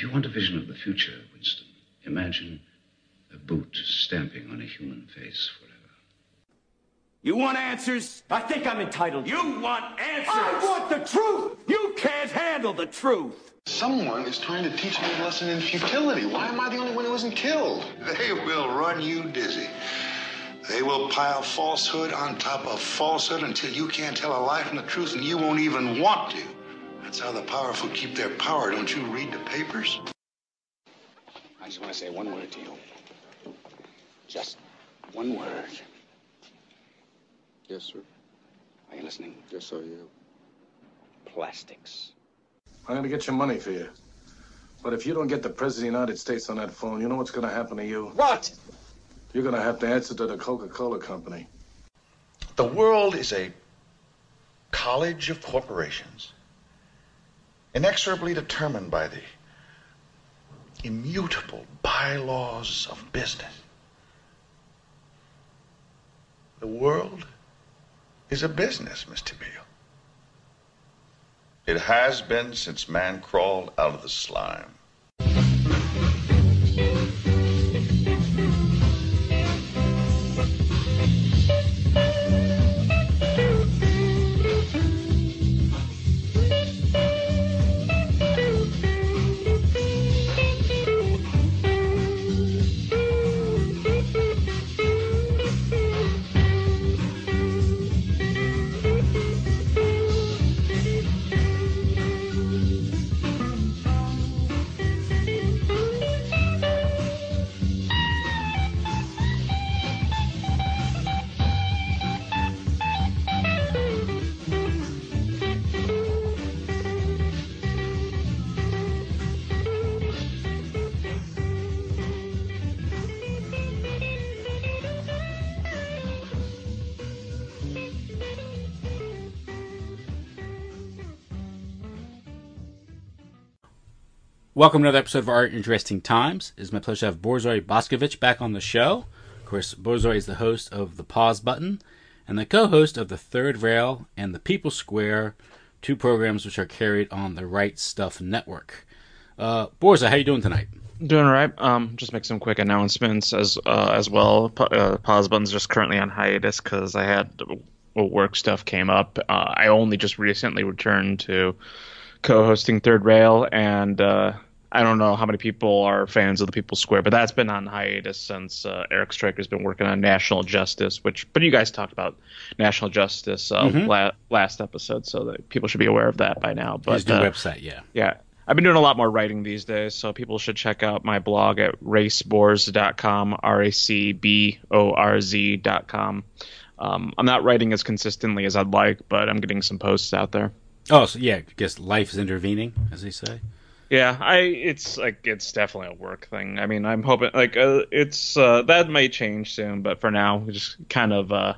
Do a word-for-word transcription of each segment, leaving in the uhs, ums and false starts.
you want a vision of the future, Winston, imagine a boot stamping on a human face forever. You want answers? I think I'm entitled. You want answers? I want the truth! You can't handle the truth! Someone is trying to teach me a lesson in futility. Why am I the only one who isn't killed? They will run you dizzy. They will pile falsehood on top of falsehood until you can't tell a lie from the truth, and you won't even want to. That's how the powerful keep their power. Don't you read the papers? I just want to say one word to you. Just one word. Yes, sir. Are you listening? Yes, I am. Plastics. I'm gonna get your money for you. But if you don't get the President of the United States on that phone, you know what's gonna happen to you? What? You're gonna have to answer to the Coca-Cola Company. The world is a college of corporations, inexorably determined by the immutable bylaws of business. The world is a business, Mister Beale. It has been since man crawled out of the slime. Welcome to another episode of Our Interesting Times. It is my pleasure to have Borzoi Boscovich back on the show. Of course, Borzoi is the host of The Pause Button and the co-host of The Third Rail and The People Square, two programs which are carried on the Right Stuff Network. Uh, Borzoi, how you doing tonight? Doing all right. Um, just make some quick announcements as uh, as well. Pa- uh, Pause Button's just currently on hiatus because I had well, work stuff came up. Uh, I only just recently returned to co-hosting Third Rail, and uh, I don't know how many people are fans of the People's Square, but that's been on hiatus since uh, Eric Stryker's been working on National Justice, which, but you guys talked about National Justice uh, Mm-hmm. la- last episode, so that people should be aware of that by now. But His new uh, website, yeah. Yeah. I've been doing a lot more writing these days, so people should check out my blog at raceborz dot com, R A C B O R Z dot com. Um, I'm not writing as consistently as I'd like, but I'm getting some posts out there. Oh, so yeah, I guess life is intervening, as they say. Yeah, I it's like it's definitely a work thing. I mean, I'm hoping like uh, it's uh, that may change soon, but for now, we just kind of uh,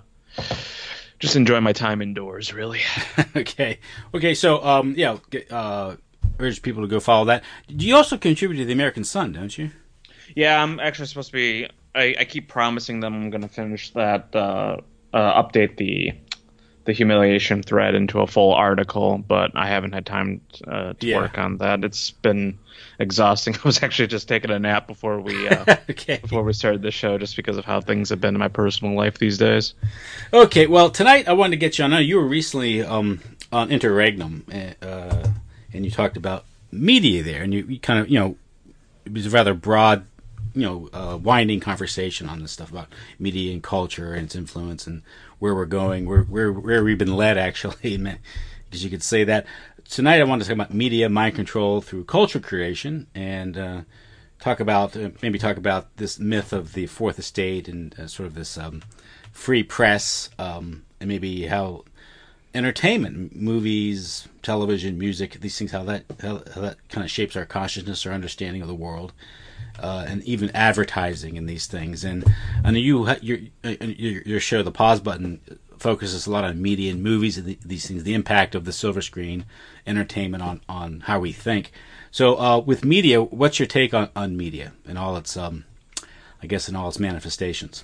just enjoy my time indoors, really. okay, okay. So, um, yeah, uh, urge people to go follow that. You also contribute to the American Sun, don't you? Yeah, I'm actually supposed to be. I, I keep promising them I'm going to finish that, uh, uh, update the. the humiliation thread into a full article, but I haven't had time uh, to Yeah. work on that. It's been exhausting. I was actually just taking a nap before we uh, okay. before we started the show, just because of how things have been in my personal life these days. Okay, well, tonight I wanted to get you on. I know you were recently um, on Interregnum, uh, and you talked about media there, and you, you kind of, you know, it was a rather broad, you know, uh, winding conversation on this stuff about media and culture and its influence and where we're going, where where where we've been led, actually, because you could say that. Tonight I want to talk about media, mind control through culture creation, and uh, talk about uh, maybe talk about this myth of the Fourth Estate and uh, sort of this um, free press, um, and maybe how entertainment, movies, television, music, these things, how that how, how that kind of shapes our consciousness, our understanding of the world. Uh, and even advertising in these things, and I know you your your, your show, The Pause Button, focuses a lot on media and movies and the, these things, the impact of the silver screen, entertainment on, on how we think. So, uh, with media, what's your take on, on media and all its, um, I guess, in all its manifestations?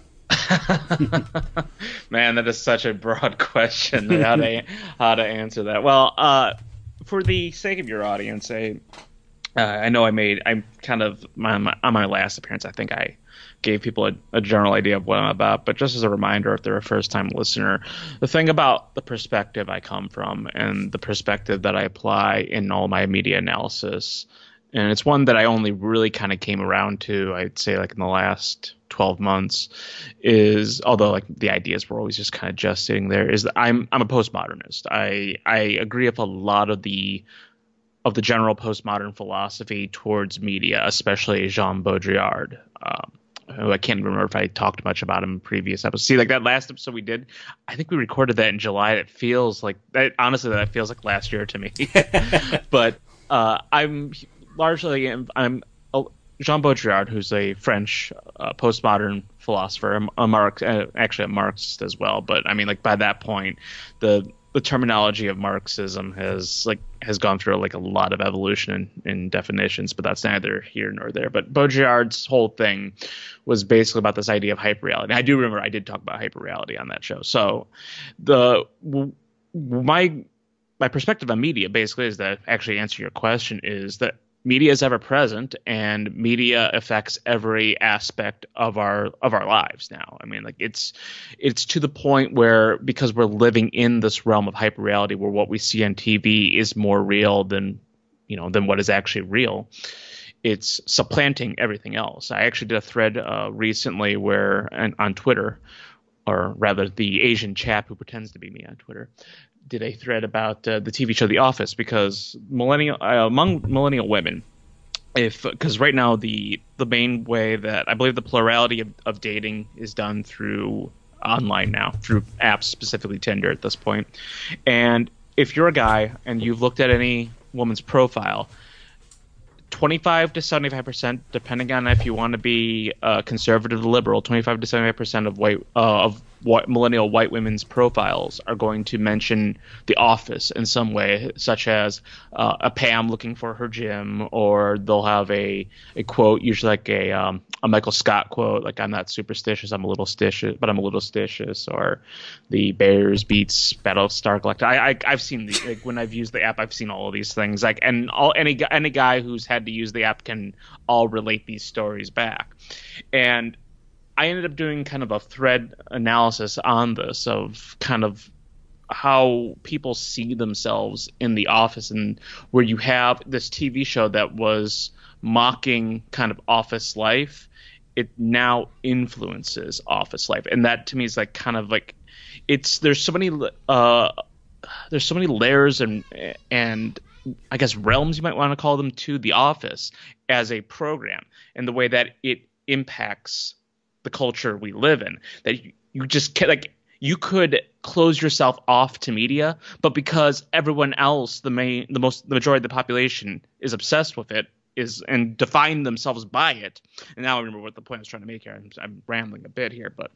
Man, that is such a broad question. how to how to answer that? Well, uh, for the sake of your audience, I Uh, I know I made, I'm kind of, my, my, on my last appearance, I think I gave people a, a general idea of what I'm about, but just as a reminder, if they're a first-time listener, the thing about the perspective I come from and the perspective that I apply in all my media analysis, and it's one that I only really kind of came around to, I'd say like in the last twelve months, is, although like the ideas were always just kind of just sitting there, is that I'm I'm a postmodernist. I I agree with a lot of the of the general postmodern philosophy towards media, especially Jean Baudrillard. Um, who I can't remember if I talked much about him in previous episodes. See, like that last episode we did, I think we recorded that in July. It feels like that. Honestly, that feels like last year to me. But uh, I'm largely I'm Jean Baudrillard, who's a French uh, postmodern philosopher, a, a Marx, uh, actually a Marxist as well. But I mean, like by that point, the the terminology of Marxism has like has gone through like a lot of evolution in, in definitions, but that's neither here nor there. But Baudrillard's whole thing was basically about this idea of hyperreality. I do remember I did talk about hyperreality on that show. So the my my perspective on media basically is that actually answer your question is that media is ever present, and media affects every aspect of our of our lives now. I mean, like it's it's to the point where, because we're living in this realm of hyperreality where what we see on T V is more real than you know than what is actually real, it's supplanting everything else. I actually did a thread uh, recently where on, on Twitter, or rather the Asian chap who pretends to be me on Twitter, did a thread about uh, the T V show The Office, because millennial uh, among millennial women, if because right now the the main way that I believe the plurality of, of dating is done through online now, through apps, specifically Tinder at this point. And if you're a guy and you've looked at any woman's profile, twenty-five to seventy-five percent, depending on if you want to be uh, conservative or liberal, twenty-five to seventy-five percent of white uh, of white, millennial white women's profiles are going to mention The Office in some way, such as uh, a Pam looking for her gym, or they'll have a, a quote, usually like a um, a Michael Scott quote, like "I'm not superstitious, I'm a little stitious, but I'm a little stitious," or the Bears beats Battlestar Galactica. I, I I've seen the like, when I've used the app, I've seen all of these things. Like, and all any any guy who's had to use the app can all relate these stories back. And I ended up doing kind of a thread analysis on this of kind of how people see themselves in The Office, and where you have this T V show that was mocking kind of office life, it now influences office life. And that to me is like kind of like it's there's so many uh there's so many layers and and I guess realms, you might want to call them, to The Office as a program, and the way that it impacts the culture we live in, that you, you just can't, like, you could close yourself off to media, but because everyone else, the main, the most, the majority of the population is obsessed with it, is and define themselves by it. And now I remember what the point I was trying to make here. I'm, I'm rambling a bit here, but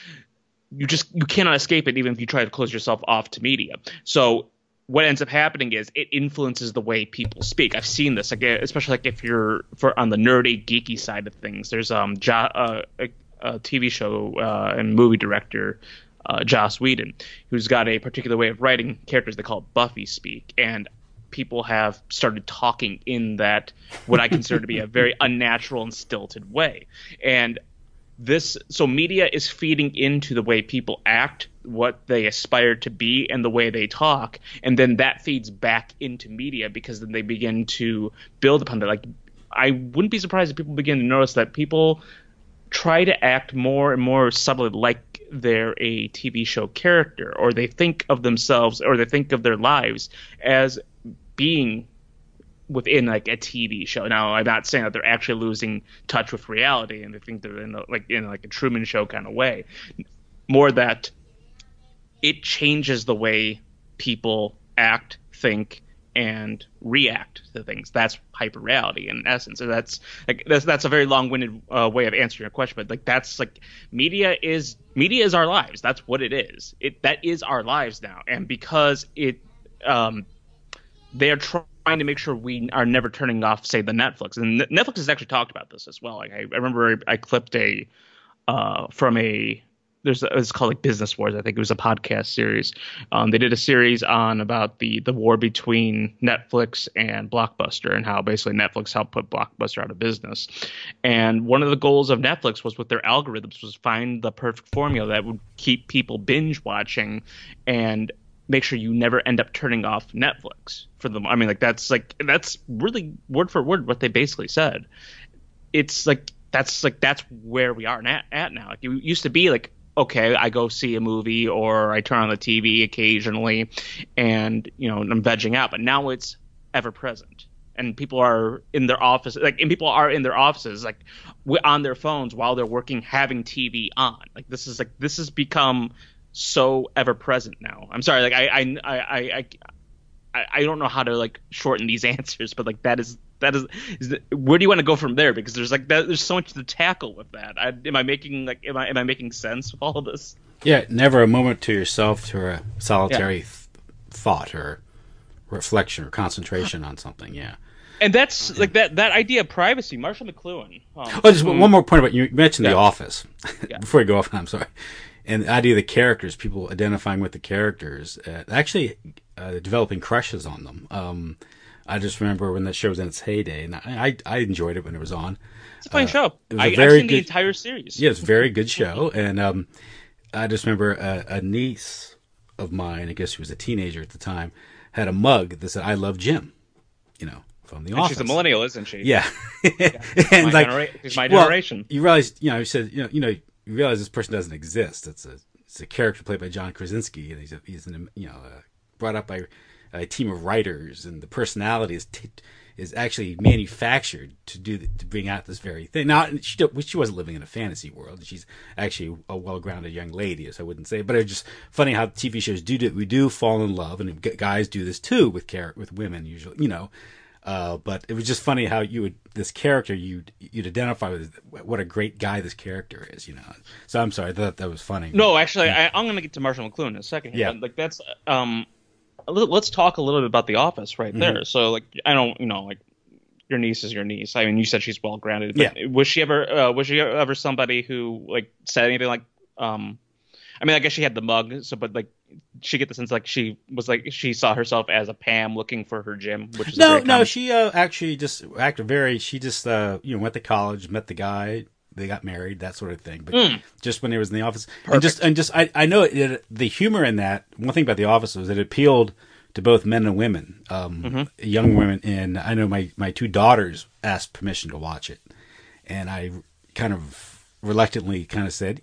you just you cannot escape it, even if you try to close yourself off to media. So what ends up happening is it influences the way people speak. I've seen this, like, especially like if you're for on the nerdy, geeky side of things. There's um jo- uh, a, a T V show uh, and movie director, uh, Joss Whedon, who's got a particular way of writing characters they call Buffy speak, and people have started talking in that what I consider to be a very unnatural and stilted way. And this, so media is feeding into the way people act, what they aspire to be, and the way they talk, and then that feeds back into media, because then they begin to build upon that. Like, I wouldn't be surprised if people begin to notice that people try to act more and more subtly like they're a T V show character, or they think of themselves, or they think of their lives as being within like a T V show. Now, I'm not saying that they're actually losing touch with reality and they think they're in a, like in like a Truman Show kind of way. More that it changes the way people act, think, and react to things. That's hyperreality in essence. So that's like that's that's a very long-winded uh, way of answering your question, but like that's like media is media is our lives. That's what it is. It that is our lives now, and because it um they're trying to make sure we are never turning off, say, the Netflix. And Netflix has actually talked about this as well. Like I, I remember I clipped a uh, from a there's a, it's called like Business Wars. I think it was a podcast series. Um, they did a series on about the the war between Netflix and Blockbuster and how basically Netflix helped put Blockbuster out of business. And one of the goals of Netflix was with their algorithms was find the perfect formula that would keep people binge watching and make sure you never end up turning off Netflix for them. I mean, like that's like that's really word for word what they basically said. It's like that's like that's where we are at, at now. Like, it used to be like, okay, I go see a movie or I turn on the T V occasionally, and you know I'm vegging out. But now it's ever present, and people are in their office, like, and people are in their offices, like on their phones while they're working, having T V on. Like this is like this has become so ever present now. I'm sorry, like I I I I I don't know how to like shorten these answers, but like that is that is, is the, where do you want to go from there? Because there's like that, there's so much to tackle with that. I, am I making like am I am I making sense of all of this? Yeah, never a moment to yourself to a solitary yeah. th- thought or reflection or concentration on something. Yeah. And that's yeah. like that that idea of privacy. Marshall McLuhan. Um, oh, just who, one more point about you mentioned yeah. The Office. Yeah. Before you go off, I'm sorry. And the idea of the characters, people identifying with the characters, uh, actually uh, developing crushes on them. Um, I just remember when that show was in its heyday, and I, I, I enjoyed it when it was on. It's a fine uh, show. It was I, a very I've seen good, the entire series. Yeah, it's a very good show. And um, I just remember a, a niece of mine, I guess she was a teenager at the time, had a mug that said, "I love Jim," you know, from The and Office. She's a millennial, isn't she? Yeah. yeah. and my like, genera- she's my well, generation. You realize, you know, you said, you know, you know, you realize this person doesn't exist. It's a it's a character played by John Krasinski, and he's a, he's an, you know uh, brought up by a team of writers, and the personality is t- is actually manufactured to do the, to bring out this very thing. Now she she wasn't living in a fantasy world. She's actually a well-grounded young lady, as I wouldn't say. But it's just funny how T V shows do do we do fall in love, and guys do this too with char- with women usually, you know. Uh, but it was just funny how you would this character you'd you'd identify with what a great guy this character is, you know. So I'm sorry, I thought that was funny. No, actually, I, I'm going to get to Marshall McLuhan in a second. Yeah, but, like that's um, a little, let's talk a little bit about The Office right there. Mm-hmm. So like I don't, you know, like your niece is your niece. I mean, you said she's well grounded. But yeah. Was she ever uh, was she ever somebody who like said anything like um, I mean, I guess she had the mug. So, but like. She get the sense like she was like she saw herself as a Pam looking for her Jim, which is no, no. She uh, actually just acted very. She just uh, you know went to college, met the guy, they got married, that sort of thing. But mm. just when they was in the office, Perfect. and just and just I I know it, it, the humor in that. One thing about The Office was that it appealed to both men and women, um, mm-hmm. young women. And I know my my two daughters asked permission to watch it, and I kind of. reluctantly kind of said,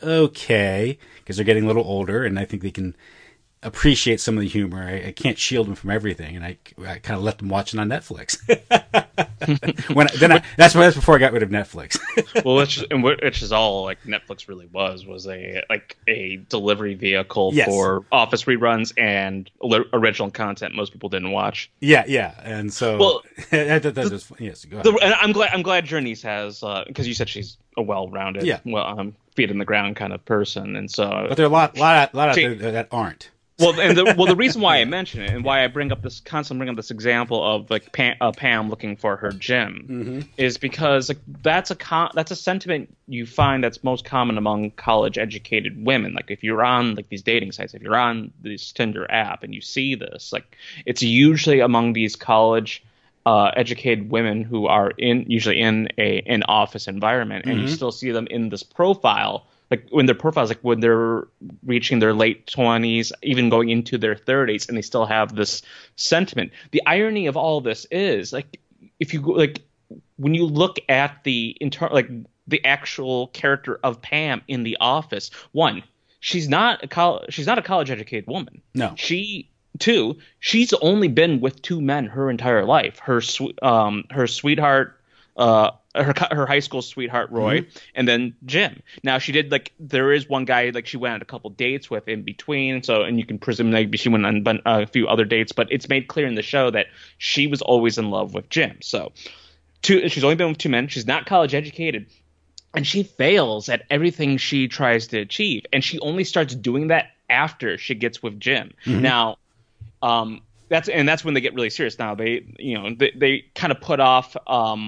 okay, because they're getting a little older, and I think they can appreciate some of the humor. I, I can't shield them from everything, and I, I kind of let them watch it on Netflix. when I, then I, that's that's before I got rid of Netflix. Well, which and which is all like Netflix really was was a like a delivery vehicle yes. for Office reruns and original content most people didn't watch. Yeah, yeah, and so well, that, that, that was, yes, go ahead. The, and I'm glad I'm glad your niece has because uh, you said she's a well-rounded, yeah. well, um, feet in the ground kind of person, and so. But there are a lot, lot, lot she, out there that aren't. Well, and the, well, the reason why I mention it and why I bring up this constantly bring up this example of like Pam, uh, Pam looking for her Jim mm-hmm. is because like that's a con- that's a sentiment you find that's most common among college-educated women. Like if you're on like these dating sites, if you're on this Tinder app and you see this, like it's usually among these college. Uh, educated women who are in usually in a an office environment, and mm-hmm. you still see them in this profile, like when their profiles, like when they're reaching their late twenties, even going into their thirties, and they still have this sentiment. The irony of all this is, like, if you like when you look at the inter- like the actual character of Pam in The Office, one, she's not a col- she's not a college educated woman. No, she. Two, she's only been with two men her entire life. Her sw- um, her sweetheart, uh, her her high school sweetheart Roy, mm-hmm. and then Jim. Now she did like there is one guy like she went on a couple dates with in between. So and you can presume maybe she went on a few other dates, but it's made clear in the show that she was always in love with Jim. So two, she's only been with two men. She's not college educated. And she fails at everything she tries to achieve, and she only starts doing that after she gets with Jim. Mm-hmm. Now. Um, that's and that's when they get really serious. Now they, you know, they, they kind of put off um,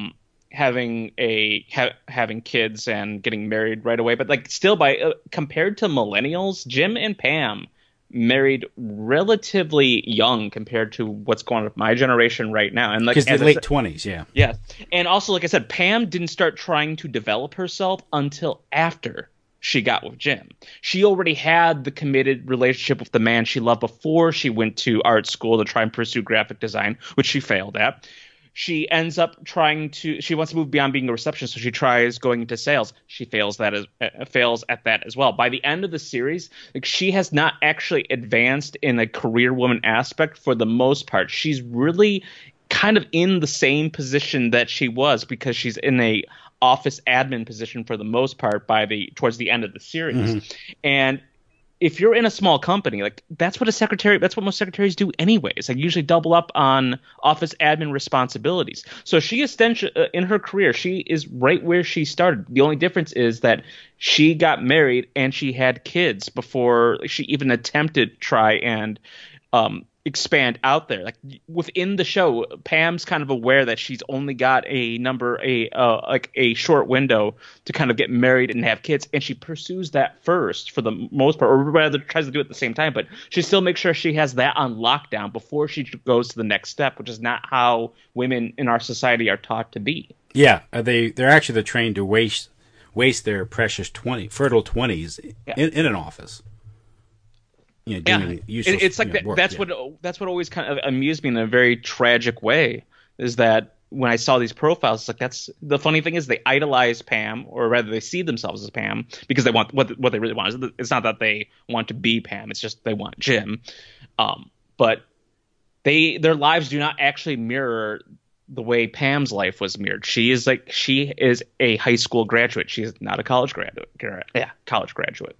having a ha- having kids and getting married right away, but like still by uh, compared to millennials, Jim and Pam married relatively young compared to what's going on with my generation right now. And like because the as I late said- twenties, yeah. yeah. And also, like I said, Pam didn't start trying to develop herself until after she got with Jim. She already had the committed relationship with the man she loved before she went to art school to try and pursue graphic design, which she failed at. She ends up trying to. She wants to move beyond being a receptionist, so she tries going into sales. She fails that as uh, fails at that as well. By the end of the series, like she has not actually advanced in a career woman aspect for the most part. She's really kind of in the same position that she was because she's in a office admin position for the most part by the towards the end of the series, mm-hmm. and. If you're in a small company, like that's what a secretary, that's what most secretaries do anyways. Like usually double up on office admin responsibilities. So she essentially, uh, in her career, she is right where she started. The only difference is that she got married and she had kids before she even attempted to try and um, expand out there. Like within the show, Pam's kind of aware that she's only got a number, a uh, like a short window to kind of get married and have kids, and she pursues that first for the most part, or rather tries to do it at the same time. But she still makes sure she has that on lockdown before she goes to the next step, which is not how women in our society are taught to be. Yeah, they they're actually they're trained to waste waste their precious twenty fertile twenties yeah. in, in an office. You know, doing yeah, useless, it, it's like you know, that, work, that's yeah. what that's what always kind of amused me in a very tragic way. Is that when I saw these profiles, it's like that's the funny thing is they idolize Pam, or rather they see themselves as Pam because they want what what they really want. It's not that they want to be Pam; it's just they want Jim. Um, but they their lives do not actually mirror the way Pam's life was mirrored. She is like she is a high school graduate. She is not a college graduate. Yeah, college graduate.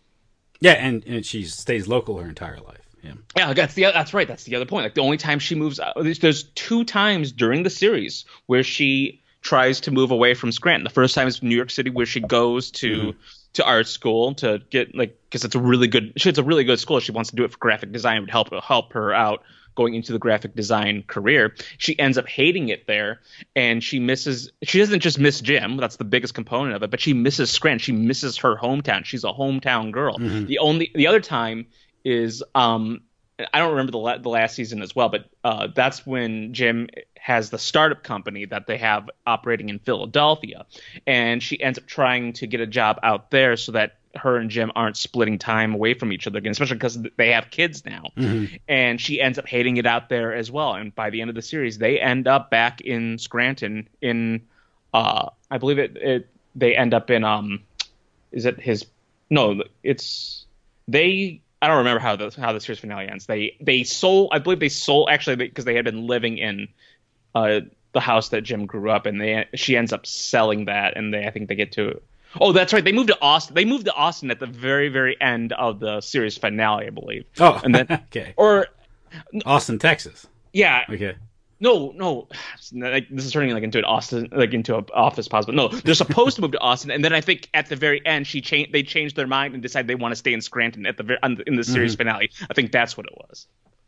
Yeah, and, and she stays local her entire life. Yeah, yeah, that's the that's right. That's the other point. Like the only time she moves, out, there's, there's two times during the series where she tries to move away from Scranton. The first time is New York City, where she goes to mm-hmm. to art school to get like because it's a really good. It's a really good school. She wants to do it for graphic design. It would help help her out going into the graphic design career. She ends up hating it there, and she misses she doesn't just miss Jim, that's the biggest component of it, but she misses Scranton. She misses her hometown. She's a hometown girl. Mm-hmm. The only the other time is um I don't remember the la- the last season as well, but uh, that's when Jim has the startup company that they have operating in Philadelphia, and she ends up trying to get a job out there so that her and Jim aren't splitting time away from each other again, especially because they have kids now. Mm-hmm. And she ends up hating it out there as well. And by the end of the series, they end up back in Scranton in, uh, I believe it, it, they end up in, um, is it his, no, it's, they, I don't remember how the, how the series finale ends. They, they sold, I believe they sold, actually, because they had been living in, uh, the house that Jim grew up in. They, she ends up selling that, and they, I think they get to, oh, that's right. They moved to Austin. They moved to Austin at the very, very end of the series finale, I believe. Oh, and then okay. Or Austin, Texas. Yeah. Okay. No, no. Like, this is turning like into an Austin, like into an office pause. But no, they're supposed to move to Austin, and then I think at the very end, she changed. They changed their mind and decided they want to stay in Scranton at the very, in the series mm-hmm. finale. I think that's what it was.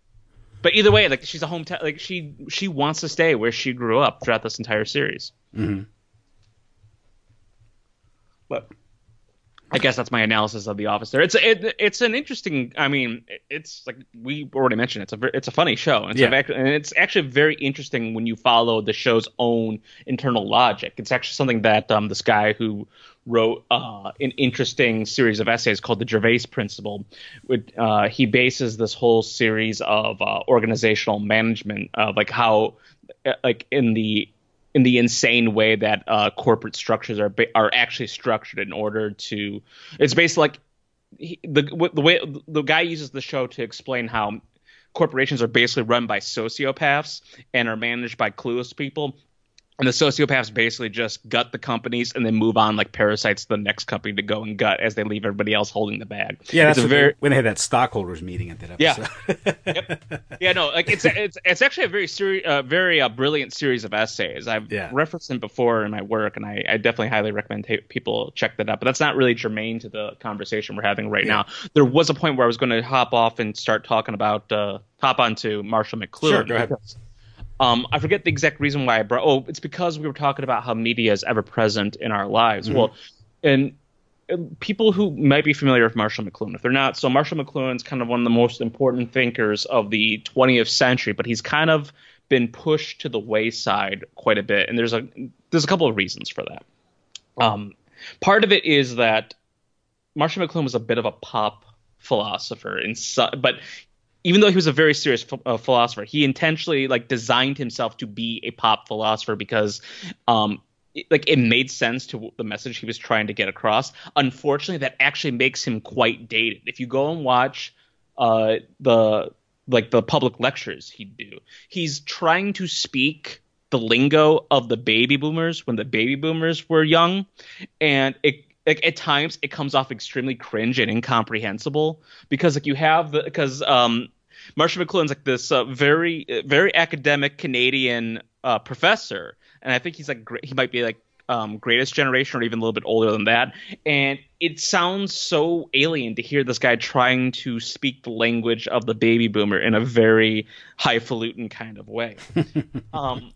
But either way, like she's a hometown. Like she she wants to stay where she grew up throughout this entire series. Mm-hmm. But I guess that's my analysis of The Office. There, it's it, it's an interesting. I mean, it's like we already mentioned. It's a it's a funny show. It's yeah. a, and it's actually very interesting when you follow the show's own internal logic. It's actually something that um, this guy who wrote uh, an interesting series of essays called the Gervais Principle. Which, uh, he bases this whole series of uh, organizational management of like how, like in the in the insane way that uh, corporate structures are ba- are actually structured in order to. It's basically like he, the the way the guy uses the show to explain how corporations are basically run by sociopaths and are managed by clueless people. And the sociopaths basically just gut the companies and then move on like parasites to the next company to go and gut as they leave everybody else holding the bag. Yeah, that's it's a very they, when they had that stockholders meeting at that episode. Yeah, yep. yeah, no, like it's it's it's actually a very seri- uh, very uh, brilliant series of essays. I've yeah. referenced them before in my work, and I, I definitely highly recommend ta- people check that out. But that's not really germane to the conversation we're having right yeah. now. There was a point where I was going to hop off and start talking about uh, hop onto Marshall McLuhan. Sure, go ahead. Because, Um, I forget the exact reason why I brought. Oh, it's because we were talking about how media is ever present in our lives. Mm-hmm. Well, and people who might be familiar with Marshall McLuhan, if they're not, so Marshall McLuhan's kind of one of the most important thinkers of the twentieth century, but he's kind of been pushed to the wayside quite a bit, and there's a there's a couple of reasons for that. Um, part of it is that Marshall McLuhan was a bit of a pop philosopher, in su- but even though he was a very serious ph- uh, philosopher, he intentionally like designed himself to be a pop philosopher because um, it, like it made sense to the message he was trying to get across. Unfortunately, that actually makes him quite dated. If you go and watch uh, the like the public lectures he'd do, he's trying to speak the lingo of the baby boomers when the baby boomers were young, and it like at times it comes off extremely cringe and incomprehensible because like you have the because um Marshall McLuhan's like this uh, very very academic Canadian uh, professor, and I think he's like he might be like um, greatest generation or even a little bit older than that, and it sounds so alien to hear this guy trying to speak the language of the baby boomer in a very highfalutin kind of way. um,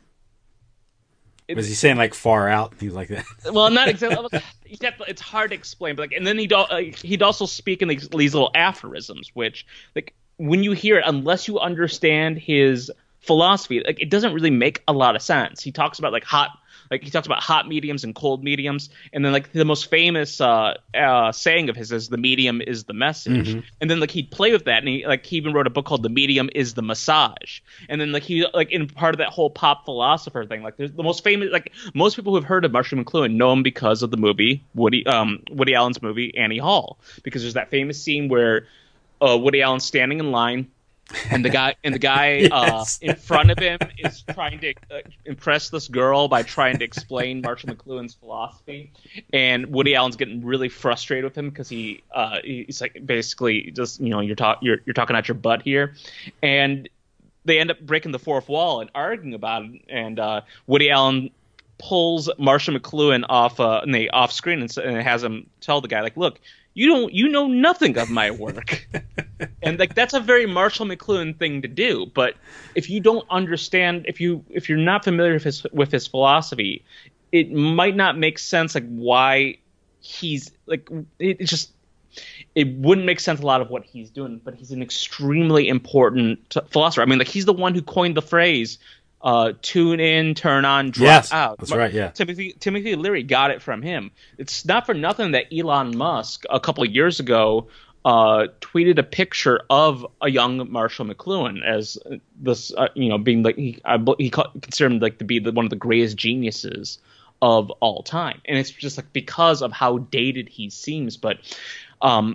Was he saying like far out things like that? Well, not exactly. It's hard to explain, but like, and then he'd uh, he'd also speak in these, these little aphorisms, which like when you hear it, unless you understand his philosophy, like it doesn't really make a lot of sense. He talks about like hot, like he talks about hot mediums and cold mediums, and then like the most famous uh, uh, saying of his is the medium is the message, mm-hmm. and then like he'd play with that, and he like he even wrote a book called The Medium is the Massage, and then like he like in part of that whole pop philosopher thing, like there's the most famous, like most people who've heard of Marshall McLuhan know him because of the movie Woody um Woody Allen's movie Annie Hall, because there's that famous scene where uh, Woody Allen's standing in line. And the guy and the guy yes. uh, in front of him is trying to uh, impress this girl by trying to explain Marshall McLuhan's philosophy, and Woody Allen's getting really frustrated with him because he uh, he's like basically just you know you're talk you're you're talking out your butt here, and they end up breaking the fourth wall and arguing about it, and uh, Woody Allen pulls Marshall McLuhan off uh and they off screen and, and has him tell the guy like, look, you don't you know nothing of my work. And like that's a very Marshall McLuhan thing to do, but if you don't understand, if you if you're not familiar with his with his philosophy, it might not make sense like why he's like it, it just it wouldn't make sense a lot of what he's doing, but he's an extremely important philosopher. I mean, like he's the one who coined the phrase uh tune in, turn on, drop yes, out. That's right, yeah. Timothy Timothy Leary got it from him. It's not for nothing that Elon Musk a couple of years ago uh tweeted a picture of a young Marshall McLuhan as this uh, you know being like he I, he considered him like to be the, one of the greatest geniuses of all time. And it's just like because of how dated he seems, but um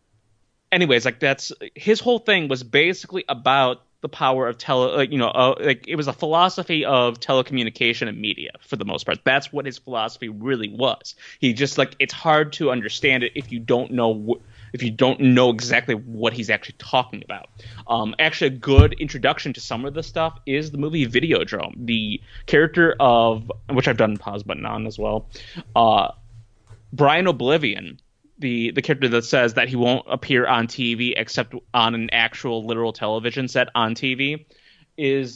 anyways, like that's his whole thing was basically about the power of tele, like, you know, uh, like it was a philosophy of telecommunication and media for the most part. That's what his philosophy really was. He just like it's hard to understand it if you don't know wh- if you don't know exactly what he's actually talking about. Um, actually, a good introduction to some of the stuff is the movie Videodrome. The character of which I've done pause button on as well, uh, Brian Oblivion. The, the character that says that he won't appear on T V except on an actual literal television set on T V is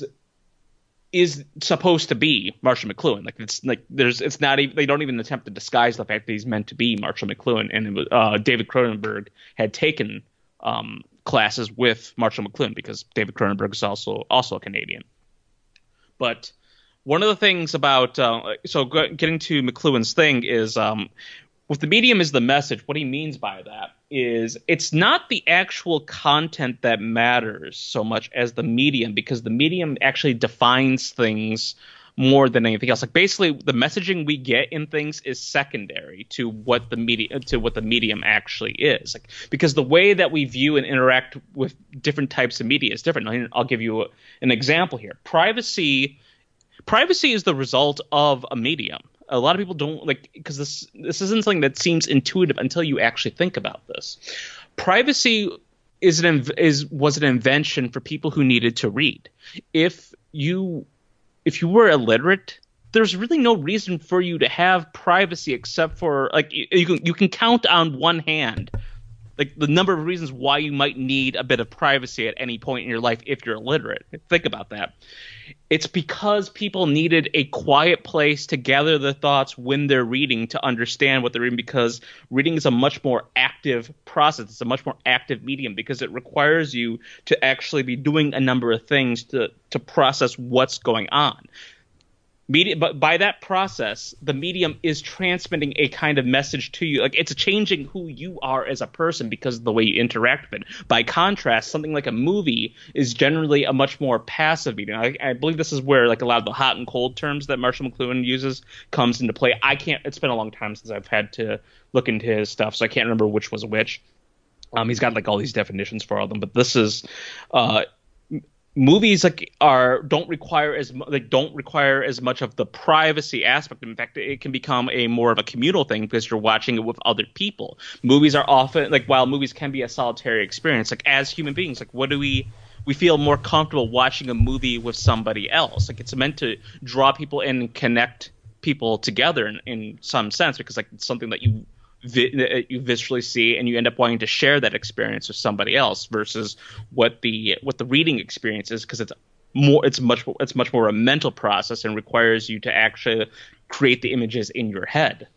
is supposed to be Marshall McLuhan. Like it's like there's it's not even they don't even attempt to disguise the fact that he's meant to be Marshall McLuhan. And it was, uh, David Cronenberg had taken um, classes with Marshall McLuhan because David Cronenberg is also also a Canadian. But one of the things about uh, so getting to McLuhan's thing is. Um, With the medium is the message, what he means by that is it's not the actual content that matters so much as the medium, because the medium actually defines things more than anything else. Like basically the messaging we get in things is secondary to what the media to what the medium actually is. Like because the way that we view and interact with different types of media is different. I'll give you a, an example here. Privacy privacy is the result of a medium. A lot of people don't like because this this isn't something that seems intuitive until you actually think about this. Privacy is an is was an invention for people who needed to read. If you if you were illiterate, there's really no reason for you to have privacy except for like you, you can you can count on one hand like the number of reasons why you might need a bit of privacy at any point in your life if you're illiterate. Think about that. It's because people needed a quiet place to gather their thoughts when they're reading to understand what they're reading, because reading is a much more active process. It's a much more active medium because it requires you to actually be doing a number of things to, to process what's going on. Media, but by that process, the medium is transmitting a kind of message to you. Like, it's changing who you are as a person because of the way you interact with it. By contrast, something like a movie is generally a much more passive medium. I, I believe this is where like a lot of the hot and cold terms that Marshall McLuhan uses comes into play. I can't. It's been a long time since I've had to look into his stuff, so I can't remember which was which. Um, he's got like all these definitions for all of them, but this is. Uh, Movies like are don't require as like don't require as much of the privacy aspect. In fact, it can become a more of a communal thing because you're watching it with other people. Movies are often like while movies can be a solitary experience, like as human beings, like what do we we feel more comfortable watching a movie with somebody else? Like it's meant to draw people in and connect people together in, in some sense because like it's something that you. Vi- you visually see, and you end up wanting to share that experience with somebody else versus what the what the reading experience is, because it's more it's much it's much more a mental process and requires you to actually create the images in your head.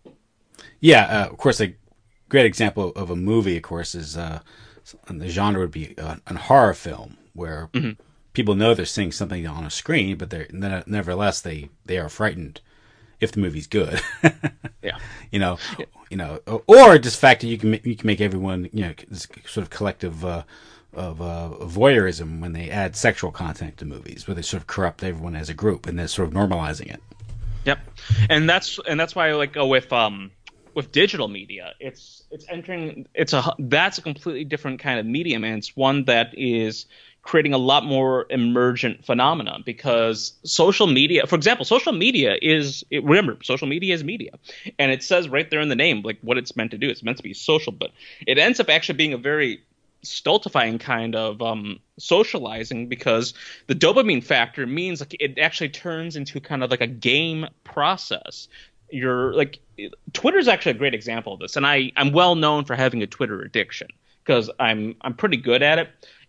Yeah, uh, of course, a great example of a movie, of course, is uh, the genre would be a, a horror film where mm-hmm. people know they're seeing something on a screen, but they're nevertheless they they are frightened if the movie's good. Yeah, you know. Yeah. You know, or just the fact that you can make, you can make everyone, you know, this sort of collective uh, of uh, voyeurism when they add sexual content to movies, where they sort of corrupt everyone as a group, and they're sort of normalizing it. Yep, and that's and that's why I like go with um with digital media. It's it's entering it's a that's a completely different kind of medium, and it's one that is creating a lot more emergent phenomena because social media, for example, social media is, remember, social media is media. And it says right there in the name, like what it's meant to do. It's meant to be social, but it ends up actually being a very stultifying kind of um, socializing because the dopamine factor means like it actually turns into kind of like a game process. You're like, Twitter is actually a great example of this. And I, I'm well known for having a Twitter addiction because I'm, I'm pretty good at it.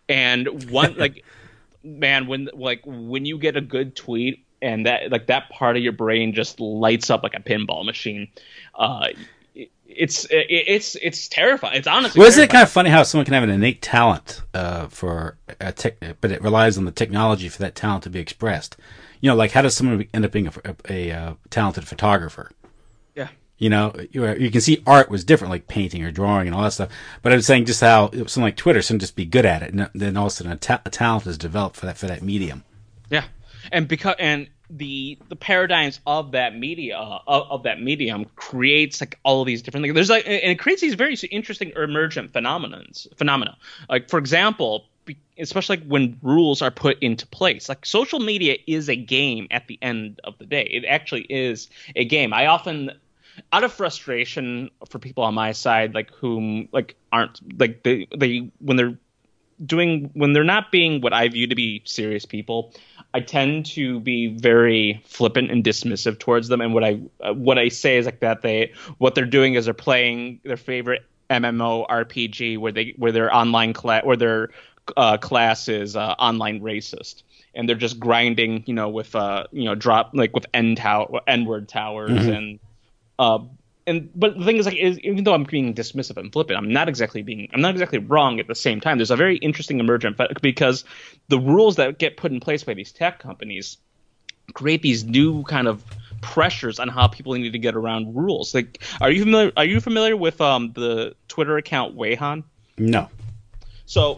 And one like, man, when like when you get a good tweet and that like that part of your brain just lights up like a pinball machine, uh, it's it's it's terrifying. It's honestly. Well, isn't it kind of funny how someone can have an innate talent uh, for a tech, but it relies on the technology for that talent to be expressed. You know, like how does someone end up being a, a, a, a talented photographer? Yeah. You know, you, you can see art was different, like painting or drawing and all that stuff. But I was saying just how something like Twitter, someone just be good at it, and then all of a sudden a, ta- a talent is developed for that for that medium. Yeah, and because and the the paradigms of that media uh, of, of that medium creates like all of these different things. There's like and it creates these very interesting emergent phenomenons phenomena. Like for example, especially like when rules are put into place. Like social media is a game at the end of the day. It actually is a game. I often. Out of frustration for people on my side, like whom like aren't like they they when they're doing when they're not being what I view to be serious people, I tend to be very flippant and dismissive towards them. And what I uh, what I say is like that they what they're doing is they're playing their favorite M M O R P G where they where their online class where their uh, class is uh, online racist. And they're just grinding, you know, with uh you know drop like with N tower N word towers mm-hmm. and. Uh, and but the thing is, like, is, even though I'm being dismissive and flippant, I'm not exactly being, I'm not exactly wrong at the same time. There's a very interesting emergent because the rules that get put in place by these tech companies create these new kind of pressures on how people need to get around rules. Like, are you familiar? Are you familiar with um the Twitter account Weihan? No. So,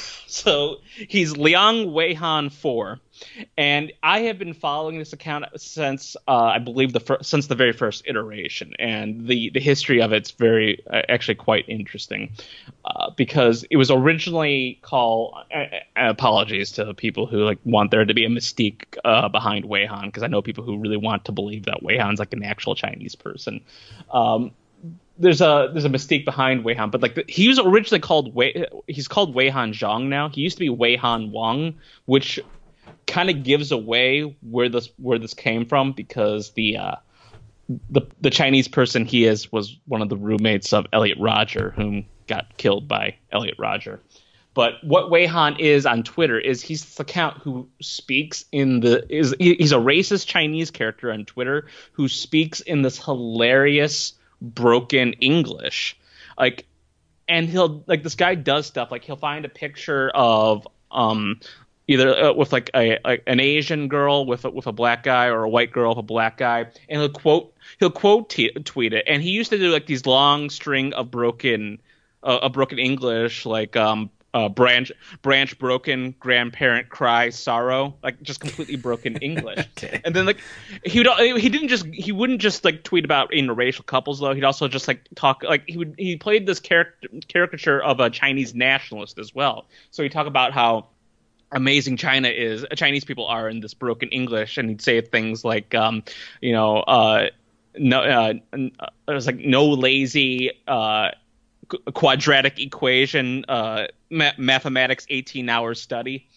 so he's Liang Weihan four. And I have been following this account since uh, I believe the fir- since the very first iteration, and the, the history of it's very uh, actually quite interesting uh, because it was originally called. Uh, apologies to people who like want there to be a mystique uh, behind Weihan, because I know people who really want to believe that Weihan's like an actual Chinese person. Um, There's a there's a mystique behind Weihan, but like the, he was originally called Wei. He's called Weihan Zhang now. He used to be Weihan Wang, which kind of gives away where this where this came from because the uh, the the Chinese person he is was one of the roommates of Elliot Rodger, whom got killed by Elliot Rodger. But what Weihan is on Twitter is he's this account who speaks in the is he's a racist Chinese character on Twitter who speaks in this hilarious broken English, like, and he'll like this guy does stuff like he'll find a picture of um either uh, with like a, a an Asian girl with a, with a black guy or a white girl with a black guy, and he'll quote he'll quote t- tweet it, and he used to do like these long string of broken uh, of broken English like um. Uh, branch, branch broken, grandparent cry, sorrow, like just completely broken English. Okay. And then like he would, he didn't just, he wouldn't just like tweet about interracial couples though. He'd also just like talk, like he would, he played this character caricature of a Chinese nationalist as well. So he'd talk about how amazing China is, Chinese people are in this broken English, and he'd say things like, um, you know, uh, no, uh, it was like no lazy, uh. quadratic equation, uh, ma- mathematics, eighteen hour study.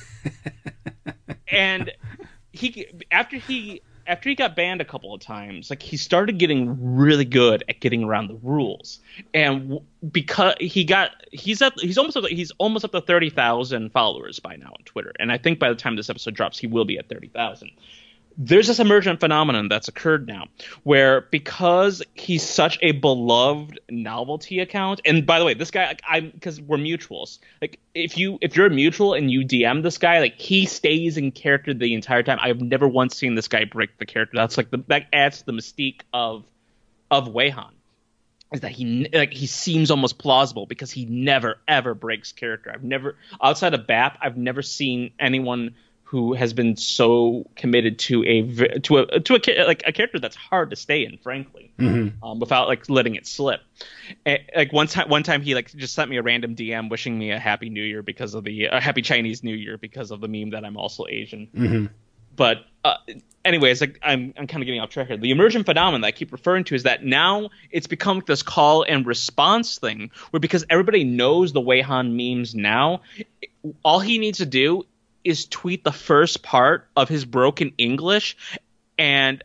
And he, after he, after he got banned a couple of times, like he started getting really good at getting around the rules. And w- because he got, he's at, he's almost, up, he's almost up to thirty thousand followers by now on Twitter. And I think by the time this episode drops, he will be at thirty thousand. There's this emergent phenomenon that's occurred now where because he's such a beloved novelty account, and by the way, this guy, like, I'm because we're mutuals. Like if you if you're a mutual and you D M this guy, like he stays in character the entire time. I've never once seen this guy break the character. That's like the that adds to the mystique of of Weihan. Is that he like he seems almost plausible because he never ever breaks character. I've never outside of B A P, I've never seen anyone who has been so committed to a to a to a like a character that's hard to stay in, frankly, mm-hmm. um, without like letting it slip. And, like one time, one time he like just sent me a random D M wishing me a happy New Year because of the a uh, happy Chinese New Year because of the meme that I'm also Asian. Mm-hmm. But uh, anyways, like I'm I'm kind of getting off track here. The emergent phenomenon that I keep referring to is that now it's become this call and response thing where because everybody knows the Weihan memes now, all he needs to do is tweet the first part of his broken English, and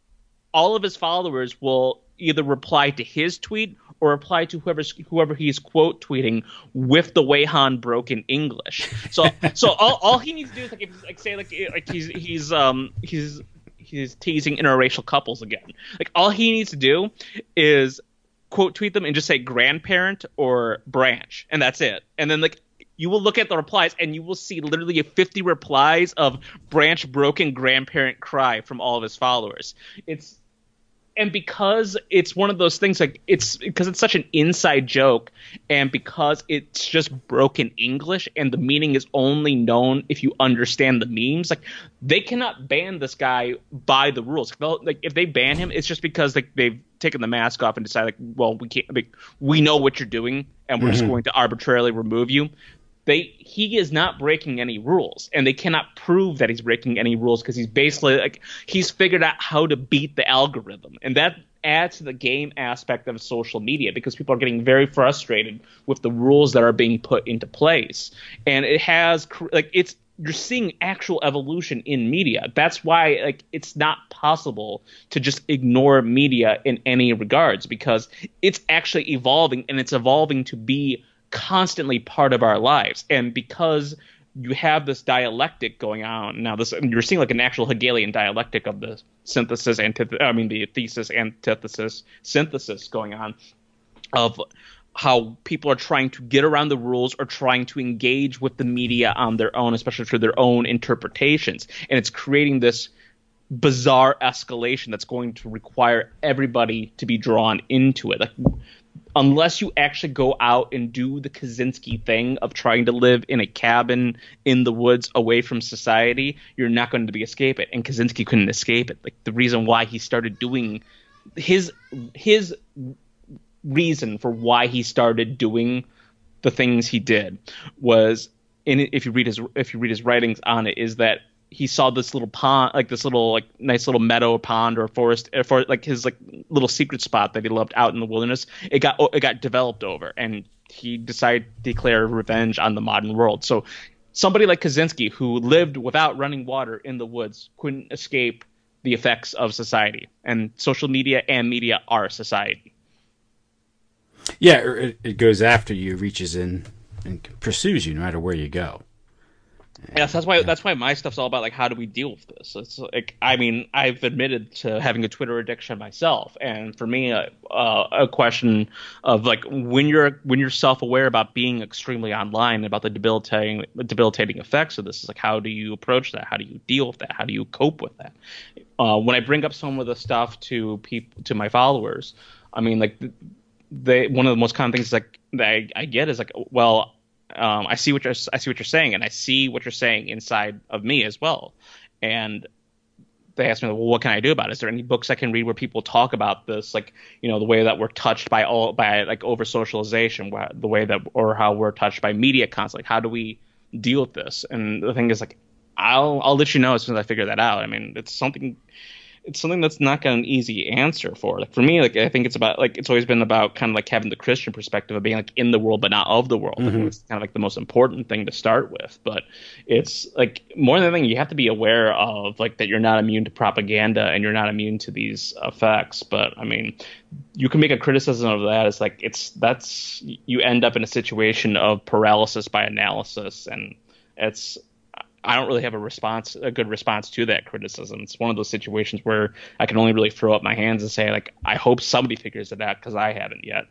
all of his followers will either reply to his tweet or reply to whoever's whoever he's quote tweeting with the Weihan broken English. So so all, all he needs to do is like, if, like say like like he's he's um he's he's teasing interracial couples again. Like all he needs to do is quote tweet them and just say grandparent or branch, and that's it. And then like you will look at the replies and you will see literally fifty replies of branch broken grandparent cry from all of his followers. It's and because it's one of those things like it's because it's such an inside joke and because it's just broken English and the meaning is only known if you understand the memes, like they cannot ban this guy by the rules. Like if they ban him, it's just because like they've taken the mask off and decided like, well, we can't like, we know what you're doing and we're mm-hmm. just going to arbitrarily remove you. They he is not breaking any rules, and they cannot prove that he's breaking any rules because he's basically like he's figured out how to beat the algorithm, and that adds to the game aspect of social media because people are getting very frustrated with the rules that are being put into place, and it has like it's you're seeing actual evolution in media. That's why like it's not possible to just ignore media in any regards because it's actually evolving, and it's evolving to be constantly part of our lives. And because you have this dialectic going on now, this you're seeing like an actual Hegelian dialectic of the synthesis antith- I mean the thesis antithesis synthesis going on of how people are trying to get around the rules or trying to engage with the media on their own, especially for their own interpretations, and it's creating this bizarre escalation that's going to require everybody to be drawn into it. Like unless you actually go out and do the Kaczynski thing of trying to live in a cabin in the woods away from society, you're not going to be escape it. And Kaczynski couldn't escape it. Like the reason why he started doing his his reason for why he started doing the things he did was in if you read his if you read his writings on it is that he saw this little pond, like this little, like nice little meadow pond or forest, or for like his like little secret spot that he loved out in the wilderness. It got it got developed over, and he decided to declare revenge on the modern world. So somebody like Kaczynski, who lived without running water in the woods, couldn't escape the effects of society, and social media and media are society. Yeah, or it, it goes after you, reaches in, and pursues you no matter where you go. Yes, that's why that's why my stuff's all about like how do we deal with this. It's like I mean I've admitted to having a Twitter addiction myself, and for me uh, uh, a question of like when you're when you're self-aware about being extremely online, about the debilitating debilitating effects of this is like how do you approach that? How do you deal with that? How do you cope with that? Uh, when I bring up some of the stuff to people to my followers, I mean like they one of the most common things like that I, I get is like well. Um, I see what you're I see what you're saying, and I see what you're saying inside of me as well. And they asked me, well, what can I do about it? Is there any books I can read where people talk about this, like you know, the way that we're touched by all by like over socialization, the way that or how we're touched by media constantly. Like, how do we deal with this? And the thing is, like, I'll I'll let you know as soon as I figure that out. I mean, it's something. It's something that's not got an easy answer for. Like for me, like I think it's about like it's always been about kind of like having the Christian perspective of being like in the world but not of the world. Mm-hmm. I think it's kind of like the most important thing to start with. But it's like more than anything, you have to be aware of like that you're not immune to propaganda and you're not immune to these effects. But I mean, you can make a criticism of that. It's like it's that's you end up in a situation of paralysis by analysis, and it's. I don't really have a response, a good response to that criticism. It's one of those situations where I can only really throw up my hands and say, like, I hope somebody figures it out because I haven't yet.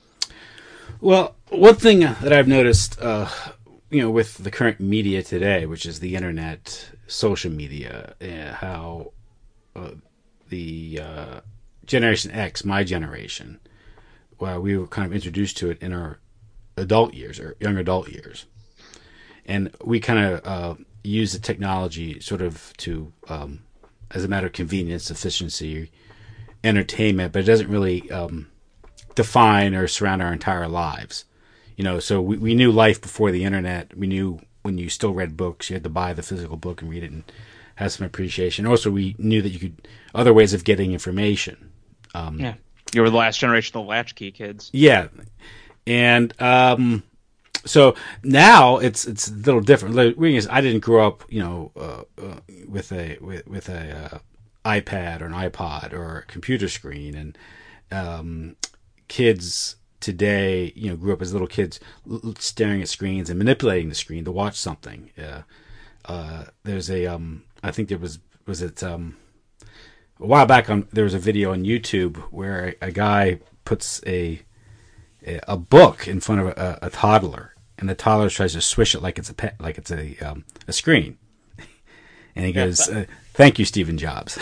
Well, one thing that I've noticed, uh, you know, with the current media today, which is the internet, social media, uh, how uh, the uh, Generation X, my generation, well, we were kind of introduced to it in our adult years or young adult years. And we kind of uh, use the technology sort of to, um, as a matter of convenience, efficiency, entertainment, but it doesn't really um, define or surround our entire lives. You know, so we, we knew life before the internet. We knew when you still read books, you had to buy the physical book and read it and have some appreciation. Also, we knew that you could, other ways of getting information. Um, yeah. You were the last generation of the latchkey kids. Yeah. And, um, so now it's it's a little different. The thing is, I didn't grow up, you know, uh, uh, with a with, with a uh, iPad or an iPod or a computer screen, and um, kids today, you know, grew up as little kids l- staring at screens and manipulating the screen to watch something. Uh, uh, there's a, um, I think there was was it um, a while back on there was a video on YouTube where a, a guy puts a a book in front of a, a toddler, and the toddler tries to swish it like it's a pet, like it's a um, a screen. And he goes, uh, "Thank you, Stephen Jobs."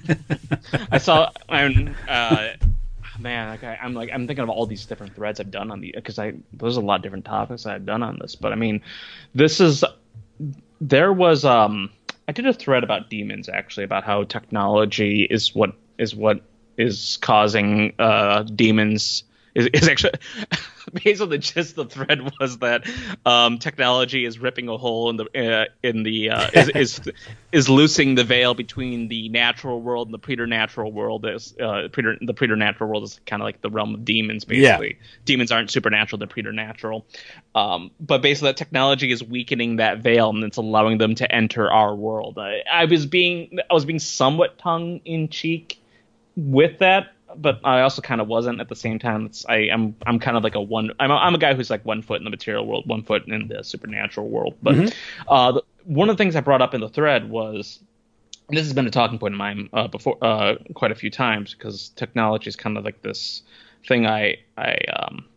I saw, I'm, uh, man, like I, I'm like I'm thinking of all these different threads I've done on the because I there's a lot of different topics that I've done on this, but I mean, this is there was um I did a thread about demons actually about how technology is what is what is causing uh demons. Is, is actually basically just the thread was that um, technology is ripping a hole in the uh, in the uh, is, is is loosing the veil between the natural world and the preternatural world. Is uh, preter, the preternatural world is kind of like the realm of demons. Basically, yeah. Demons aren't supernatural; they're preternatural. Um, but basically, that technology is weakening that veil, and it's allowing them to enter our world. I, I was being I was being somewhat tongue in cheek with that. But I also kind of wasn't at the same time. It's, I am I'm, I'm kind of like a one. I'm a, I'm a guy who's like one foot in the material world, one foot in the supernatural world. But mm-hmm. uh, the, one of the things I brought up in the thread was, and this has been a talking point of mine uh, before uh, quite a few times because technology is kind of like this thing I I um,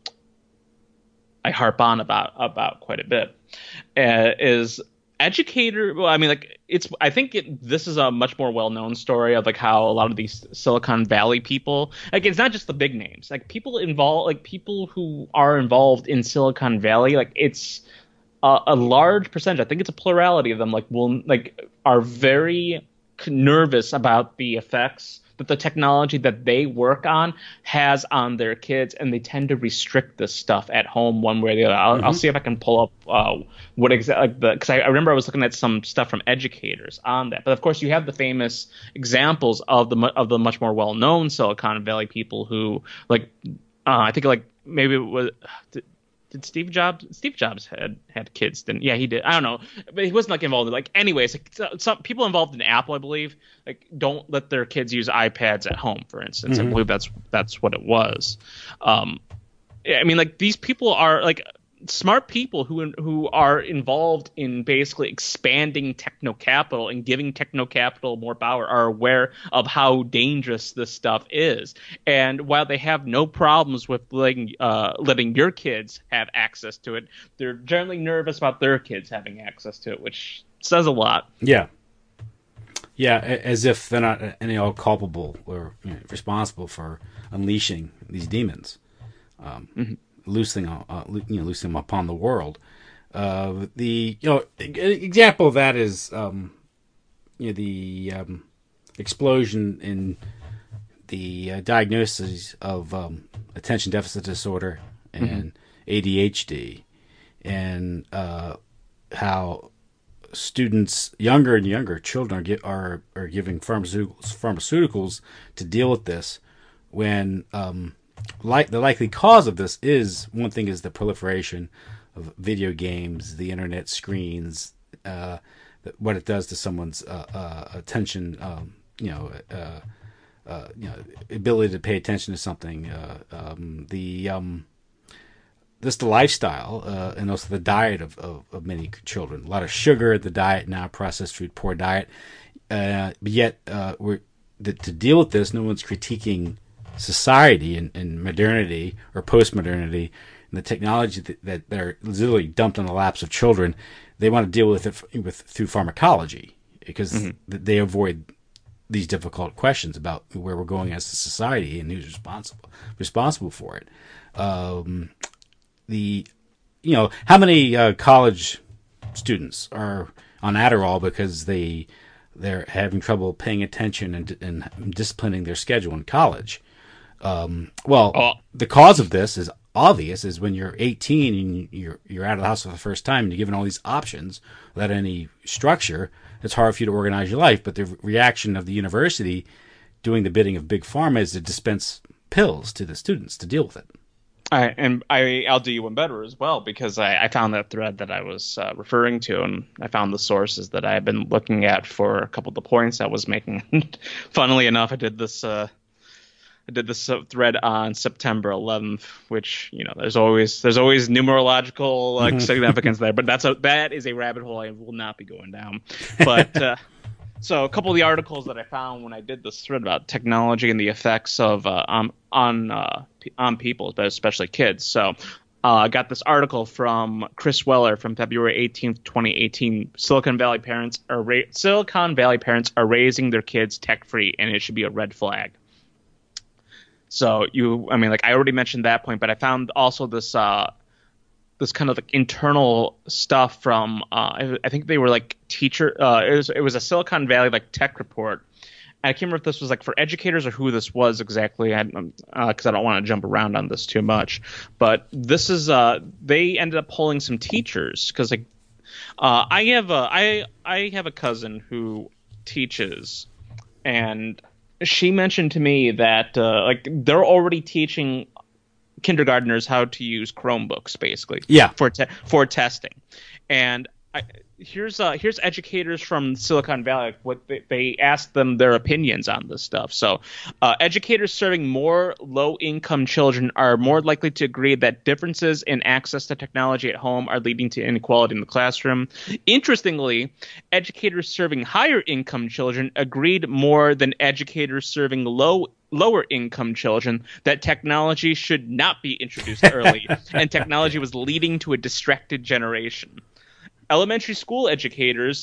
I harp on about about quite a bit. Uh, is educator well I mean like it's I think it, this is a much more well-known story of like how a lot of these Silicon Valley people, like it's not just the big names, like people involved like people who are involved in Silicon Valley, like it's a, a large percentage, I think it's a plurality of them, like will like are very nervous about the effects that the technology that they work on has on their kids, and they tend to restrict this stuff at home one way or the other. I'll, mm-hmm. I'll see if I can pull up uh, what exactly, like the because I, I remember I was looking at some stuff from educators on that. But of course, you have the famous examples of the of the much more well-known Silicon Valley people who, like, uh, I think like maybe it was. Did Steve Jobs? Steve Jobs had had kids, didn't? Yeah, he did. I don't know, but he wasn't like involved in like. Anyways, like, some people involved in Apple, I believe, like don't let their kids use iPads at home, for instance. Mm-hmm. I believe that's that's what it was. Um, I mean, like these people are like smart people who who are involved in basically expanding techno capital and giving techno capital more power are aware of how dangerous this stuff is. And while they have no problems with letting uh, letting your kids have access to it, they're generally nervous about their kids having access to it, which says a lot. Yeah. Yeah, as if they're not any all culpable or you know, responsible for unleashing these demons. Um, mm-hmm. Loosing, uh, you know, loosing them upon the world. Uh, the you know an example of that is um, you know the um, explosion in the uh, diagnosis of um, attention deficit disorder and mm-hmm. A D H D, and uh, how students, younger and younger children, are get, are are giving pharmaceuticals pharmaceuticals to deal with this when. Um, Like the likely cause of this is one thing is the proliferation of video games, the internet screens, uh, what it does to someone's uh, uh, attention, um, you know, uh, uh, you know, ability to pay attention to something. Uh, um, the um, this the lifestyle uh, and also the diet of, of, of many children. A lot of sugar at the diet now, processed food, poor diet. Uh, but yet, uh, we're the, to deal with this, no one's critiquing society and, and modernity or post-modernity and the technology that, that they're literally dumped on the laps of children. They want to deal with it with through pharmacology because mm-hmm. they avoid these difficult questions about where we're going as a society and who's responsible responsible for it. Um, the you know how many uh, college students are on Adderall because they they're having trouble paying attention and, and disciplining their schedule in college. Um, well, oh. the cause of this is obvious: is when you're eighteen and you're you're out of the house for the first time, and you're given all these options without any structure. It's hard for you to organize your life. But the reaction of the university, doing the bidding of big pharma, is to dispense pills to the students to deal with it. I, and I, I'll do you one better as well, because I, I found that thread that I was uh, referring to, and I found the sources that I had been looking at for a couple of the points I was making. Funnily enough, I did this. Uh, I did this thread on September eleventh, which, you know, there's always there's always numerological like mm-hmm. significance there, but that's a that is a rabbit hole I will not be going down. But uh, so a couple of the articles that I found when I did this thread about technology and the effects of uh, on on uh, on people, but especially kids. So uh, I got this article from Chris Weller from February eighteenth, twenty eighteen. Silicon Valley parents are ra- Silicon Valley parents are raising their kids tech free, and it should be a red flag. So you, I mean, like I already mentioned that point, but I found also this, uh, this kind of like internal stuff from, uh, I, I think they were like teacher, uh, it was, it was a Silicon Valley like tech report. And I can't remember if this was like for educators or who this was exactly, I, uh, cause I don't want to jump around on this too much, but this is, uh, they ended up polling some teachers cause like, uh, I have a, I, I have a cousin who teaches, and she mentioned to me that uh, like they're already teaching kindergartners how to use Chromebooks, basically, yeah, for te- for testing. And I, here's uh, here's educators from Silicon Valley. What they, they asked them their opinions on this stuff. So, uh, educators serving more low-income children are more likely to agree that differences in access to technology at home are leading to inequality in the classroom. Interestingly, educators serving higher-income children agreed more than educators serving low lower income children that technology should not be introduced early, and technology was leading to a distracted generation. Elementary school educators,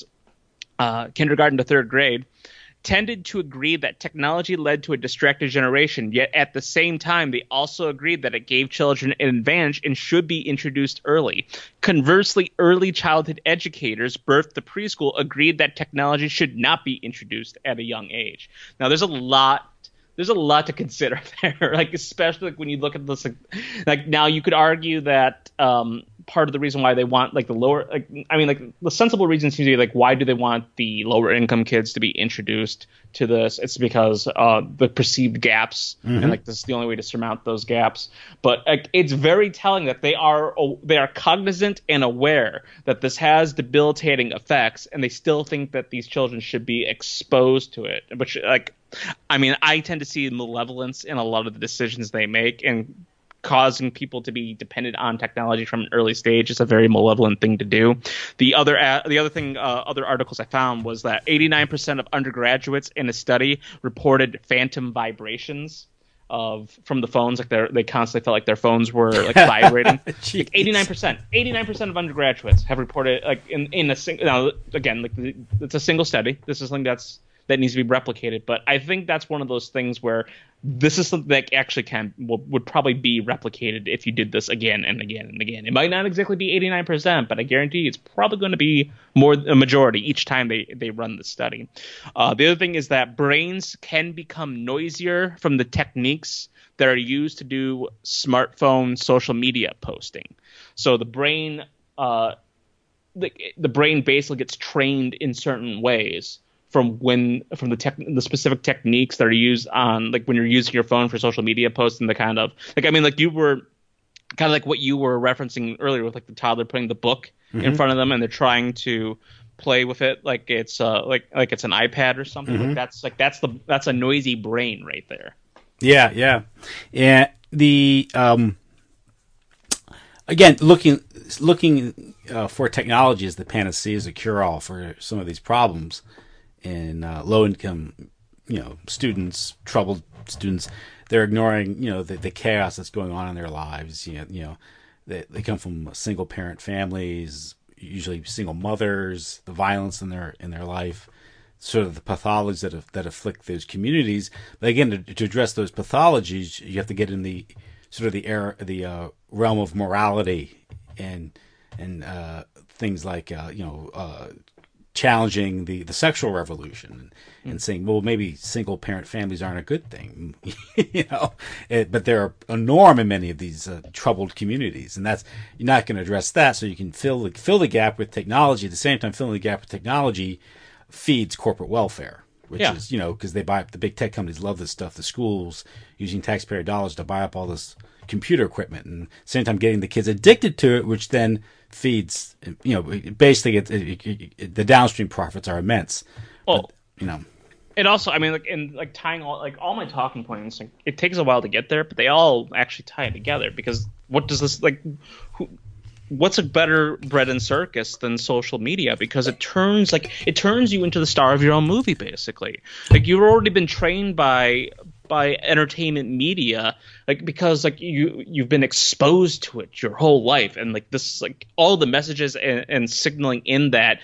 uh, kindergarten to third grade, tended to agree that technology led to a distracted generation, yet at the same time, they also agreed that it gave children an advantage and should be introduced early. Conversely, early childhood educators, birth to preschool, agreed that technology should not be introduced at a young age. Now, there's a lot There's a lot to consider there, like especially like when you look at this. Like, like now, you could argue that um, part of the reason why they want like the lower, like I mean, like the sensible reason seems to be like why do they want the lower income kids to be introduced to this? It's because uh, the perceived gaps, mm-hmm. and like this is the only way to surmount those gaps. But like, it's very telling that they are they are cognizant and aware that this has debilitating effects, and they still think that these children should be exposed to it, which like. I mean, I tend to see malevolence in a lot of the decisions they make, and causing people to be dependent on technology from an early stage is a very malevolent thing to do. The other uh, the other thing, uh, other articles I found was that eighty-nine percent of undergraduates in a study reported phantom vibrations of from the phones, like they they constantly felt like their phones were like vibrating. Like eighty-nine percent, eighty-nine percent of undergraduates have reported like in in a single. Now again, like it's a single study. This is something that's that needs to be replicated. But I think that's one of those things where this is something that actually can will, would probably be replicated if you did this again and again and again. It might not exactly be eighty-nine percent, but I guarantee it's probably going to be more a majority each time they, they run the study. Uh, the other thing is that brains can become noisier from the techniques that are used to do smartphone social media posting. So the brain, uh, the, the brain basically gets trained in certain ways from when from the tech the specific techniques that are used on like when you're using your phone for social media posts and the kind of like I mean like you were kind of like what you were referencing earlier with like the toddler putting the book mm-hmm. in front of them and they're trying to play with it like it's uh like like it's an iPad or something. Mm-hmm. Like that's like that's the that's a noisy brain right there. Yeah, yeah. And the um again looking looking uh, for technology as the panacea, as a cure-all for some of these problems. In uh, low-income, you know, students, troubled students, they're ignoring, you know, the, the chaos that's going on in their lives. You know, you know, they they come from single-parent families, usually single mothers, the violence in their in their life, sort of the pathologies that that afflict those communities. But again, to, to address those pathologies, you have to get in the sort of the era, the uh, realm of morality and and uh, things like uh, you know. Uh, challenging the, the sexual revolution and, and saying, well, maybe single parent families aren't a good thing, you know, it, but they're a norm in many of these uh, troubled communities. And that's, you're not going to address that. So you can fill the, fill the gap with technology. At the same time, filling the gap with technology feeds corporate welfare, which yeah. is, you know, because they buy up, the big tech companies love this stuff. The schools using taxpayer dollars to buy up all this computer equipment and at the same time getting the kids addicted to it, which then feeds, you know, basically it, it, it, it, the downstream profits are immense. Well, but, you know, and also, I mean, like, in like tying all like all my talking points, like, it takes a while to get there, but they all actually tie together because what does this like? Who, what's a better bread and circus than social media? Because it turns like it turns you into the star of your own movie, basically. Like you've already been trained by. by entertainment media, like because like you you've been exposed to it your whole life, and like this like all the messages and, and signaling in that,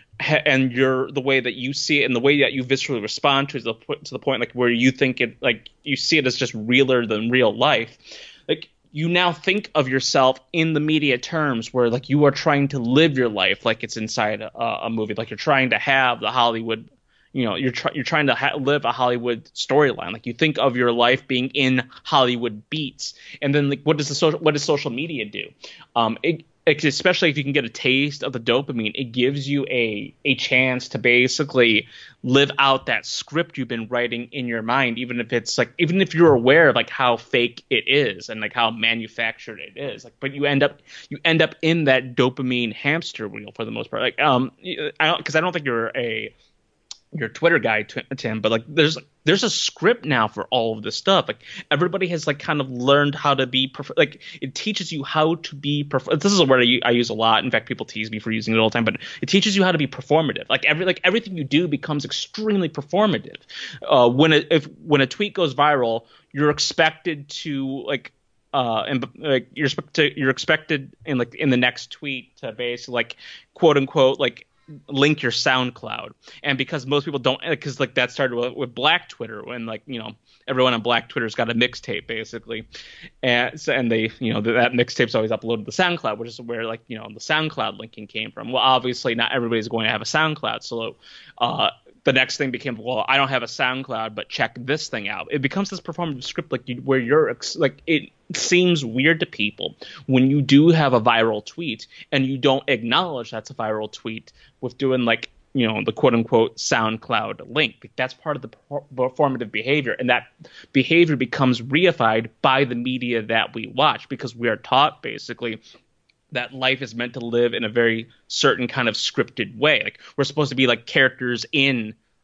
and your the way that you see it and the way that you viscerally respond to it, to the, to the point like where you think it like you see it as just realer than real life. Like you now think of yourself in the media terms where like you are trying to live your life like it's inside a, a movie, like you're trying to have the Hollywood. You know, you're try- you're trying to ha- live a Hollywood storyline. Like you think of your life being in Hollywood beats, and then like what does the social what does social media do? Um, it, it, especially if you can get a taste of the dopamine, it gives you a a chance to basically live out that script you've been writing in your mind, even if it's like even if you're aware of like how fake it is and like how manufactured it is. Like, but you end up you end up in that dopamine hamster wheel for the most part. Like, um, I don't because I don't think you're a your Twitter guy, Tim, but like there's there's a script now for all of this stuff. Like everybody has like kind of learned how to be perf- like it teaches you how to be perf- this is a word I, I use a lot. In fact, people tease me for using it all the time, but it teaches you how to be performative. Like every like everything you do becomes extremely performative. Uh, when a, if when a tweet goes viral, you're expected to like uh and like you're to, you're expected in like in the next tweet to basically like quote unquote like link your SoundCloud. And because most people don't, because like that started with, with Black Twitter when like, you know, everyone on Black Twitter's got a mixtape basically. And so, and they, you know, that mixtape's always uploaded to SoundCloud, which is where like, you know, the SoundCloud linking came from. Well, obviously not everybody's going to have a SoundCloud. So, uh, the next thing became, well, I don't have a SoundCloud, but check this thing out. It becomes this performative script, like you, where you're ex- like, it seems weird to people when you do have a viral tweet and you don't acknowledge that's a viral tweet with doing like, you know, the quote unquote SoundCloud link. That's part of the performative behavior, and that behavior becomes reified by the media that we watch because we are taught basically that life is meant to live in a very certain kind of scripted way. Like we're supposed to be like characters in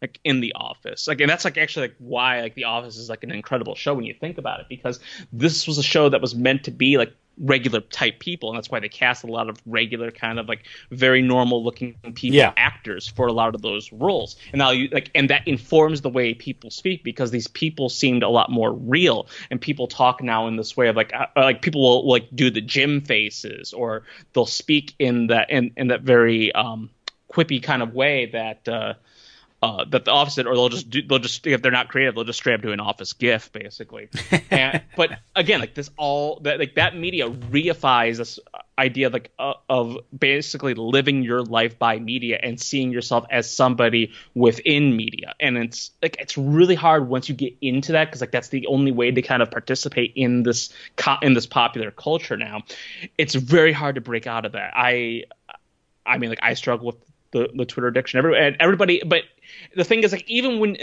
like in The Office. Like, and that's like actually like why like The Office is like an incredible show when you think about it, because this was a show that was meant to be like regular type people, and that's why they cast a lot of regular kind of like very normal looking people, yeah. actors for a lot of those roles. And now you like, and that informs the way people speak, because these people seemed a lot more real, and people talk now in this way of like uh, like people will like do the Jim faces, or they'll speak in that in, in that very um quippy kind of way that uh Uh, that the Office did, or they'll just do, they'll just if they're not creative, they'll just straight up do an Office GIF basically. And, but again, like this all that like that media reifies this idea of like uh, of basically living your life by media and seeing yourself as somebody within media. And it's like it's really hard once you get into that, because like that's the only way to kind of participate in this co- in this popular culture now. It's very hard to break out of that. I I mean, like I struggle with the, the Twitter addiction. Every, and everybody, but the thing is, like, even when,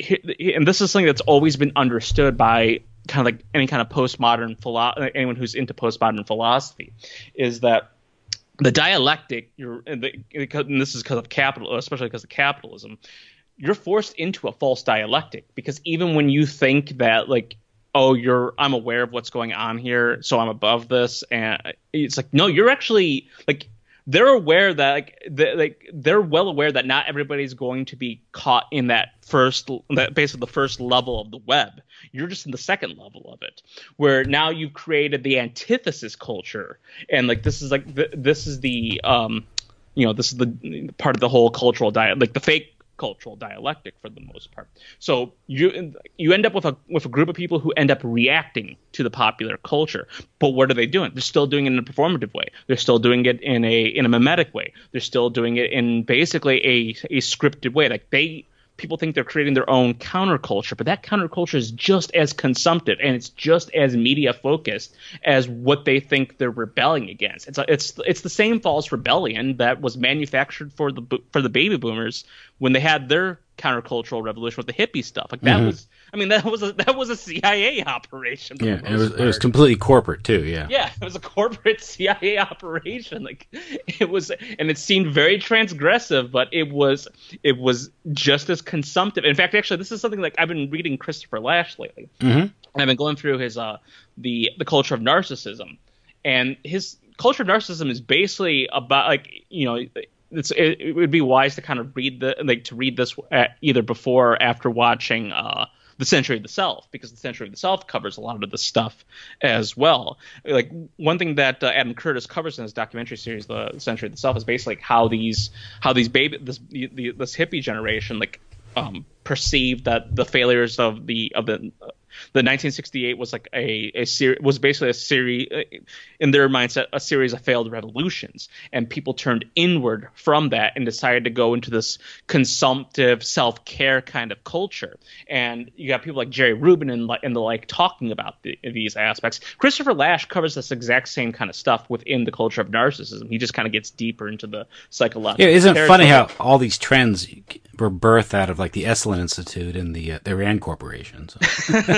and this is something that's always been understood by kind of like any kind of postmodern philo- anyone who's into postmodern philosophy, is that the dialectic, you're, and, the, and this is because of capital, especially because of capitalism, you're forced into a false dialectic, because even when you think that like, oh, you're, I'm aware of what's going on here, so I'm above this, and it's like, no, you're actually like, they're aware that like they, like they're well aware that not everybody's going to be caught in that first that basically the first level of the web. You're just in the second level of it, where now you've created the antithesis culture, and like this is like the, this is the um you know this is the part of the whole cultural diet, like the fake cultural dialectic for the most part. So you you end up with a with a group of people who end up reacting to the popular culture. But what are they doing? They're still doing it in a performative way. They're still doing it in a in a mimetic way. They're still doing it in basically a a scripted way. Like they people think they're creating their own counterculture, but that counterculture is just as consumptive, and it's just as media focused as what they think they're rebelling against. It's a, it's it's the same false rebellion that was manufactured for the for the baby boomers when they had their countercultural revolution with the hippie stuff. Like that mm-hmm. was, I mean, that was a, that was a C I A operation. Yeah, it was part. It was completely corporate too. Yeah, yeah, it was a corporate C I A operation. Like it was, and it seemed very transgressive, but it was it was just as consumptive. In fact, actually, this is something like I've been reading Christopher Lasch lately, mm-hmm. and I've been going through his uh the the culture of narcissism, and his culture of narcissism is basically about like you know. It's, it, it would be wise to kind of read the like to read this at either before or after watching uh, The Century of the Self, because The Century of the Self covers a lot of this stuff as well. Like one thing that uh, Adam Curtis covers in his documentary series, The Century of the Self, is basically like how these how these baby this the, the, this hippie generation like um, perceived that the failures of the of the uh, the nineteen sixty-eight was like a a ser- was basically a series in their mindset a series of failed revolutions, and people turned inward from that and decided to go into this consumptive self-care kind of culture. And you got people like Jerry Rubin and, and the like talking about the, these aspects. Christopher Lasch covers this exact same kind of stuff within the culture of narcissism. He just kind of gets deeper into the psychological. Yeah, isn't it funny how all these trends were birthed out of like the Esalen Institute and the uh, the Rand Corporation? So.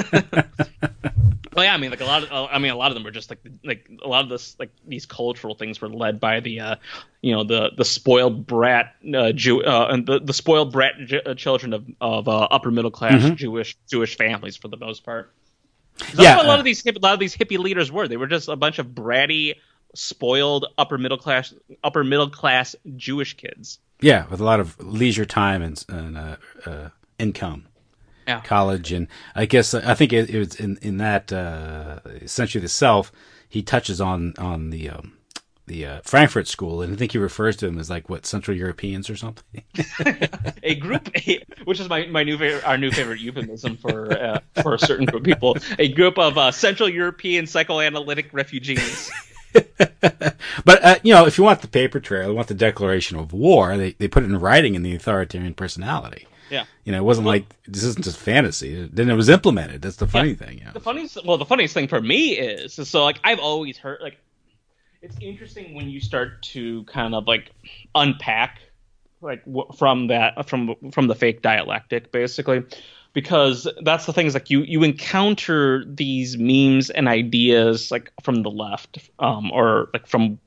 Well, yeah, I mean, like a lot of, I mean, a lot of them were just like, like a lot of this, like these cultural things were led by the, uh, you know, the the spoiled brat uh, Jew, uh, and the, the spoiled brat j- children of of uh, upper middle class mm-hmm. Jewish Jewish families for the most part. That's yeah, what a lot uh, of these a lot of these hippie leaders were. They were just a bunch of bratty, spoiled upper middle class upper middle class Jewish kids. Yeah, with a lot of leisure time and, and uh, uh, income. Yeah. College, and I guess I think it, it was in in that uh, Century of the Self. He touches on on the um, the uh, Frankfurt School, and I think he refers to them as like what Central Europeans or something. A group, a, which is my, my new favorite, our new favorite euphemism for uh, for a certain group of people. A group of uh, Central European psychoanalytic refugees. But uh, you know, if you want the paper trail, you want the declaration of war, they they put it in writing in the authoritarian personality. Yeah, you know, it wasn't well, like this isn't just fantasy. Then it was implemented. That's the funny yeah, thing. You know? The funniest, well, the funniest thing for me is so like I've always heard like it's interesting when you start to kind of like unpack like w- from that from from the fake dialectic basically, because that's the thing is like you you encounter these memes and ideas like from the left um, or like from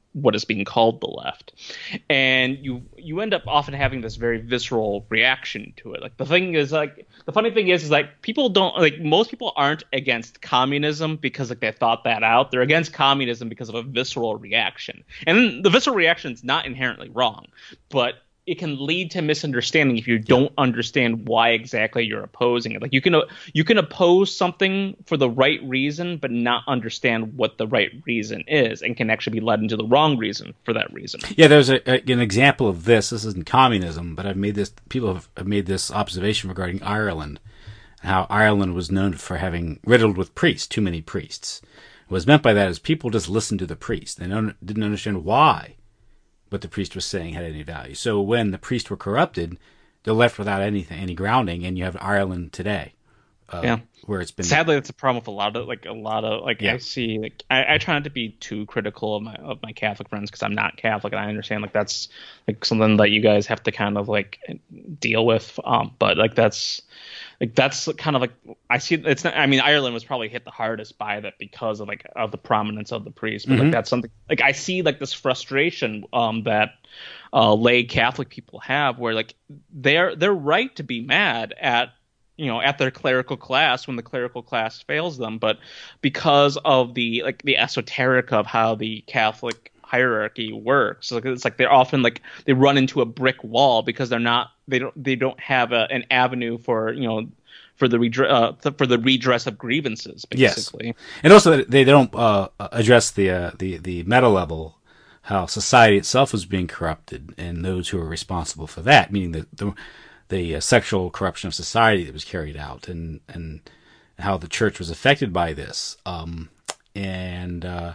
what is being called the left, and you you end up often having this very visceral reaction to it. Like the thing is, like the funny thing is, is like people don't like most people aren't against communism because like they thought that out. They're against communism because of a visceral reaction, and the visceral reaction is not inherently wrong, but it can lead to misunderstanding if you don't understand why exactly you're opposing it. Like you can you can oppose something for the right reason, but not understand what the right reason is, and can actually be led into the wrong reason for that reason. Yeah, there's a, a, an example of this. This isn't communism, but I've made this. People have, have made this observation regarding Ireland, how Ireland was known for having riddled with priests, too many priests. What was meant by that is people just listened to the priest. They don't, didn't understand why what the priest was saying had any value. So when the priests were corrupted, they're left without anything, any grounding, and you have Ireland today, uh, yeah, where it's been. Sadly, that's a problem with a lot of like a lot of like yeah. I see. Like I, I try not to be too critical of my of my Catholic friends because I'm not Catholic, and I understand like that's like something that you guys have to kind of like deal with. Um, but like that's. Like that's kind of like I see it's not I mean Ireland was probably hit the hardest by that because of like of the prominence of the priest, but mm-hmm. like that's something like I see like this frustration um that uh lay Catholic people have where like they're they're right to be mad at you know at their clerical class when the clerical class fails them, but because of the like the esoteric of how the Catholic hierarchy works, so it's like they're often like they run into a brick wall because they're not they don't they don't have a, an avenue for you know for the redress uh, for the redress of grievances basically. Yes. And also they don't uh, address the uh, the the meta level, how society itself was being corrupted and those who are responsible for that, meaning the the, the uh, sexual corruption of society that was carried out, and and how the church was affected by this, um, and uh,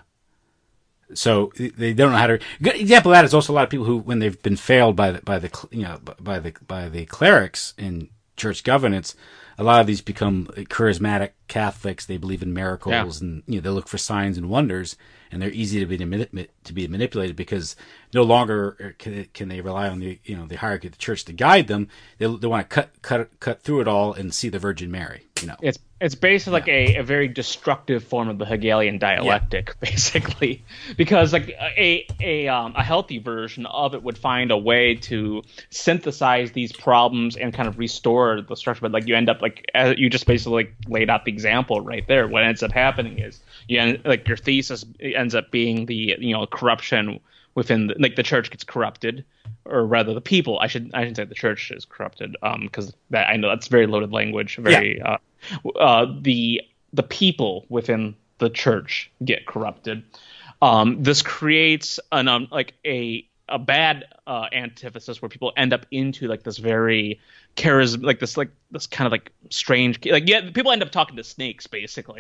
so they don't know how to. Good example of that is also a lot of people who, when they've been failed by the by the you know by the by the clerics in church governance, a lot of these become charismatic Catholics. They believe in miracles, yeah. and you know they look for signs and wonders, and they're easy to be to be manipulated because no longer can, can they rely on the you know the hierarchy of the church to guide them. They they want to cut cut cut through it all and see the Virgin Mary. You know, it's it's basically like yeah. a, a very destructive form of the Hegelian dialectic, yeah. basically, because like a a um, a healthy version of it would find a way to synthesize these problems and kind of restore the structure. But like you end up like as you just basically like laid out the example right there. What ends up happening is you end, like your thesis ends up being the you know corruption within the, like the church gets corrupted, or rather the people. I should I shouldn't say the church is corrupted, um, because that I know that's very loaded language. Very yeah. uh, uh, the the people within the church get corrupted. Um, this creates an um, like a a bad uh, antithesis where people end up into like this very charism, like this like this kind of like strange, like yeah, people end up talking to snakes basically.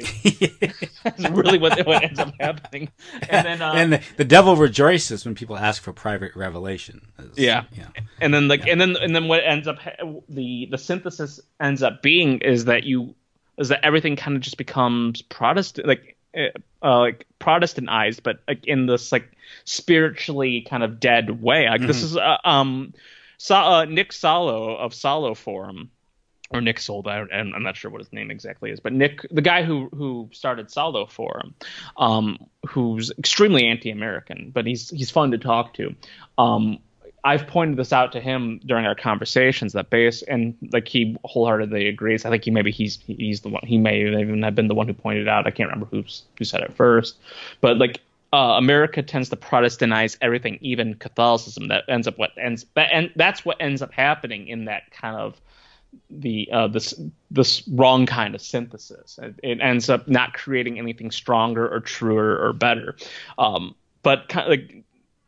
That's really what what ends up happening. And then uh, and the, the devil rejoices when people ask for private revelation. It's, yeah, yeah, and then like yeah. and then and then what ends up the the synthesis ends up being is that you is that everything kind of just becomes Protestant, like uh, like Protestantized, but like in this like spiritually kind of dead way. Like mm-hmm. this is uh, um. So, uh, Nick Salo of Salo Forum, or Nick Sold, I, I'm not sure what his name exactly is, but Nick, the guy who who started Salo Forum, um, who's extremely anti-American, but he's he's fun to talk to. Um, I've pointed this out to him during our conversations that base, and like he wholeheartedly agrees. I think he maybe he's he's the one. He may even have been the one who pointed it out. I can't remember who's who said it first, but like. Uh, America tends to Protestantize everything, even Catholicism. That ends up what ends, that, and that's what ends up happening in that kind of the uh, this this wrong kind of synthesis. It, it ends up not creating anything stronger or truer or better. Um, but kind of like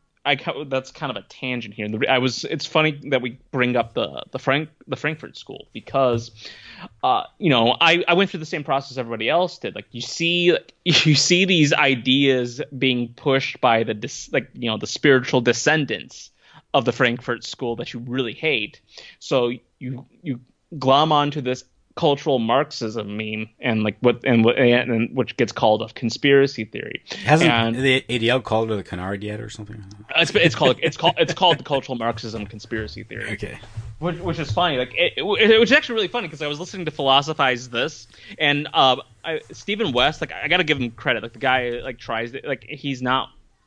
I that's kind of a tangent here. I was it's funny that we bring up the the Frank the Frankfurt School because. Uh, you know, I, I went through the same process everybody else did. Like you see, you see these ideas being pushed by the dis, like you know the spiritual descendants of the Frankfurt School that you really hate. So you you glom onto this cultural Marxism meme and like what and what and which gets called a conspiracy theory. Hasn't and, the A D L called it a canard yet or something? It's, it's called it's called it's called the cultural Marxism conspiracy theory. Okay. Which, which is funny, like it, it, it was actually really funny because I was listening to Philosophize This, and uh, I, Stephen West, like I got to give him credit, like the guy like tries to, like he's not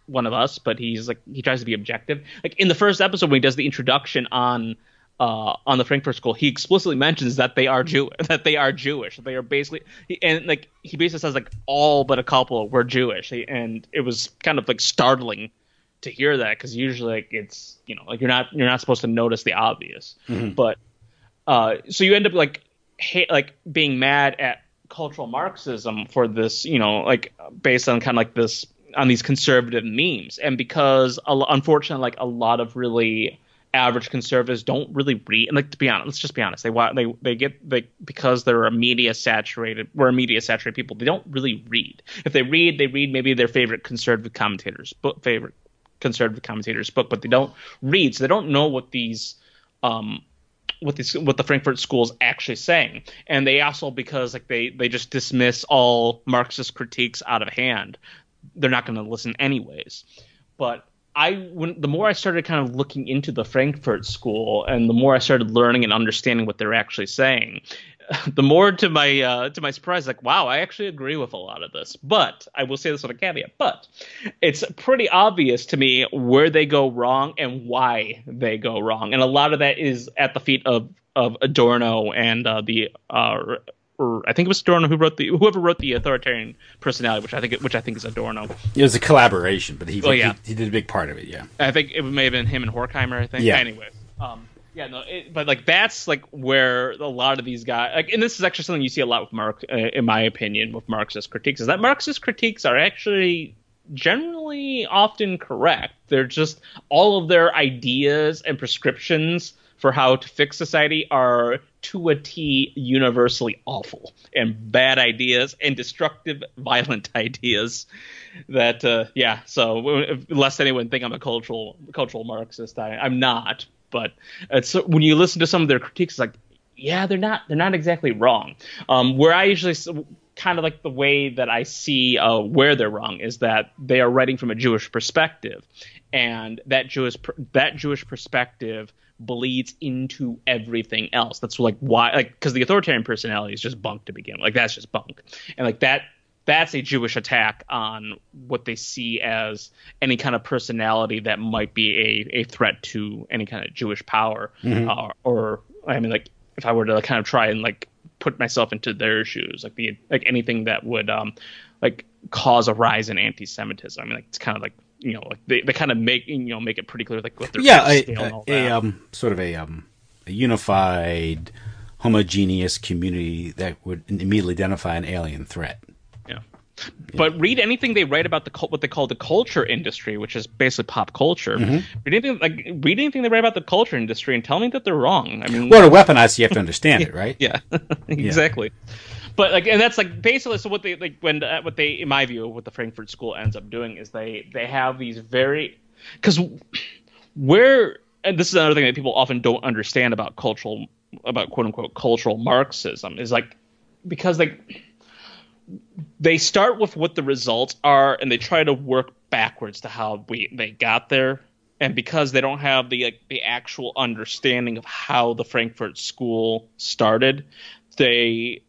one of us, but he's like he tries to be objective. Like in the first episode when he does the introduction on uh, on the Frankfurt School, he explicitly mentions that they are Jew that they are Jewish. They are basically and like he basically says like all but a couple were Jewish, and it was kind of like startling to hear that because usually like it's you know like you're not you're not supposed to notice the obvious, mm-hmm. but uh, so you end up like ha- like being mad at cultural Marxism for this, you know, like based on kind of like this on these conservative memes, and because unfortunately, like a lot of really average conservatives don't really read. And like to be honest, let's just be honest, they want they they get they because they're a media saturated, we're a media saturated people. They don't really read. If they read, they read maybe their favorite conservative commentators book, favorite conservative commentators book, but they don't read, so they don't know what these um. what these what the Frankfurt School is actually saying. And they also, because like they they just dismiss all Marxist critiques out of hand, they're not going to listen anyways. But I when the more I started kind of looking into the Frankfurt School, and the more I started learning and understanding what they're actually saying, the more to my uh, to my surprise, like, wow, I actually agree with a lot of this. But I will say this with a caveat. But it's pretty obvious to me where they go wrong and why they go wrong, and a lot of that is at the feet of of Adorno and uh, the uh, or I think it was Adorno who wrote the whoever wrote the Authoritarian Personality, which I think which I think is Adorno. It was a collaboration, but he oh, yeah. he, he did a big part of it. Yeah, I think it may have been him and Horkheimer. I think. Yeah. Anyway. Um, Yeah, no, it, but like that's like where a lot of these guys, like, and this is actually something you see a lot with Marx, uh, in my opinion, with Marxist critiques, is that Marxist critiques are actually generally often correct. They're just all of their ideas and prescriptions for how to fix society are to a T universally awful and bad ideas and destructive, violent ideas. That uh, yeah, so lest anyone think I'm a cultural cultural Marxist, I, I'm not. But it's, when you listen to some of their critiques, it's like, yeah, they're not they're not exactly wrong. Um, where I usually kind of like the way that I see uh, where they're wrong is that they are writing from a Jewish perspective, and that Jewish that Jewish perspective bleeds into everything else. That's like why, like, because the Authoritarian Personality is just bunk to begin with. Like that's just bunk, and like that. That's a Jewish attack on what they see as any kind of personality that might be a, a threat to any kind of Jewish power. Mm-hmm. Uh, or, I mean, like, if I were to kind of try and, like, put myself into their shoes, like, the like anything that would, um, like, cause a rise in anti-Semitism. I mean, like, it's kind of like, you know, like, they, they kind of make, you know, make it pretty clear, like, what they're yeah, a, a, a um, sort of a, um, a unified, homogeneous community that would immediately identify an alien threat. But read anything they write about the what they call the culture industry, which is basically pop culture. Mm-hmm. Read anything like read anything they write about the culture industry, and tell me that they're wrong. I mean, well, to weaponize, you have to understand it, right? Yeah, exactly. Yeah. But like, and that's like basically so what they like when uh, what they, in my view, what the Frankfurt School ends up doing is they they have these very because where and this is another thing that people often don't understand about cultural about quote unquote cultural Marxism is like because like. They start with what the results are, and they try to work backwards to how we they got there. And because they don't have the like, the actual understanding of how the Frankfurt School started, they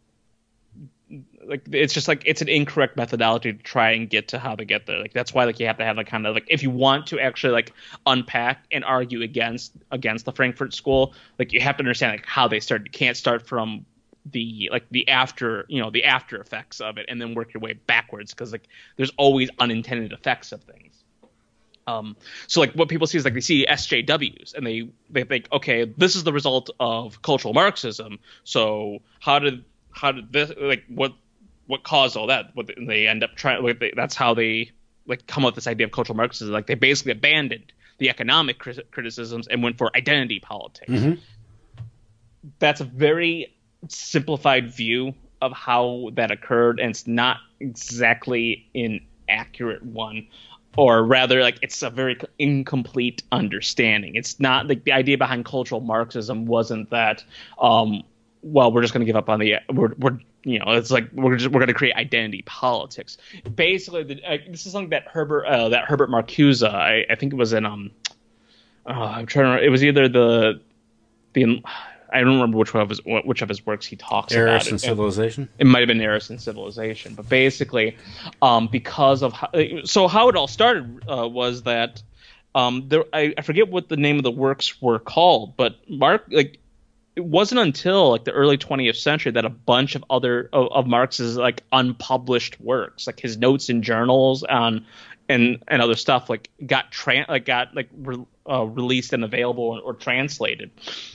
like it's just like it's an incorrect methodology to try and get to how they get there. Like that's why like you have to have like kind of like if you want to actually like unpack and argue against against the Frankfurt School, like you have to understand like how they started. You can't start from the like the after you know the after effects of it and then work your way backwards because like there's always unintended effects of things. Um, so like what people see is like they see S J Ws and they they think okay this is the result of cultural Marxism. So how did how did this like what what caused all that? What and they end up trying like they, that's how they like come up with this idea of cultural Marxism. Like they basically abandoned the economic criticisms and went for identity politics. Mm-hmm. That's a very simplified view of how that occurred, and it's not exactly an accurate one, or rather like it's a very incomplete understanding. It's not like the idea behind cultural Marxism wasn't that um well we're just going to give up on the we're, we're you know it's like we're just we're going to create identity politics. Basically the, uh, this is something that Herbert uh, that Herbert Marcuse I, I think it was in um uh, I'm trying to it was either the the I don't remember which one of his which of his works he talks Eros about. and it. Civilization? It might have been Eros and Civilization, but basically, um, because of how, so how it all started uh, was that um, there I, I forget what the name of the works were called, but Mark like it wasn't until like the early twentieth century that a bunch of other of, of Marx's like unpublished works, like his notes in journals on and and other stuff, like got tran like got like re- uh, released and available or, or translated,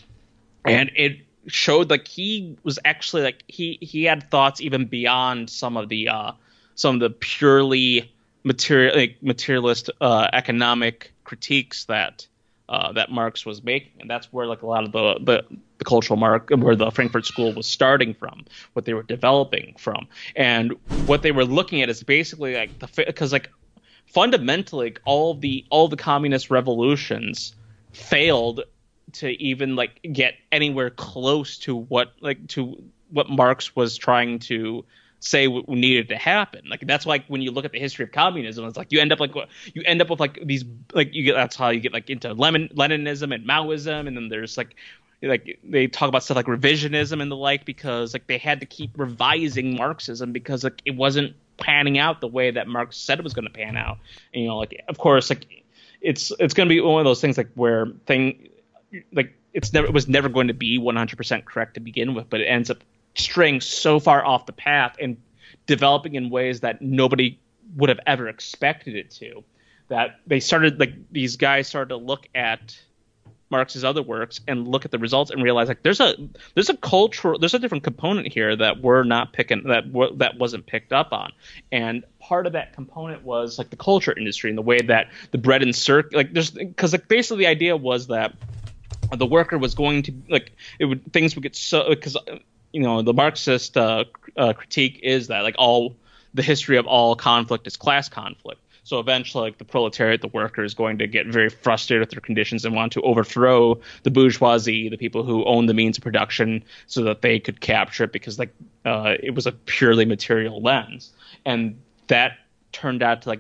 and it showed like he was actually like he he had thoughts even beyond some of the uh, some of the purely material like materialist uh, economic critiques that. Uh, that Marx was making, and that's where like a lot of the, the the cultural mark where the Frankfurt School was starting from, what they were developing from, and what they were looking at is basically like the because like fundamentally like, all the all the communist revolutions failed to even like get anywhere close to what like to what Marx was trying to say what needed to happen. Like that's like when you look at the history of communism, it's like you end up like you end up with like these like you get that's how you get like into Lenin, Leninism and Maoism, and then there's like like they talk about stuff like revisionism and the like because like they had to keep revising Marxism because like it wasn't panning out the way that Marx said it was going to pan out. And, you know, like of course like it's it's going to be one of those things like where thing like it's never it was never going to be one hundred percent correct to begin with, but it ends up straying so far off the path and developing in ways that nobody would have ever expected it to, that they started like these guys started to look at Marx's other works and look at the results and realize like there's a there's a cultural there's a different component here that we're not picking that w- that wasn't picked up on, and part of that component was like the culture industry and the way that the bread and circuit like there's because like basically the idea was that the worker was going to like it would things would get so because you know, the Marxist uh, uh, critique is that like all the history of all conflict is class conflict. So eventually, like the proletariat, the worker, is going to get very frustrated with their conditions and want to overthrow the bourgeoisie, the people who own the means of production, so that they could capture it because like uh, it was a purely material lens, and that turned out to like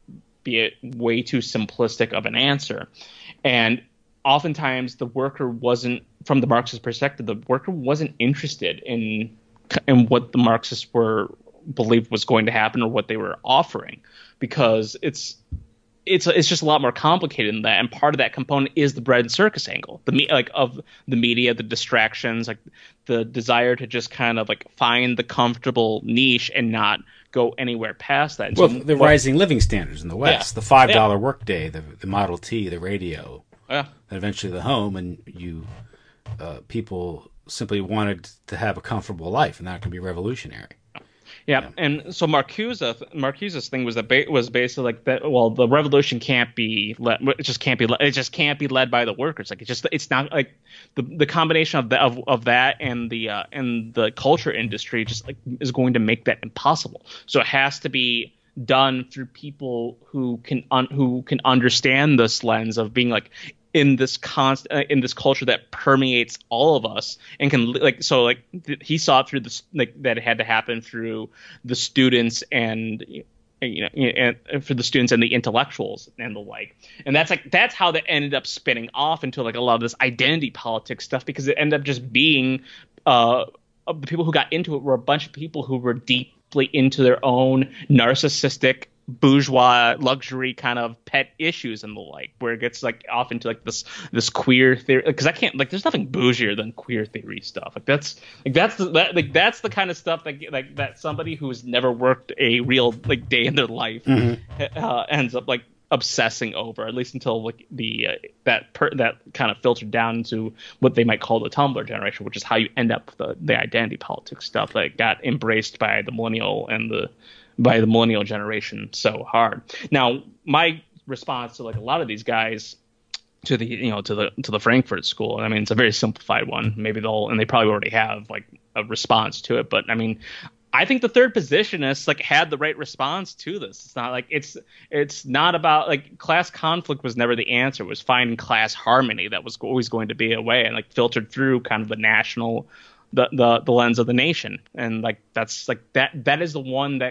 be a way too simplistic of an answer, and oftentimes the worker wasn't, from the Marxist perspective, the worker wasn't interested in in what the Marxists were believed was going to happen or what they were offering, because it's it's it's just a lot more complicated than that. And part of that component is the bread and circus angle, the me- like of the media, the distractions, like the desire to just kind of like find the comfortable niche and not go anywhere past that. And well, so, the what, rising living standards in the West, yeah, the five dollar yeah. workday, the the Model T, the radio. Yeah. And eventually the home, and you uh, people simply wanted to have a comfortable life, and that can be revolutionary. Yeah, yeah. And so Marcuse, Marcuse's thing was that ba- was basically like that. Well, the revolution can't be led. It just can't be. Le- it just can't be led by the workers. Like it's just. It's not like the the combination of the, of of that and the uh, and the culture industry just like is going to make that impossible. So it has to be done through people who can un- who can understand this lens of being like in this const uh, in this culture that permeates all of us and can like so like th- he saw it through this like that it had to happen through the students and you know and for the students and the intellectuals and the like, and that's like that's how that ended up spinning off into like a lot of this identity politics stuff, because it ended up just being uh the people who got into it were a bunch of people who were deeply into their own narcissistic bourgeois luxury kind of pet issues and the like, where it gets like off into like this this queer theory, because I can't like there's nothing bougier than queer theory stuff. Like that's like that's the, that, like that's the kind of stuff that like that somebody who's never worked a real like day in their life mm-hmm. uh, ends up like obsessing over, at least until like the uh, that per, that kind of filtered down into what they might call the Tumblr generation, which is how you end up with the, the identity politics stuff that got embraced by the millennial and the by the millennial generation so hard. Now, my response to like a lot of these guys to the you know to the to the Frankfurt School, I mean, it's a very simplified one. Maybe they'll and they probably already have like a response to it, but I mean, I think the third positionists like had the right response to this. It's not like it's it's not about like class conflict was never the answer. It was finding class harmony that was always going to be a way, and like filtered through kind of the national the the, the lens of the nation. And like that's like that that is the one that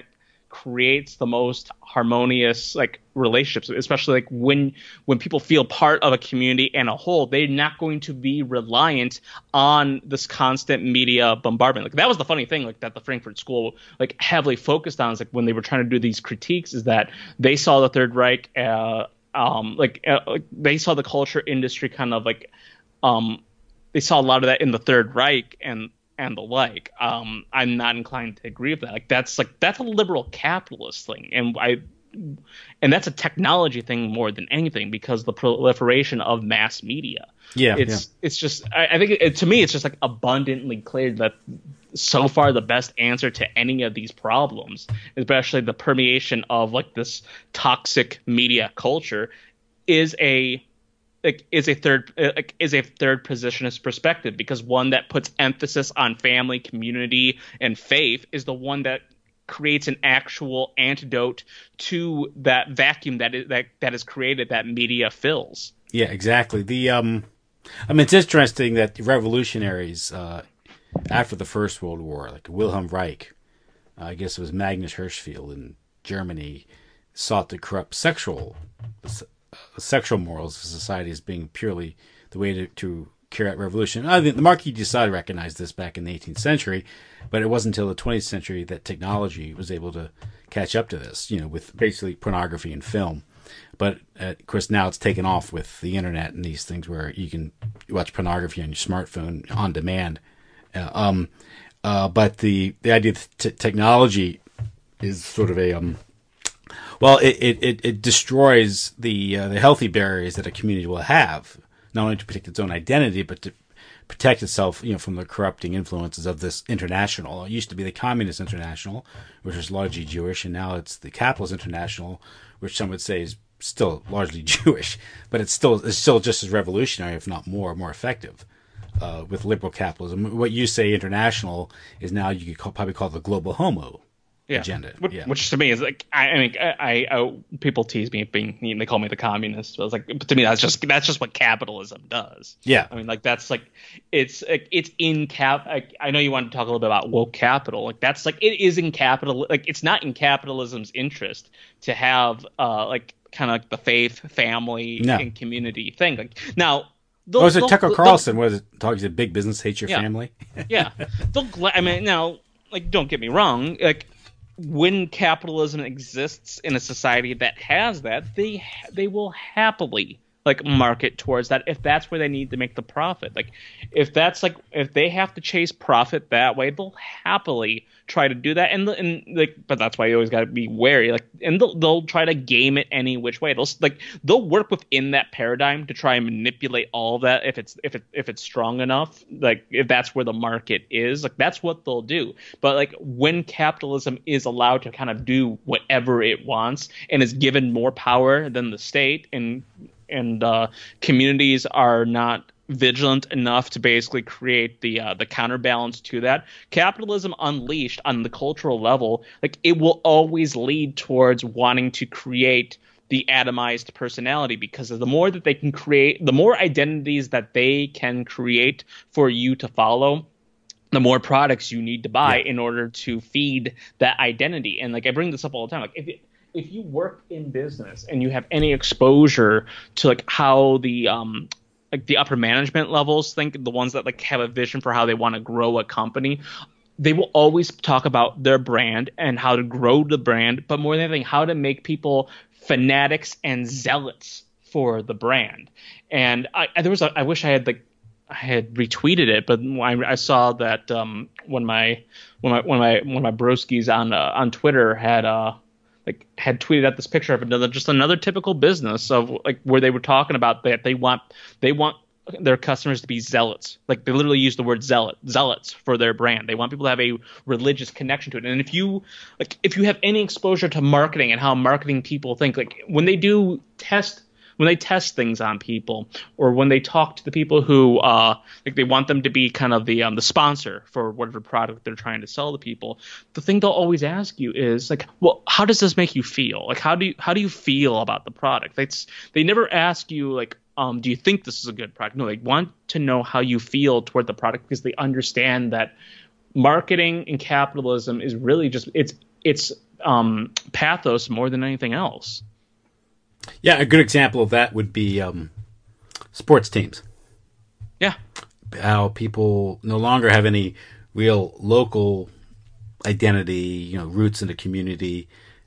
creates the most harmonious like relationships, especially like when when people feel part of a community and a whole. They're not going to be reliant on this constant media bombardment. Like that was the funny thing, like that the Frankfurt School like heavily focused on is like when they were trying to do these critiques, is that they saw the Third Reich, uh, um, like uh, they saw the culture industry kind of like, um, they saw a lot of that in the Third Reich and. and the like. Um, I'm not inclined to agree with that. Like that's like that's a liberal capitalist thing, and I, and that's a technology thing more than anything because the proliferation of mass media. Yeah, it's yeah. it's just I, I think it, it, to me it's just like abundantly clear that so far the best answer to any of these problems, especially the permeation of like this toxic media culture, is a Like, is a third like, is a third positionist perspective, because one that puts emphasis on family, community, and faith is the one that creates an actual antidote to that vacuum that is, that that is created that media fills. Yeah, exactly. The um, I mean, it's interesting that the revolutionaries uh, after the First World War, like Wilhelm Reich, uh, I guess it was Magnus Hirschfeld in Germany, sought to corrupt sexual. Uh, sexual morals of society as being purely the way to, to carry out revolution. I think the Marquis de Sade recognized this back in the eighteenth century, but it wasn't until the twentieth century that technology was able to catch up to this, you know, with basically pornography and film. But, uh, of course, now it's taken off with the internet and these things where you can watch pornography on your smartphone on demand. Uh, um, uh, but the, the idea that t- technology is sort of a... Um, Well, it, it, it destroys the uh, the healthy barriers that a community will have, not only to protect its own identity, but to protect itself, you know, from the corrupting influences of this international. It used to be the Communist International, which was largely Jewish, and now it's the Capitalist International, which some would say is still largely Jewish, but it's still it's still just as revolutionary, if not more, more effective. Uh, with liberal capitalism, what you say international is now you could call, probably call the global homo. Yeah. Agenda. Which, yeah. which to me is like I, I mean I, I, I people tease me being you know, they call me the communist. But I was like, but to me that's just that's just what capitalism does. Yeah. I mean like that's like it's like it's in cap. I, I know you want to talk a little bit about woke capital. Like that's like it is in capital. Like it's not in capitalism's interest to have uh like kind of like the faith, family, no. and community thing. Like now. Oh, was it Tucker Carlson? Was it talking to big business hates your yeah. family? yeah. They'll, I mean now like don't get me wrong like. When capitalism exists in a society that has that, they they will happily like market towards that if that's where they need to make the profit. Like if that's like if they have to chase profit that way, they'll happily try to do that. And and like, but that's why you always got to be wary. Like, and they'll they'll try to game it any which way. They'll like they'll work within that paradigm to try and manipulate all of that if it's if it if it's strong enough. Like if that's where the market is, like that's what they'll do. But like when capitalism is allowed to kind of do whatever it wants and is given more power than the state, and and uh, communities are not vigilant enough to basically create the uh, the counterbalance to that. Capitalism unleashed on the cultural level, like it will always lead towards wanting to create the atomized personality, because the more that they can create, the more identities that they can create for you to follow, the more products you need to buy yeah. in order to feed that identity. And like I bring this up all the time, like if it, if you work in business and you have any exposure to like how the um like the upper management levels think, the ones that like have a vision for how they want to grow a company, they will always talk about their brand and how to grow the brand, but more than anything, how to make people fanatics and zealots for the brand. And I, I there was a, I wish I had like I had retweeted it, but I, I saw that um when my when my when my when my broskies on uh, on Twitter had uh like had tweeted out this picture of another just another typical business of like where they were talking about that they want they want their customers to be zealots. Like they literally use the word zealot zealots for their brand. They want people to have a religious connection to it. And if you like if you have any exposure to marketing and how marketing people think, like when they do test when they test things on people, or when they talk to the people who uh, like they want them to be kind of the um, the sponsor for whatever product they're trying to sell to people, the thing they'll always ask you is like, well, how does this make you feel? Like, how do you how do you feel about the product? It's, they never ask you like, um, do you think this is a good product? No, they want to know how you feel toward the product, because they understand that marketing and capitalism is really just it's it's um, pathos more than anything else. Yeah, a good example of that would be um, sports teams. Yeah. How people no longer have any real local identity, you know, roots in the community.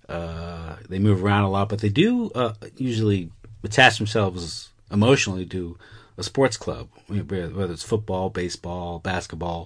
Uh, they move around a lot, but they do uh, usually attach themselves emotionally to a sports club, whether it's football, baseball, basketball,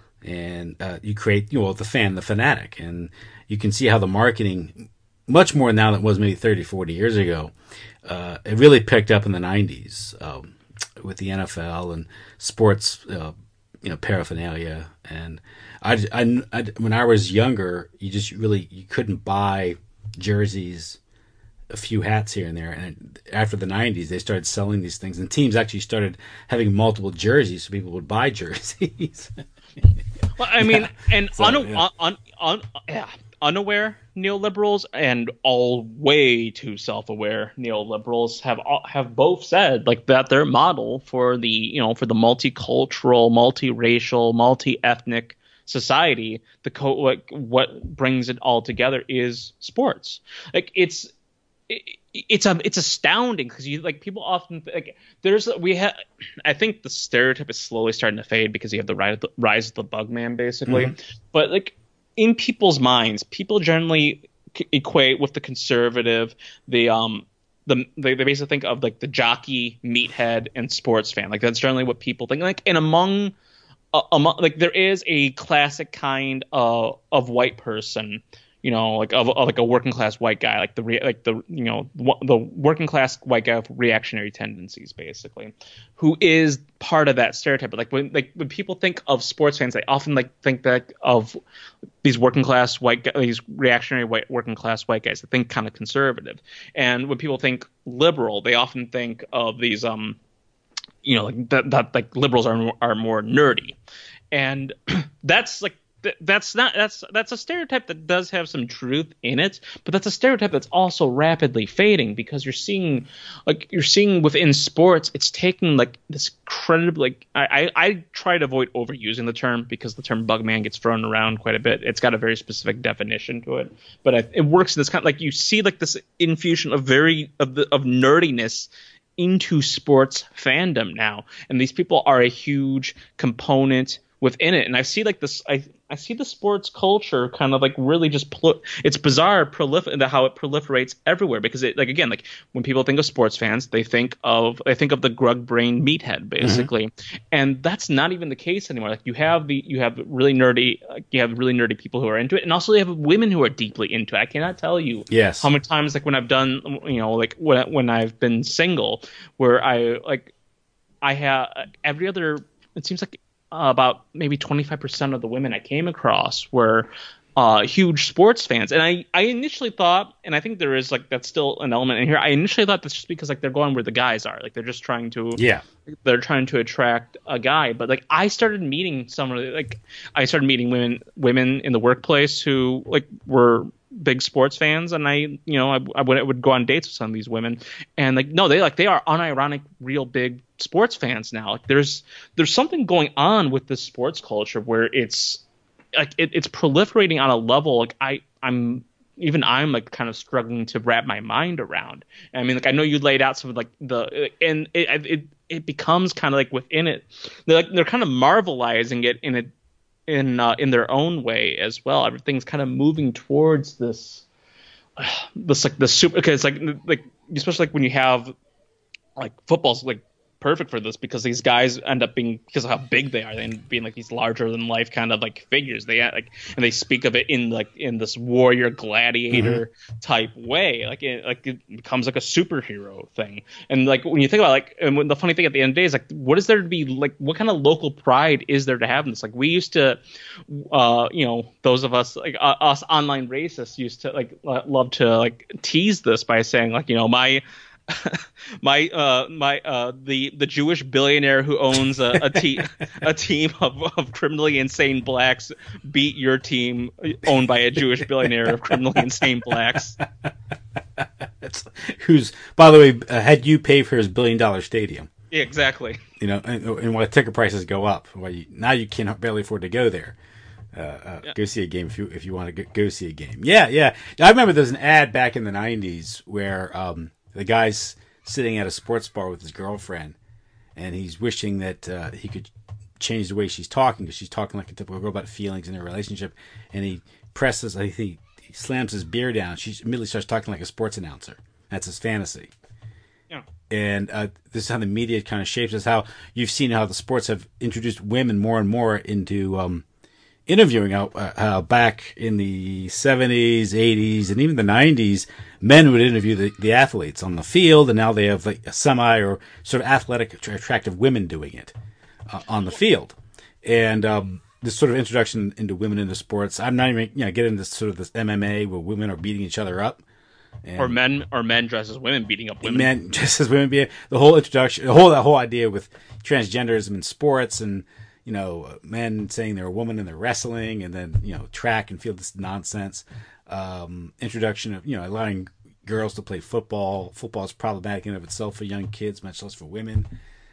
and uh, you create, you know, the fan, the fanatic, and you can see how the marketing, much more now than it was maybe thirty, forty years ago, uh, it really picked up in the nineties um, with the N F L and sports, uh, you know, paraphernalia. And I, I, I, when I was younger, you just really, you couldn't buy jerseys, a few hats here and there. And after the nineties, they started selling these things, and teams actually started having multiple jerseys, so people would buy jerseys. Well, I mean, yeah. and so, un- yeah. un- un- yeah, unaware neoliberals and all way too self-aware neoliberals have have both said like that their model for the you know for the multicultural, multiracial, multi-ethnic society, the co- like what brings it all together is sports. Like it's. It, it's a it's astounding because you like people often like there's we have I think the stereotype is slowly starting to fade because you have the rise of the, rise of the bug man basically, mm-hmm. but like in people's minds, people generally c- equate with the conservative, the um the they, they basically think of like the jockey, meathead, and sports fan. Like that's generally what people think. Like and among uh, among like there is a classic kind of of white person. You know, like of, of like a working class white guy, like the re, like the you know the working class white guy with reactionary tendencies, basically, who is part of that stereotype. But like when like when people think of sports fans, they often like think that of these working class white guys, these reactionary white working class white guys. They think kind of conservative, and when people think liberal, they often think of these um, you know, like that that like liberals are are more nerdy, and that's like. That's not that's that's a stereotype that does have some truth in it, but that's a stereotype that's also rapidly fading because you're seeing like you're seeing within sports, it's taking like this incredible like I, I, I try to avoid overusing the term because the term bugman gets thrown around quite a bit. It's got a very specific definition to it, but I, it works in this kind of like you see like this infusion of very of the of nerdiness into sports fandom now, and these people are a huge component within it. And I see like this, I, I see the sports culture kind of like really just, pl- it's bizarre prolif- how it proliferates everywhere because it like, again, like when people think of sports fans, they think of, they think of the grug brain meathead basically. Mm-hmm. And that's not even the case anymore. Like you have the, you have really nerdy, uh, you have really nerdy people who are into it. And also you have women who are deeply into it. I cannot tell you yes. how many times like when I've done, you know, like when, when I've been single where I like, I have every other, it seems like, Uh, about maybe twenty-five percent of the women I came across were uh, huge sports fans. And I, I initially thought, and I think there is like, that's still an element in here. I initially thought that's just because like they're going where the guys are. Like they're just trying to, yeah, they're trying to attract a guy. But like I started meeting some of the, like I started meeting women, women in the workplace who like were big sports fans, and I, you know, I, I would I would go on dates with some of these women, and like no, they like they are unironic, real big sports fans now. Like there's there's something going on with this sports culture where it's like it, it's proliferating on a level like I I'm even I'm like kind of struggling to wrap my mind around. I mean, like I know you laid out some of like the and it it it becomes kind of like within it, they're like they're kind of marvelizing it in a in uh, in their own way as well. Everything's kind of moving towards this uh, this like the super because like like especially like when you have like football's like perfect for this because these guys end up being because of how big they are, they end up being like these larger than life kind of like figures. They like and they speak of it in like in this warrior gladiator mm-hmm. type way. Like it like it becomes like a superhero thing. And like when you think about like and when the funny thing at the end of the day is like what is there to be like what kind of local pride is there to have in this? Like we used to uh you know those of us like uh, us online racists used to like love to like tease this by saying like you know my my uh my uh the the Jewish billionaire who owns a a, te- a team of, of criminally insane blacks beat your team owned by a Jewish billionaire of criminally insane blacks. That's, who's by the way uh, had you pay for his billion dollar stadium? Yeah, exactly. You know, and, and why ticket prices go up? Why you, now you can barely afford to go there. Uh, uh, Yeah. Go see a game if you if you want to go, go see a game. Yeah, yeah. I remember there was an ad back in the nineties where um, the guy's sitting at a sports bar with his girlfriend, and he's wishing that uh, he could change the way she's talking because she's talking like a typical girl about feelings in their relationship. And he presses, I think he, he slams his beer down. She immediately starts talking like a sports announcer. That's his fantasy. Yeah. And uh, this is how the media kind of shapes us. How you've seen how the sports have introduced women more and more into um, interviewing. How, uh, how back in the seventies, eighties, and even the nineties, men would interview the, the athletes on the field, and now they have like a semi or sort of athletic, attractive women doing it uh, on the field. And um, this sort of introduction into women into sports. I'm not even you know get into sort of this M M A where women are beating each other up. And or men, or men dressed as women beating up women. Men just as women being the whole introduction, the whole that whole idea with transgenderism in sports, and you know, men saying they're a woman and they're wrestling, and then you know, track and field, this nonsense. Um, introduction of you know, allowing girls to play football. Football is problematic in and of itself for young kids, much less for women.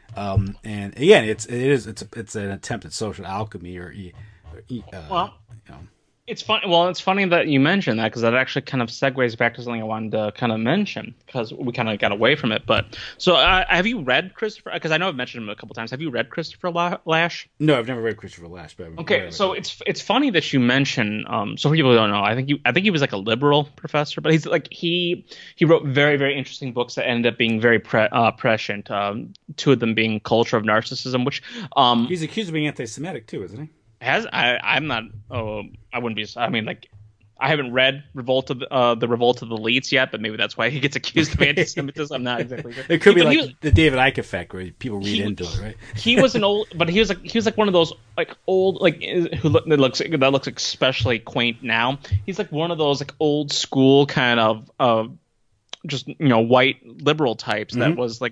Um, and again, it's it is it's a, it's an attempt at social alchemy, or uh, well. you know. It's funny. Well, it's funny that you mentioned that because that actually kind of segues back to something I wanted to kind of mention because we kind of got away from it. But so, uh, have you read Christopher? Because I know I've mentioned him a couple times. Have you read Christopher La- Lash? No, I've never read Christopher Lash. But I've okay, read so it's it's funny that you mention. Um, so for people who don't know, I think you I think he was like a liberal professor, but he's like he he wrote very very interesting books that ended up being very pre- uh, prescient. Um, two of them being Culture of Narcissism, which um, he's accused of being anti-Semitic too, isn't he? Has I? I'm not. Oh, I wouldn't be. I mean, like, I haven't read Revolt of the, uh, the Revolt of the Elites yet, but maybe that's why he gets accused of anti-Semitism. I'm not exactly sure. It could be But like was, the David Icke effect, where people read he, into it, right? He was an old, but he was like he was like one of those like old like who look that looks that looks especially quaint now. He's like one of those like old school kind of uh, just you know white liberal types Mm-hmm. that was like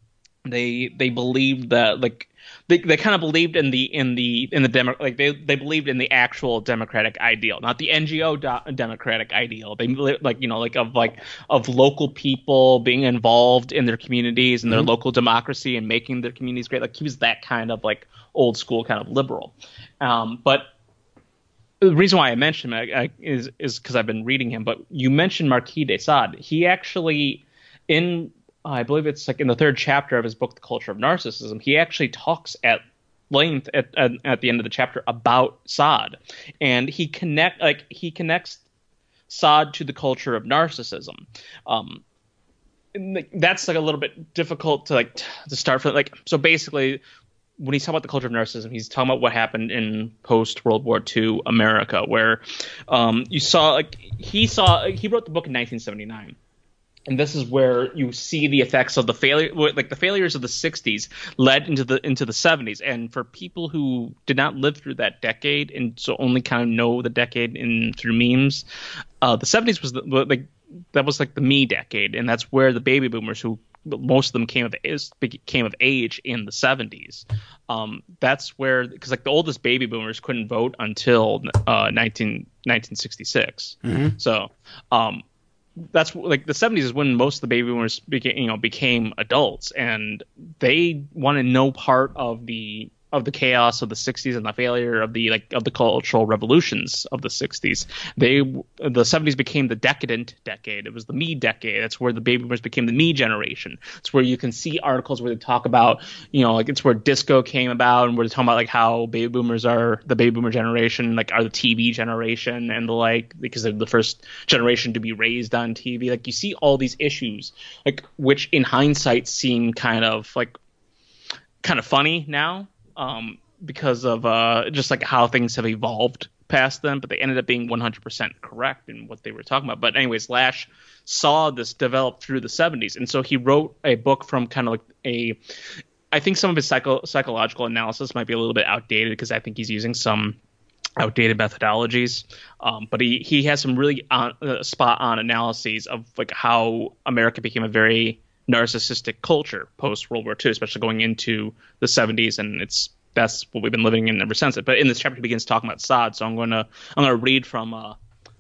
they they believed that like. They they kind of believed in the in the in the demo like they they believed in the actual democratic ideal, not the N G O do- democratic ideal. They like you know like of like of local people being involved in their communities and their Mm-hmm. local democracy and making their communities great. Like he was that kind of like old school kind of liberal. Um, but the reason why I mentioned him I, I, is is because I've been reading him. But you mentioned Marquis de Sade. He actually in I believe it's like in the third chapter of his book, The Culture of Narcissism, he actually talks at length at, at, at the end of the chapter about Sade, and he connect like he connects Sade to the culture of narcissism. Um, and that's like a little bit difficult to like t- to start from. Like so, basically, when he's talking about the culture of narcissism, he's talking about what happened in post World War Two America, where um, you saw like he saw he wrote the book in nineteen seventy-nine. And this is where you see the effects of the failure, like the failures of the sixties led into the into the seventies. And for people who did not live through that decade and so only kind of know the decade in through memes, uh, the seventies was the, like that was like the me decade, and that's where the baby boomers, who most of them came of age, came of age in the seventies. Um, that's where because like the oldest baby boomers couldn't vote until uh, nineteen sixty-six. Mm-hmm. So. Um, That's like the seventies is when most of the baby boomers became, you know, became adults, and they wanted no part of the of the chaos of the sixties and the failure of the like of the cultural revolutions of the sixties. They the seventies became the decadent decade. It was the me decade. That's where the baby boomers became the me generation. It's where you can see articles where they talk about, you know, like it's where disco came about, and where they're talking about like how baby boomers are the baby boomer generation, like are the T V generation and the like, because they're the first generation to be raised on T V. Like you see all these issues, like which in hindsight seem kind of like kind of funny now. Um, because of uh, just like how things have evolved past them, but they ended up being one hundred percent correct in what they were talking about. But anyways, Lash saw this develop through the seventies, and so he wrote a book from kind of like a I think some of his psycho- psychological analysis might be a little bit outdated because I think he's using some outdated methodologies, um, but he, he has some really on, uh, spot on analyses of like how America became a very narcissistic culture post World War Two, especially going into the seventies, and it's that's what we've been living in ever since. But in this chapter, he begins talking about Sade. So I'm going to I'm going to read from uh,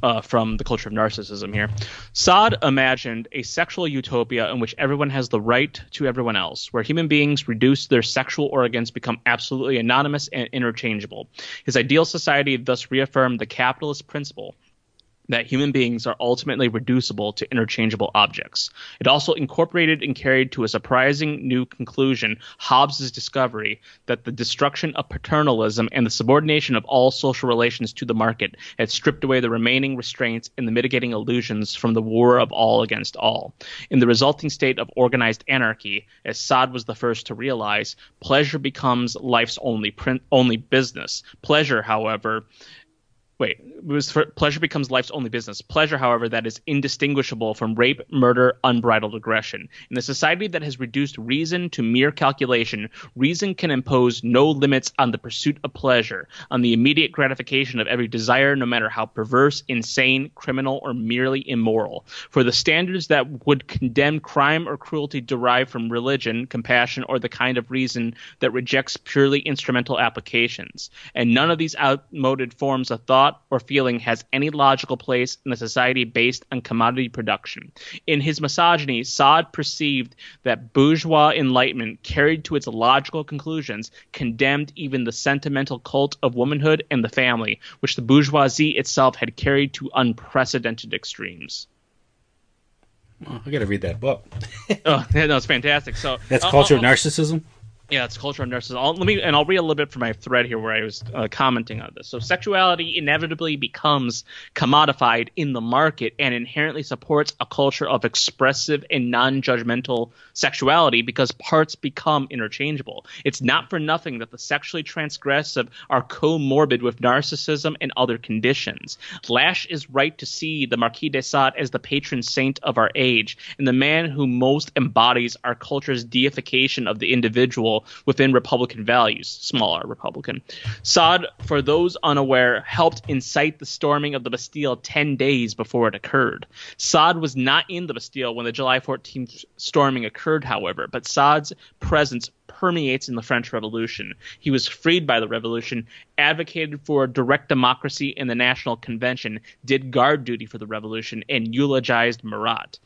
uh, from The Culture of Narcissism here. Saad imagined a sexual utopia in which everyone has the right to everyone else, where human beings reduce their sexual organs, become absolutely anonymous and interchangeable. His ideal society thus reaffirmed the capitalist principle that human beings are ultimately reducible to interchangeable objects. It also incorporated and carried to a surprising new conclusion Hobbes' discovery that the destruction of paternalism and the subordination of all social relations to the market had stripped away the remaining restraints and the mitigating illusions from the war of all against all. In the resulting state of organized anarchy, as Saad was the first to realize, pleasure becomes life's only prin- only business. Pleasure, however, Wait, it was for, pleasure becomes life's only business. Pleasure, however, that is indistinguishable from rape, murder, unbridled aggression. In a society that has reduced reason to mere calculation, reason can impose no limits on the pursuit of pleasure, on the immediate gratification of every desire, no matter how perverse, insane, criminal, or merely immoral. For the standards that would condemn crime or cruelty derive from religion, compassion, or the kind of reason that rejects purely instrumental applications. And none of these outmoded forms of thought or feeling has any logical place in a society based on commodity production. In his misogyny, Saad perceived that bourgeois enlightenment, carried to its logical conclusions, condemned even the sentimental cult of womanhood and the family, which the bourgeoisie itself had carried to unprecedented extremes. Well, I got to read that book. Oh, yeah, no, it's fantastic. So that's uh, Culture uh, of Narcissism. Yeah, it's Culture of Narcissism. I'll, let me and I'll read a little bit from my thread here where I was uh, commenting on this. So sexuality inevitably becomes commodified in the market and inherently supports a culture of expressive and non-judgmental sexuality because parts become interchangeable. It's not for nothing that the sexually transgressive are comorbid with narcissism and other conditions. Lash is right to see the Marquis de Sade as the patron saint of our age and the man who most embodies our culture's deification of the individual within Republican values, small r Republican. Sade, for those unaware, helped incite the storming of the Bastille ten days before it occurred. Sade was not in the Bastille when the July fourteenth storming occurred, however, but Sade's presence permeates in the French Revolution. He was freed by the revolution, advocated for direct democracy in the National Convention, did guard duty for the revolution, and eulogized Marat.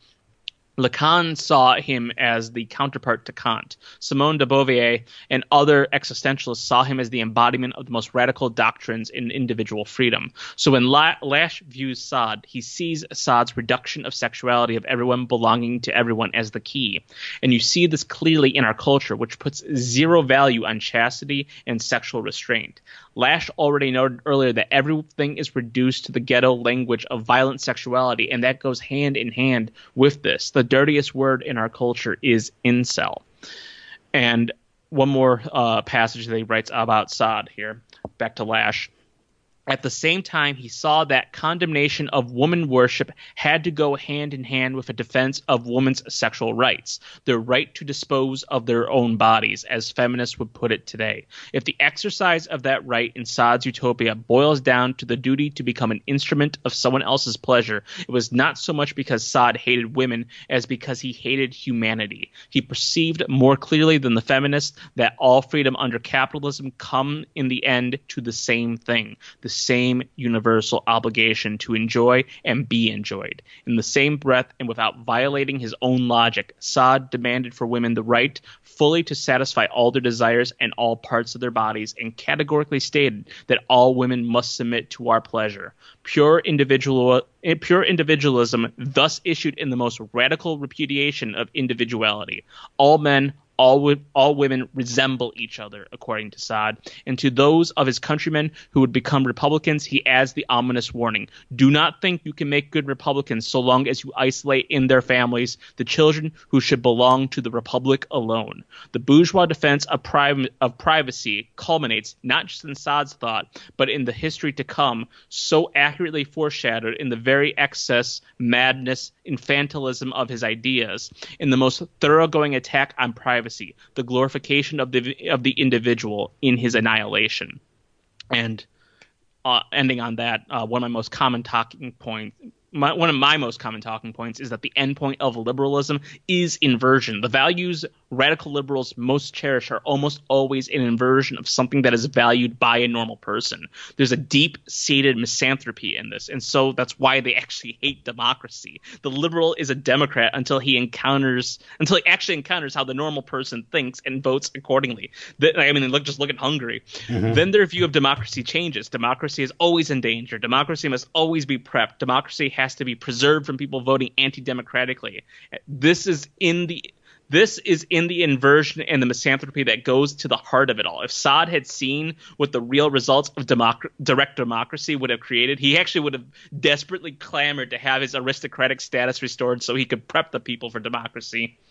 Lacan saw him as the counterpart to Kant. Simone de Beauvoir and other existentialists saw him as the embodiment of the most radical doctrines in individual freedom. So when La- Lash views Sade, he sees Sade's reduction of sexuality of everyone belonging to everyone as the key. And you see this clearly in our culture, which puts zero value on chastity and sexual restraint. Lash already noted earlier that everything is reduced to the ghetto language of violent sexuality, and that goes hand in hand with this. The dirtiest word in our culture is incel. And one more uh, passage that he writes about Sade here, back to Lash. At the same time, he saw that condemnation of woman worship had to go hand in hand with a defense of women's sexual rights, their right to dispose of their own bodies, as feminists would put it today. If the exercise of that right in Sade's utopia boils down to the duty to become an instrument of someone else's pleasure, it was not so much because Sade hated women as because he hated humanity. He perceived more clearly than the feminists that all freedom under capitalism come in the end to the same thing, the same universal obligation to enjoy and be enjoyed. In the same breath and without violating his own logic, Sade demanded for women the right fully to satisfy all their desires and all parts of their bodies, and categorically stated that all women must submit to our pleasure. Pure individual, pure individualism thus issued in the most radical repudiation of individuality. All men, All, all women resemble each other, according to Sade. And to those of his countrymen who would become Republicans, he adds the ominous warning: do not think you can make good Republicans so long as you isolate in their families the children who should belong to the Republic alone. The bourgeois defense of, pri- of privacy culminates not just in Sade's thought, but in the history to come, so accurately foreshadowed in the very excess, madness, infantilism of his ideas, in the most thoroughgoing attack on privacy, the glorification of the of the individual in his annihilation. And uh, ending on that, uh, one of my most common talking point my, one of my most common talking points is that the endpoint of liberalism is inversion. The values radical liberals most cherish are almost always an inversion of something that is valued by a normal person. There's a deep-seated misanthropy in this, and so that's why they actually hate democracy. The liberal is a Democrat until he encounters, until he actually encounters how the normal person thinks and votes accordingly. The, I mean, look, just look at Hungary. Mm-hmm. Then their view of democracy changes. Democracy is always in danger. Democracy must always be prepped. Democracy has to be preserved from people voting anti-democratically. This is in the This is in the inversion and the misanthropy that goes to the heart of it all. If Saad had seen what the real results of democ- direct democracy would have created, he actually would have desperately clamored to have his aristocratic status restored so he could prep the people for democracy.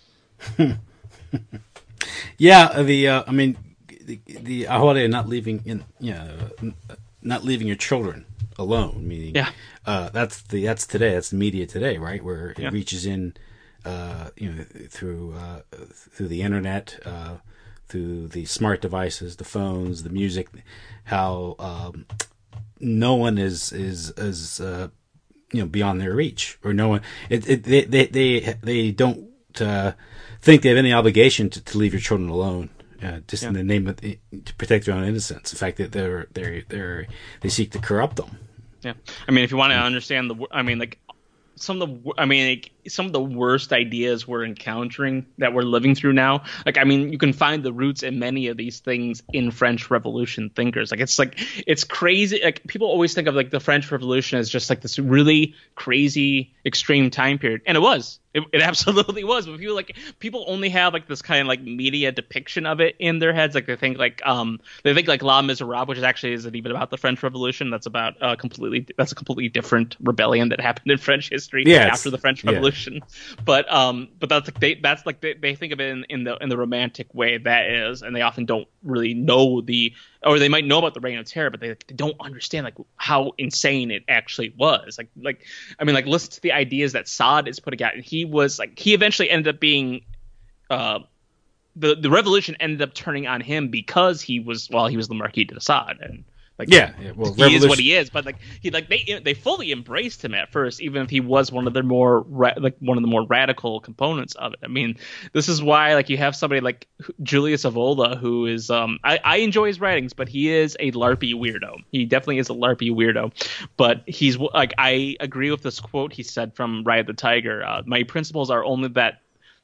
yeah, the uh, I mean, the, the Ahwade not leaving in, you know, not leaving your children alone. Meaning, yeah, uh, that's the that's today. That's the media today, right? Where it yeah. reaches in. Uh, you know, through uh, through the internet, uh, through the smart devices, the phones, the music, how um, no one is is is uh, you know beyond their reach, or no one. It, it they they they they don't uh, think they have any obligation to, to leave your children alone, uh, just yeah. in the name of the, to protect their own innocence. The fact that they're they're they're they seek to corrupt them. Yeah, I mean, if you want to understand the, I mean, like. Some of the, I mean, like, some of the worst ideas we're encountering that we're living through now. Like, I mean, you can find the roots in many of these things in French Revolution thinkers. Like, it's like, it's crazy. Like, people always think of like the French Revolution as just like this really crazy, extreme time period, and it was. It, it absolutely was. But people like people only have like this kind of like media depiction of it in their heads. Like they think like um they think like Les Miserables, which is actually isn't even about the French Revolution. That's about uh completely that's a completely different rebellion that happened in French history yeah, after the French Revolution. Yeah. But um but that's like they that's like they, they think of it in, in the in the romantic way that is, and they often don't really know the or they might know about the Reign of Terror, but they, they don't understand like how insane it actually was. Like like I mean like listen to the ideas that Saad is putting out, and he was like he eventually ended up being uh the the revolution ended up turning on him because he was well he was the Marquis de Sade, and like yeah, yeah well he is what he is, but like he like they they fully embraced him at first, even if he was one of their more ra- like one of the more radical components of it. I mean, this is why like you have somebody like Julius Evola, who is um I, I enjoy his writings, but he is a LARPy weirdo. He definitely is a LARPy weirdo, but he's like I agree with this quote he said from Ride the Tiger. Uh, my principles are only that.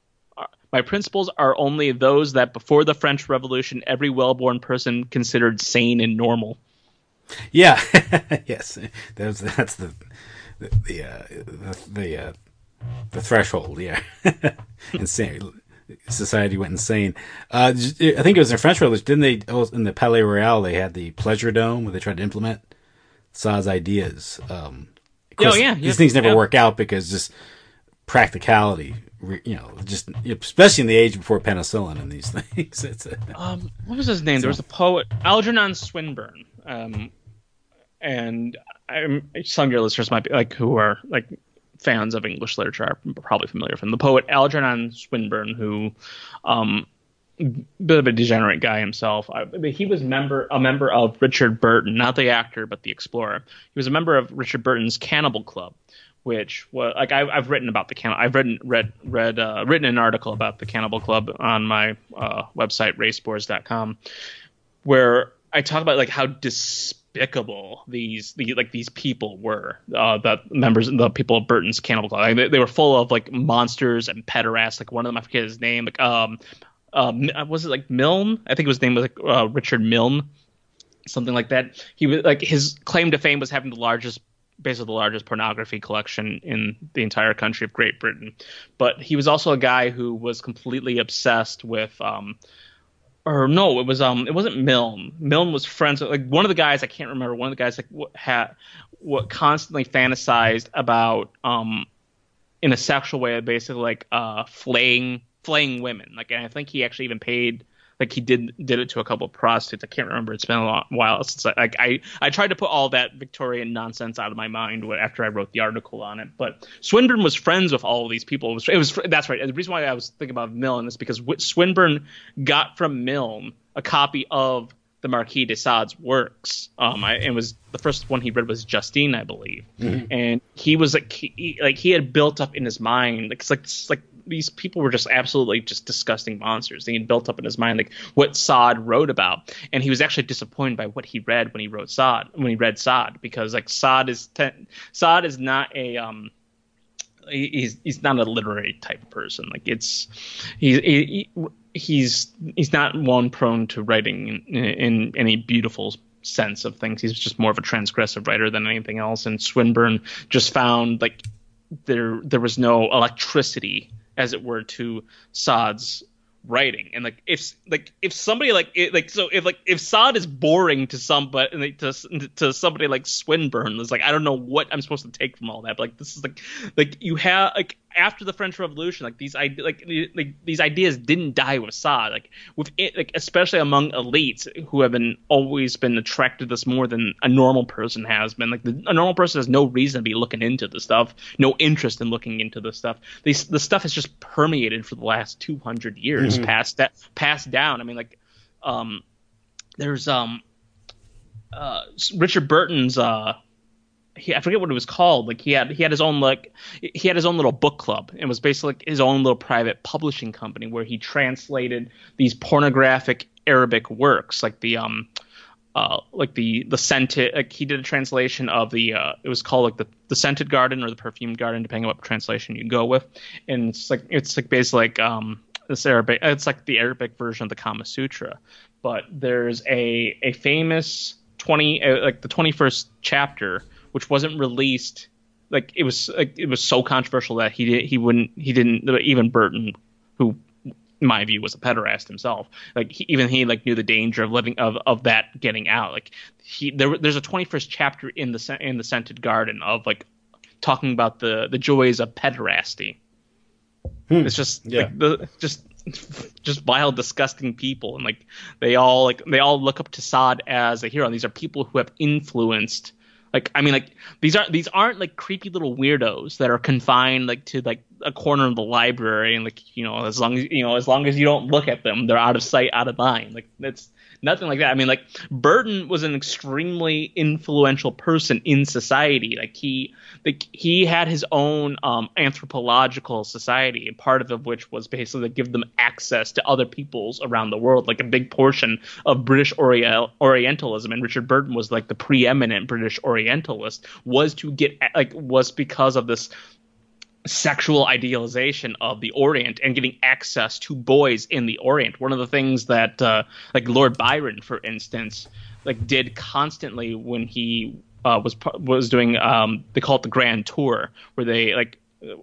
My principles are only those that before the French Revolution, every well-born person considered sane and normal. Yeah, yes, that's that's the the the uh, the, the, uh, the threshold. Yeah, insane. Society went insane. Uh, I think it was in French Revolution, didn't they? Oh, in the Palais Royal, they had the Pleasure Dome where they tried to implement Saad's ideas. Um, of course, oh yeah, these yeah, things never yeah. work out because just practicality. You know, just especially in the age before penicillin and these things. It's a, um, what was his name? There was a poet, Algernon Swinburne, um, and I'm, some of your listeners might be like who are like fans of English literature are probably familiar with him. The poet Algernon Swinburne, who, um, bit of a degenerate guy himself. I, he was member a member of Richard Burton, not the actor, but the explorer. He was a member of Richard Burton's Cannibal Club. Which was like I've, I've written about the can I've written read read uh, written an article about the Cannibal Club on my uh, website raceboards dot com, where I talk about like how despicable these the like these people were uh, that members the people of Burton's Cannibal Club. Like, they, they were full of like monsters and pederasts. Like one of them I forget his name. Like um uh, was it like Milne? I think his name was like uh, Richard Milne, something like that. He was like his claim to fame was having the largest. Basically the largest pornography collection in the entire country of Great Britain. But he was also a guy who was completely obsessed with, um, or no, it was um, it wasn't Milne. Milne was friends with like one of the guys I can't remember. One of the guys like what had what constantly fantasized about um, in a sexual way, basically like uh, flaying flaying women. Like, and I think he actually even paid. Like he did did it to a couple of prostitutes. I can't remember. It's been a long, while since I, like I I tried to put all that Victorian nonsense out of my mind after I wrote the article on it. But Swinburne was friends with all of these people. It was, it was that's right. The reason why I was thinking about Milne is because Swinburne got from Milne a copy of the Marquis de Sade's works. Um, I, it was the first one he read was Justine, I believe, mm-hmm. and he was like, he, like he had built up in his mind, like it's like it's like these people were just absolutely just disgusting monsters. He had built up in his mind like what Sade wrote about, and he was actually disappointed by what he read when he wrote Sade, when he read Sade, because like Sade is ten, Sade is not a um. He's he's not a literary type of person. Like it's he, he he's he's not one prone to writing in, in any beautiful sense of things. He's just more of a transgressive writer than anything else. And Swinburne just found like there there was no electricity, as it were, to Sade's writing. And like if like if somebody like it, like so if like if Sade is boring to somebody to to somebody like Swinburne, it's like I don't know what I'm supposed to take from all that. But like this is like like you have like after the French Revolution, like these ide- like, like these ideas didn't die with Sade. Like with it, like especially among elites who have been always been attracted to this more than a normal person has been. Like the, a normal person has no reason to be looking into the stuff, no interest in looking into the stuff. These the stuff has just permeated for the last two hundred years, mm-hmm. passed that passed down. I mean, like um, there's um, uh, Richard Burton's. Uh, He, I forget what it was called. Like he had he had his own like he had his own little book club. It was basically like his own little private publishing company where he translated these pornographic Arabic works, like the um uh like the the scented. Like he did a translation of the uh it was called like the the scented garden or the perfumed garden, depending on what translation you go with. And it's like it's like basically like um this Arabic. It's like the Arabic version of the Kama Sutra. But there's a a famous twenty uh, like the twenty-first chapter, which wasn't released. Like it was, like, it was so controversial that he did, he wouldn't, he didn't. Even Burton, who, in my view, was a pederast himself, like he, even he like knew the danger of living of, of that getting out. Like he, there, there's a twenty-first chapter in the in the Scented Garden of like talking about the the joys of pederasty. Hmm. It's just yeah. like the just. just vile, disgusting people, and like they all like they all look up to Sade as a hero. And these are people who have influenced. Like, I mean, like these aren't these aren't like creepy little weirdos that are confined like to like a corner of the library, and like you know, as long as you know, as long as you don't look at them, they're out of sight, out of mind. Like that's nothing like that. I mean, like Burton was an extremely influential person in society. Like he, like he had his own um, anthropological society, and part of it which was basically to give them access to other peoples around the world. Like a big portion of British Ori- Orientalism, and Richard Burton was like the preeminent British Orientalist, was to get like was because of this sexual idealization of the Orient and getting access to boys in the Orient. One of the things that uh, like Lord Byron, for instance, like did constantly when he uh, was was doing um, they call it the Grand Tour, where they like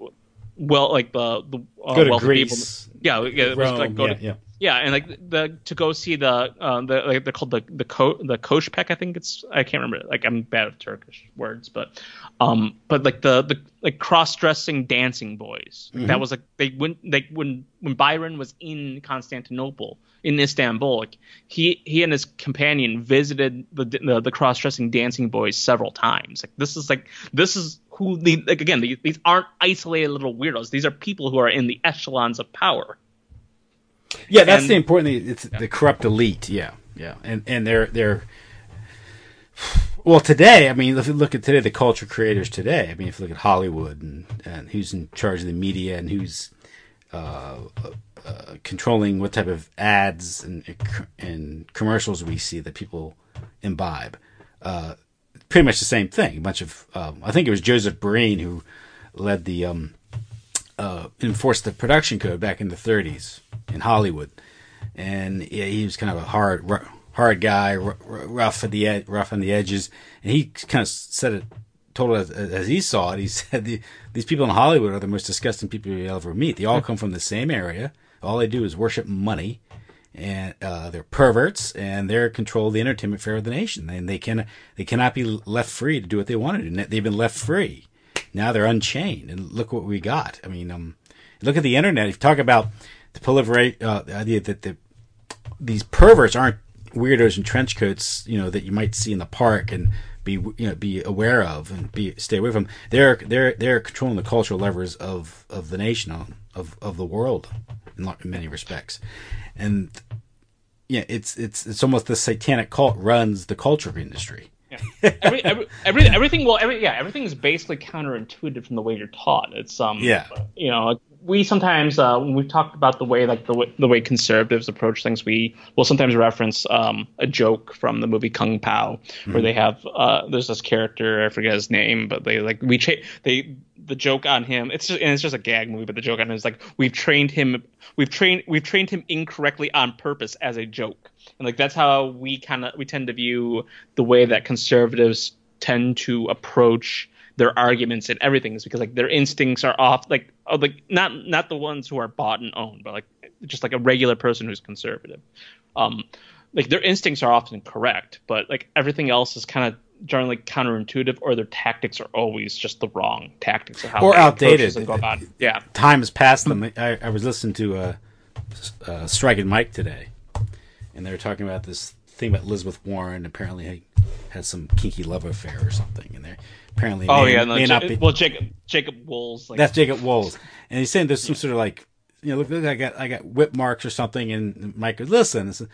well like the the uh, go to wealthy Greece, people, yeah, yeah, it was like go yeah, to, yeah. Yeah, and like the to go see the uh, the like they're called the the co- the Koshpek, I think it's I can't remember. Like I'm bad at Turkish words, but um but like the the like cross dressing dancing boys. Like, mm-hmm. That was like they went like when when Byron was in Constantinople in Istanbul, like he he and his companion visited the the, the cross dressing dancing boys several times. Like this is like this is who the like again these, these aren't isolated little weirdos. These are people who are in the echelons of power. Yeah, that's and, the important thing. It's yeah. the corrupt elite. Yeah, yeah, and and they're they're well today. I mean, if you look at today, the culture creators today. I mean, if you look at Hollywood and, and who's in charge of the media and who's uh, uh, controlling what type of ads and and commercials we see that people imbibe. Uh, pretty much the same thing. A bunch of um, I think it was Joseph Breen who led the um, uh, enforced the production code back in the thirties. In Hollywood, and yeah, he was kind of a hard, hard guy, rough at the ed- rough on the edges, and he kind of said it, told it as, as he saw it. He said the, these people in Hollywood are the most disgusting people you'll ever meet. They all come from the same area. All they do is worship money, and uh, they're perverts, and they're control the entertainment fair of the nation, and they can they cannot be left free to do what they want to do. They've been left free. Now they're unchained, and look what we got. I mean, um, look at the internet. If you talk about the proliferate, uh, the idea that the these perverts aren't weirdos in trench coats, you know, that you might see in the park and be you know be aware of and be stay away from. They're they're they're controlling the cultural levers of, of the nation, of of the world, in, in many respects, and yeah, it's it's it's almost the satanic cult runs the culture industry. Yeah. Every, every, every, everything, well, every, yeah, everything is basically counterintuitive from the way you're taught. It's, um, yeah. you know, like we sometimes, uh, when we've talked about the way, like the way, the way conservatives approach things, we will sometimes reference, um, a joke from the movie Kung Pao, mm-hmm. where they have, uh, there's this character, I forget his name, but they like, we, cha- they, the joke on him, it's just, and it's just a gag movie, but the joke on him is like, we've trained him, we've trained, we've trained him incorrectly on purpose as a joke. And like that's how we kind of we tend to view the way that conservatives tend to approach their arguments and everything is because like their instincts are off, like oh, like not not the ones who are bought and owned, but like just like a regular person who's conservative. Um, like their instincts are often correct, but like everything else is kind of generally counterintuitive, or their tactics are always just the wrong tactics, or, how or outdated. And go about it. Yeah, time has passed them. I, I was listening to uh, uh, Striking Mike today. And they were talking about this thing about Elizabeth Warren. Apparently, he had some kinky love affair or something. And they apparently, oh may, yeah, no, may J- not be. Well, Jacob Jacob Wool's. Like, that's Jacob Wool's, and he's saying there's some yeah. sort of like, you know, look, look, I got I got whip marks or something. And Mike goes, listen, it's,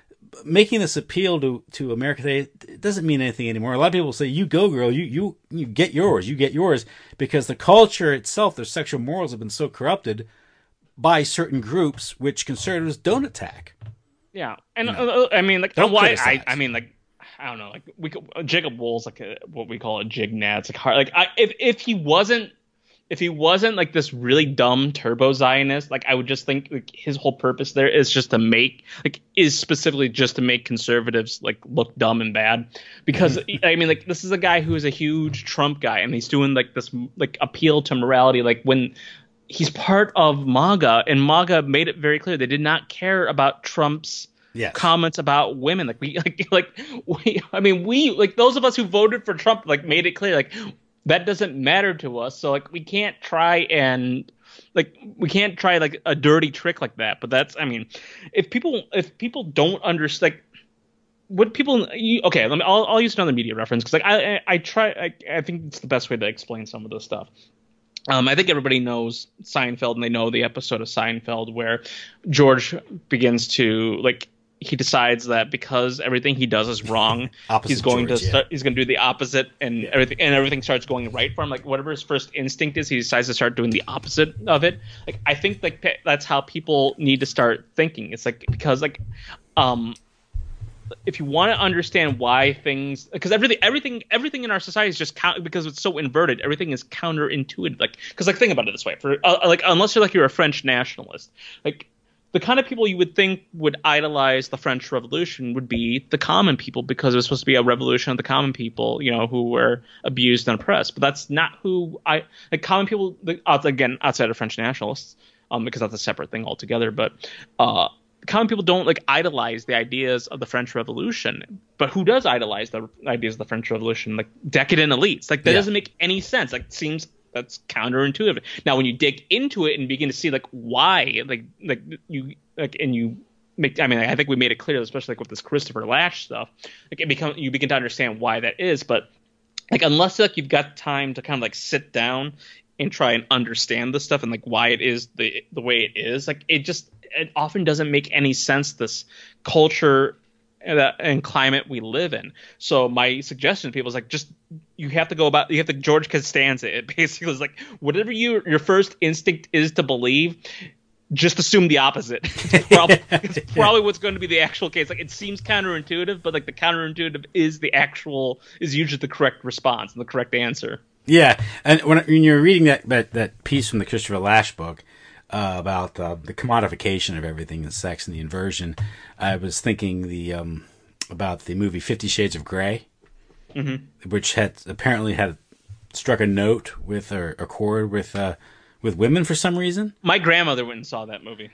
making this appeal to, to America today, it doesn't mean anything anymore. A lot of people say, "You go, girl. You you you get yours. You get yours," because the culture itself, their sexual morals have been so corrupted by certain groups, which conservatives don't attack. Yeah, and you know, uh, I mean, like, don't why? criticize. I, I mean, like, I don't know, like, we could, Jacob Wool's like a, what we call a jig nat. It's like hard. Like, I, if if he wasn't, if he wasn't like this really dumb turbo Zionist, like, I would just think like his whole purpose there is just to make, like, is specifically just to make conservatives like look dumb and bad. Because I mean, like, this is a guy who is a huge Trump guy, and he's doing like this like appeal to morality, like when. He's part of MAGA, and MAGA made it very clear they did not care about Trump's yes. comments about women. Like we, like, like we, I mean, we, like those of us who voted for Trump, like made it clear, like that doesn't matter to us. So like we can't try and like we can't try like a dirty trick like that. But that's, I mean, if people, if people don't understand, like, what people, you, okay, let me, I'll, I'll use another media reference because like I, I, I try, I, I think it's the best way to explain some of this stuff. Um, I think everybody knows Seinfeld, and they know the episode of Seinfeld where George begins to like he decides that because everything he does is wrong, he's going George, to start, yeah. he's going to do the opposite, and yeah. everything and everything starts going right for him. Like whatever his first instinct is, he decides to start doing the opposite of it. Like I think like that's how people need to start thinking. It's like because like um. if you want to understand why things, because everything, everything, everything in our society is just count, because it's so inverted. Everything is counterintuitive. Like, because like think about it this way: for uh, like, unless you're like you're a French nationalist, like the kind of people you would think would idolize the French Revolution would be the common people, because it was supposed to be a revolution of the common people, you know, who were abused and oppressed. But that's not who I like. Common people, again, outside of French nationalists, um, because that's a separate thing altogether. But uh. Common people don't like idolize the ideas of the French Revolution, but who does idolize the ideas of the French Revolution? Like decadent elites. Like that yeah. doesn't make any sense. Like it seems that's counterintuitive. Now, when you dig into it and begin to see like why, like like you like and you make, I mean, I think we made it clear, especially like with this Christopher Lasch stuff. Like it become you begin to understand why that is. But like unless like you've got time to kind of like sit down and try and understand this stuff and like why it is the the way it is, like it just. It often doesn't make any sense, this culture and, uh, and climate we live in. So my suggestion to people is like, just you have to go about, you have to George Costanza. It basically is like whatever you your first instinct is to believe, just assume the opposite. It's probably, it's probably what's going to be the actual case. Like it seems counterintuitive, but like the counterintuitive is the actual is usually the correct response and the correct answer. Yeah, and when, when you're reading that, that that piece from the Christopher Lasch book. Uh, about uh, the commodification of everything, the sex and the inversion. I was thinking the um, about the movie Fifty Shades of Grey, mm-hmm. which had apparently had struck a note with or a chord with uh, with women for some reason. My grandmother went and saw that movie.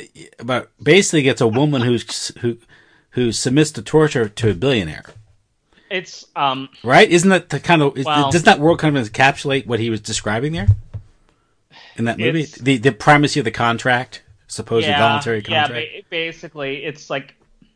But basically, it's a woman who's who who submits to torture to a billionaire. It's um right. Isn't that the kind of well, does that world kind of encapsulate what he was describing there? In that movie, it's, the the primacy of the contract, supposed yeah, voluntary contract. Yeah, basically, it's like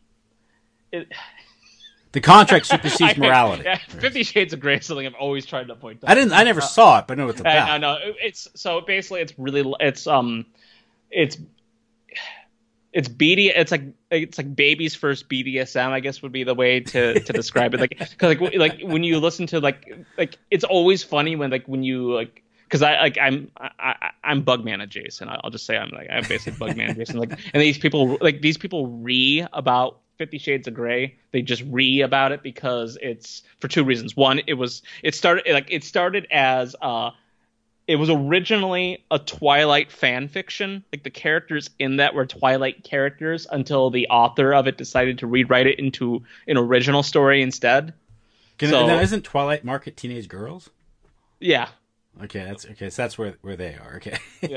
it, the contract supersedes morality. Yeah, Fifty Shades of Grey is something I've always tried to point out. I didn't. I never uh, saw it, but I know what it's about. I, I know it's so basically it's really it's um it's it's B D. It's like it's like baby's first B D S M, I guess would be the way to, to describe it. Like because like like when you listen to like like it's always funny when like when you like because I like I'm I, I'm Bugman adjacent. I'll just say I'm like I'm basically Bugman adjacent. Like and these people like these people re about Fifty Shades of Grey. They just re about it because it's for two reasons. One, it was it started like it started as uh. It was originally a Twilight fan fiction. Like the characters in that were Twilight characters until the author of it decided to rewrite it into an original story instead. Can, so, now, isn't Twilight market teenage girls? Yeah. Okay, that's okay. So that's where where they are. Okay. Yeah.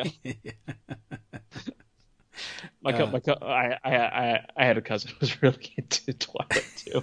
my, co- uh, my co- I, I I I had a cousin who was really into Twilight too.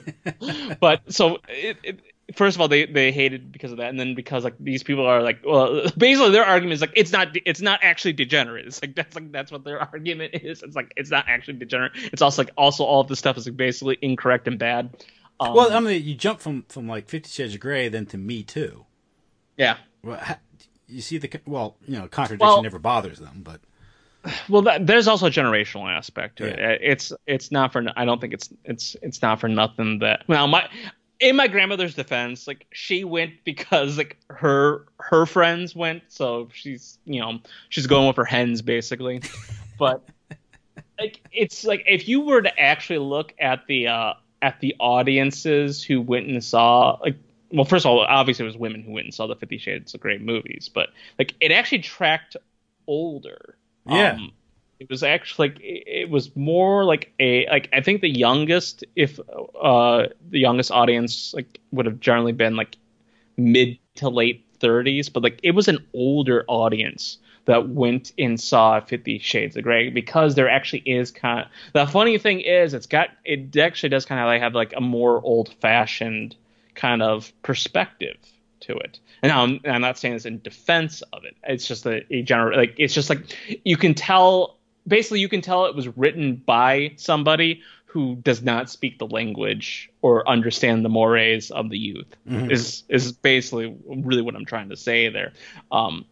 But so it, it first of all, they, they hated because of that, and then because like these people are like, well, basically their argument is like it's not it's not actually degenerate. It's like that's like that's what their argument is. It's like it's not actually degenerate. It's also like also all of this stuff is like basically incorrect and bad. Um, well, I mean, you jump from, from like Fifty Shades of Grey then to Me Too. Yeah. Well, how, you see the well, you know, contradiction well, never bothers them, but. Well, that, there's also a generational aspect to yeah. it. It's it's not for I don't think it's it's it's not for nothing that well my. In my grandmother's defense, like she went because like her her friends went, so she's you know she's going with her hens basically. But like it's like if you were to actually look at the uh, at the audiences who went and saw like well first of all obviously it was women who went and saw the Fifty Shades of Grey movies, but like it actually tracked older. Yeah. Um, It was actually like it was more like a like I think the youngest if uh the youngest audience like would have generally been like mid to late thirties, but like it was an older audience that went and saw Fifty Shades of Grey because there actually is kind of the funny thing is it's got it actually does kind of like have like a more old fashioned kind of perspective to it. And now I'm, I'm not saying this in defense of it. It's just a, a general like it's just like you can tell. Basically, you can tell it was written by somebody who does not speak the language or understand the mores of the youth. Mm-hmm. Is is basically really what I'm trying to say there. Um,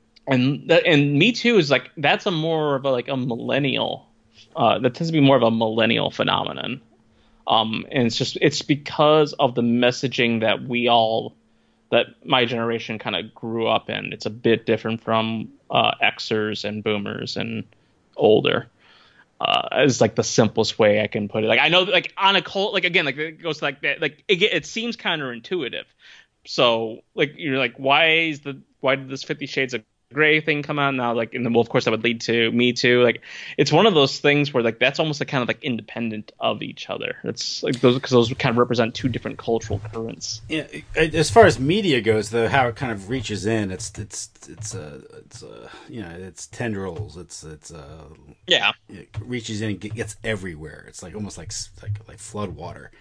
and that, and Me Too is like that's a more of a like a millennial. Uh, that tends to be more of a millennial phenomenon. Um, and it's just it's because of the messaging that we all that my generation kind of grew up in. It's a bit different from uh, Xers and Boomers and older uh is like the simplest way I can put it. Like I know that, like on a cult like again like it goes like that like it, it seems counterintuitive. So like you're like why is the why did this Fifty Shades of Grey thing come out now? Like and then well of course that would lead to Me Too. Like it's one of those things where like that's almost like kind of like independent of each other. It's like those because those kind of represent two different cultural currents. Yeah, as far as media goes, though, how it kind of reaches in, it's it's it's uh, it's uh, you know it's tendrils. It's it's uh, yeah, it reaches in and gets everywhere. It's like almost like like like flood water.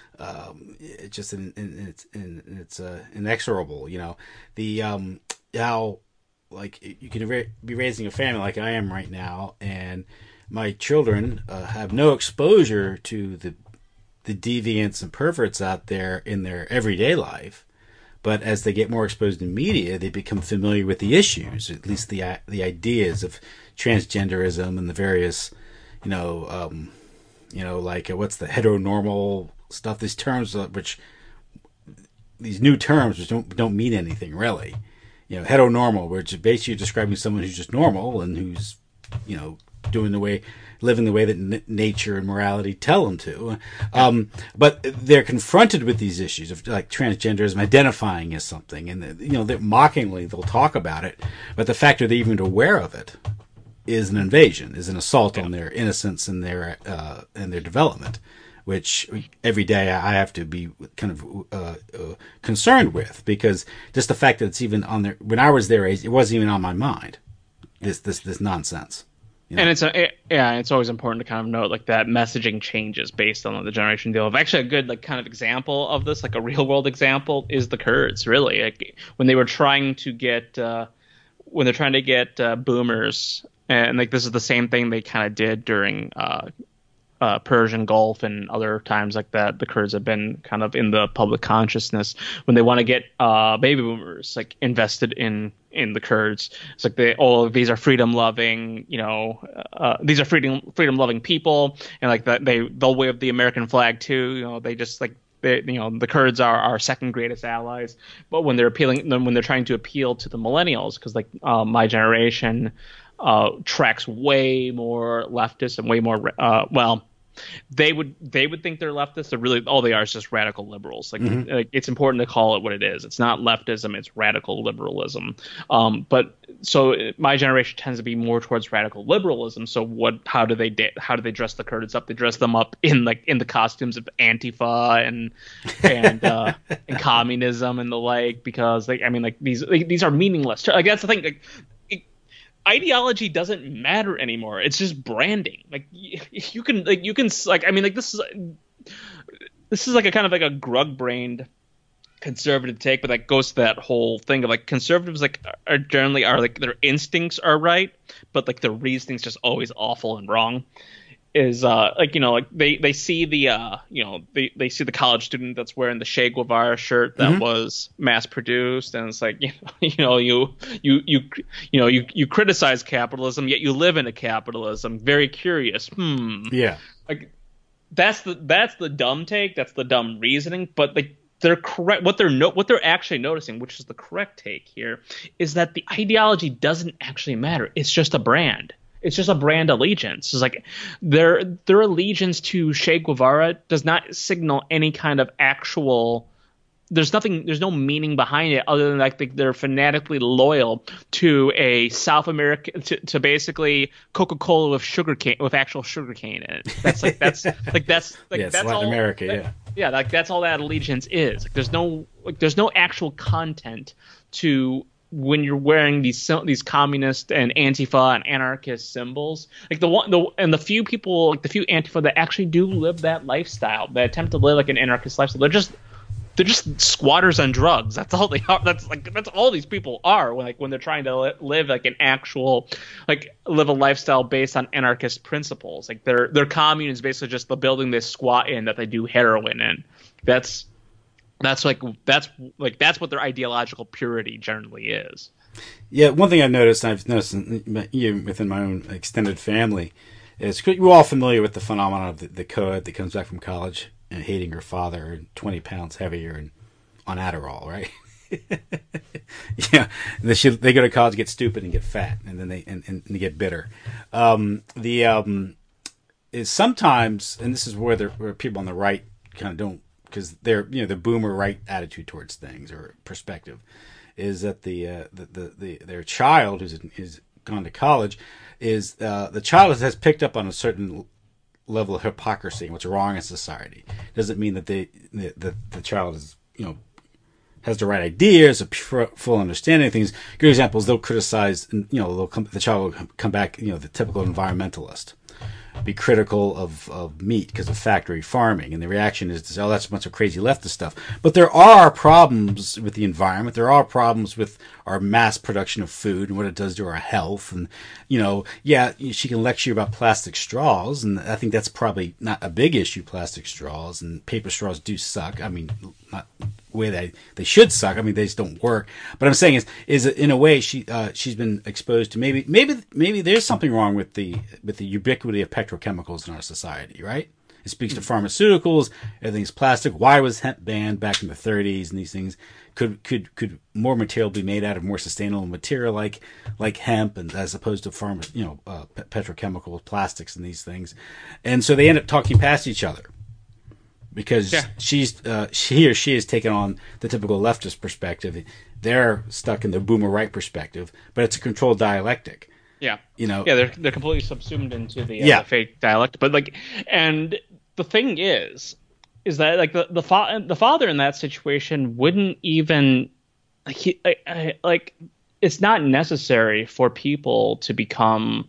Um, it's just in, in, it's in, it's uh, inexorable. You know the um how. Like you can be raising a family like I am right now, and my children uh, have no exposure to the the deviants and perverts out there in their everyday life. But as they get more exposed in media, they become familiar with the issues, at least the the ideas of transgenderism and the various, you know, um, you know, like uh, what's the heteronormal stuff? These terms, uh, which these new terms, which don't don't mean anything really. You know, heteronormal, which is basically describing someone who's just normal and who's, you know, doing the way, living the way that n- nature and morality tell them to. Um, but they're confronted with these issues of like transgenderism, identifying as something, and you know, they're mockingly they'll talk about it, but the fact that they're even aware of it is an invasion, is an assault on their innocence and their uh, and their development. Which every day I have to be kind of uh, uh, concerned with, because just the fact that it's even on their, when I was their age, it wasn't even on my mind. This this this nonsense. You know? And it's a, it, yeah, it's always important to kind of note like that messaging changes based on the generation deal. Of actually a good like kind of example of this, like a real world example, is the Kurds. Really, like, when they were trying to get uh, when they're trying to get uh, boomers, and like this is the same thing they kind of did during. Uh, uh, Persian Gulf and other times like that, the Kurds have been kind of in the public consciousness when they want to get uh, baby boomers like invested in in the Kurds. It's like they, oh, these are freedom loving, you know, uh, these are freedom freedom loving people, and like that they they'll wave the American flag too. You know, they just like. They, you know, the Kurds are our second greatest allies, but when they're appealing, when they're trying to appeal to the millennials, because like uh, my generation uh, tracks way more leftist and way more uh, well, they would they would think they're leftists. They're really all they are is just radical liberals. Like, Mm-hmm. like it's important to call it what it is. It's not leftism. It's radical liberalism. Um, but so my generation tends to be more towards radical liberalism. So what? How do they da- how do they dress the Kurds up? They dress them up in like in the costumes of Antifa and and uh, and communism and the like, because like I mean like these like, these are meaningless. Like that's the thing. Like, ideology doesn't matter anymore. It's just branding. Like you, you can like you can like I mean like this is this is like a kind of like a grug-brained conservative take, but that goes to that whole thing of like conservatives like are generally are like their instincts are right, but like their reasoning's just always awful and wrong. Is uh like you know like they they see the uh you know they they see the college student that's wearing the Che Guevara shirt that Mm-hmm. was mass produced, and it's like you know you know you you you you know you you criticize capitalism yet you live in a capitalism. Very curious. Hmm. Yeah. Like that's the that's the dumb take. That's the dumb reasoning. But like they're correct. What they're no what they're actually noticing, which is the correct take here, is that the ideology doesn't actually matter. It's just a brand. It's just a brand allegiance. It's like their their allegiance to Che Guevara does not signal any kind of actual. There's nothing. There's no meaning behind it other than like they're fanatically loyal to a South American to, to basically Coca-Cola with sugar cane with actual sugar cane in it. That's like that's like that's like Yes, that's Latin all, America, that- yeah. Yeah, like that's all that allegiance is. Like there's no like there's no actual content to when you're wearing these these communist and Antifa and anarchist symbols. Like the one the and the few people like the few Antifa that actually do live that lifestyle, that attempt to live like an anarchist lifestyle, they're just they're just squatters on drugs. That's all they are. That's like that's all these people are when like when they're trying to li- live like an actual like live a lifestyle based on anarchist principles. Like their their commune is basically just the building they squat in that they do heroin in. That's that's like that's like that's what their ideological purity generally is. Yeah, one thing I've noticed, and I've noticed in, even within my own extended family, is we're all familiar with the phenomenon of the, the co-ed that comes back from college and hating her father and twenty pounds heavier and on Adderall, right? Yeah, they, should, they go to college, get stupid, and get fat, and then they and, and they get bitter. Um, the um, is sometimes, and this is where, where people on the right kind of don't, because they're you know the boomer right attitude towards things or perspective, is that the uh, the, the the their child who's is gone to college is uh, the child has picked up on a certain level of hypocrisy and what's wrong in society. Doesn't mean that they the, the the child is you know has the right ideas, a pure, full understanding of things. Good example is they'll criticize, you know, they'll come, the child will come back, you know, the typical environmentalist, be critical of, of meat because of factory farming. And the reaction is to say, oh, that's a bunch of crazy leftist stuff. But there are problems with the environment. There are problems with our mass production of food and what it does to our health. And, you know, yeah, she can lecture you about plastic straws. And I think that's probably not a big issue, plastic straws. And paper straws do suck. I mean, not the way they, they should suck. I mean, they just don't work. But I'm saying is, is in a way she, uh, she's been exposed to maybe, maybe, maybe there's something wrong with the, with the ubiquity of petrochemicals in our society, right? It speaks to pharmaceuticals, everything's plastic. Why was hemp banned back in the thirties and these things? Could, could, could more material be made out of more sustainable material like, like hemp and as opposed to pharma, you know, uh, petrochemicals, plastics and these things. And so they end up talking past each other. Because yeah. she's uh, she or she has taken on the typical leftist perspective. They're stuck in the boomer right perspective, but it's a controlled dialectic. Yeah, you know. Yeah, they're they're completely subsumed into the, uh, yeah. the fake dialect. But like, and the thing is, is that like the the, fa- the father in that situation wouldn't even like he, I, I, like it's not necessary for people to become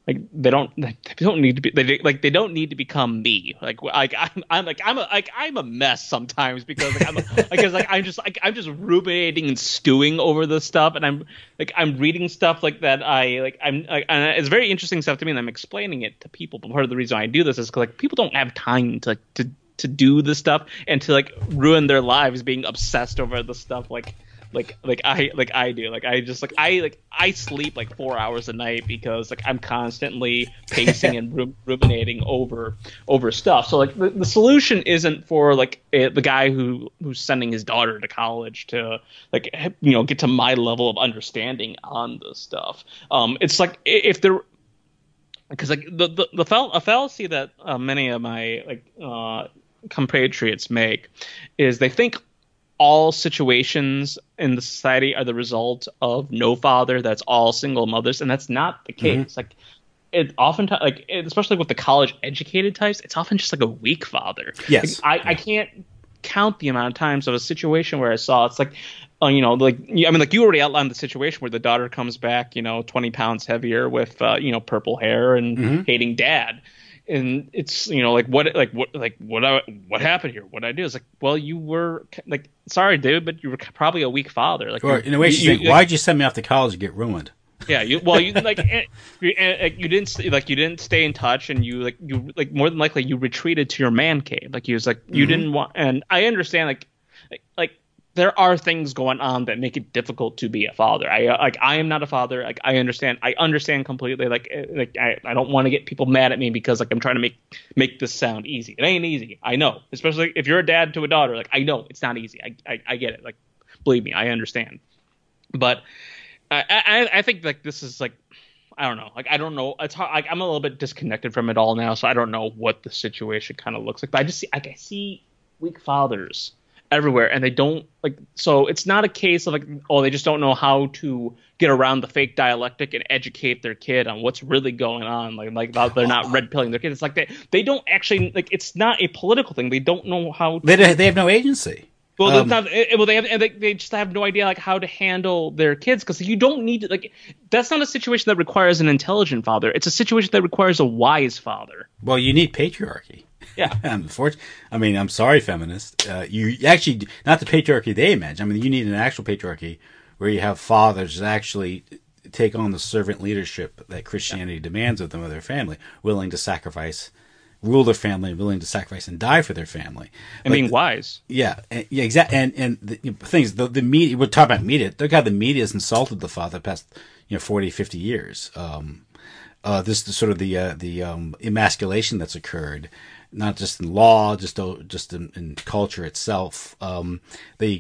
like they don't they don't need to be they like they don't need to become me. Like like I'm I'm like I'm a like I'm a mess sometimes because like I'm a, because like I'm just like I'm just ruminating and stewing over this stuff, and I'm like I'm reading stuff like that. I like I'm like, and it's very interesting stuff to me, and I'm explaining it to people. But part of the reason I do this is because like people don't have time to to to do this stuff and to like ruin their lives being obsessed over this stuff like. Like like I like I do like I just like I like I sleep like four hours a night because like I'm constantly pacing and rum- ruminating over over stuff. So like the, the solution isn't for like a, the guy who who's sending his daughter to college to like you know get to my level of understanding on this stuff. Um, it's like if there because like the the, the fall, a fallacy that uh, many of my like uh, compatriots make is they think all situations in the society are the result of no father. That's all single mothers, and that's not the case. Mm-hmm. Like it oftentimes, like especially with the college educated types, it's often just like a weak father. Yes, like, I, I can't count the amount of times of a situation where I saw it's like, uh, you know, like I mean, like you already outlined the situation where the daughter comes back, you know, twenty pounds heavier with uh, you know purple hair and mm-hmm. hating dad. And it's you know like what like what like what I, what happened here? What I do is like, well, you were like sorry, dude, but you were probably a weak father. Like or in a way, she's saying, why'd you send me off to college to get ruined? Yeah, you well, you like you, you didn't like you didn't stay in touch, and you like you like more than likely you retreated to your man cave. Like you was like you mm-hmm. didn't want, and I understand like like. like there are things going on that make it difficult to be a father. I uh, like I am not a father. Like I understand. I understand completely. Like like I, I don't want to get people mad at me because like I'm trying to make make this sound easy. It ain't easy. I know. Especially if you're a dad to a daughter. Like I know it's not easy. I I, I get it. Like believe me, I understand. But I, I I think like this is like I don't know. Like I don't know. It's hard, like I'm a little bit disconnected from it all now, so I don't know what the situation kind of looks like. But I just see like I see weak fathers everywhere, and they don't like so it's not a case of like oh they just don't know how to get around the fake dialectic and educate their kid on what's really going on, like like they're not red pilling their kid. It's like they they don't actually like it's not a political thing. They don't know how to, they they have no agency. Well, um, not, well, they have, and they, they just have no idea like how to handle their kids because you don't need to, like that's not a situation that requires an intelligent father. It's a situation that requires a wise father. Well, you need patriarchy. Yeah, unfortunately, I mean, I'm sorry, feminists. Uh, you actually not the patriarchy they imagine. I mean, you need an actual patriarchy where you have fathers that actually take on the servant leadership that Christianity yeah. demands of them of their family, willing to sacrifice, rule their family, willing to sacrifice and die for their family, and like, being wise. Yeah, and, yeah, exactly. And and the you know, things the the media. We're talking about media. Look how the media has insulted the father the past you know forty, fifty years. Um, uh, this the sort of the uh, the um, emasculation that's occurred. Not just in law, just just in, in culture itself. Um, the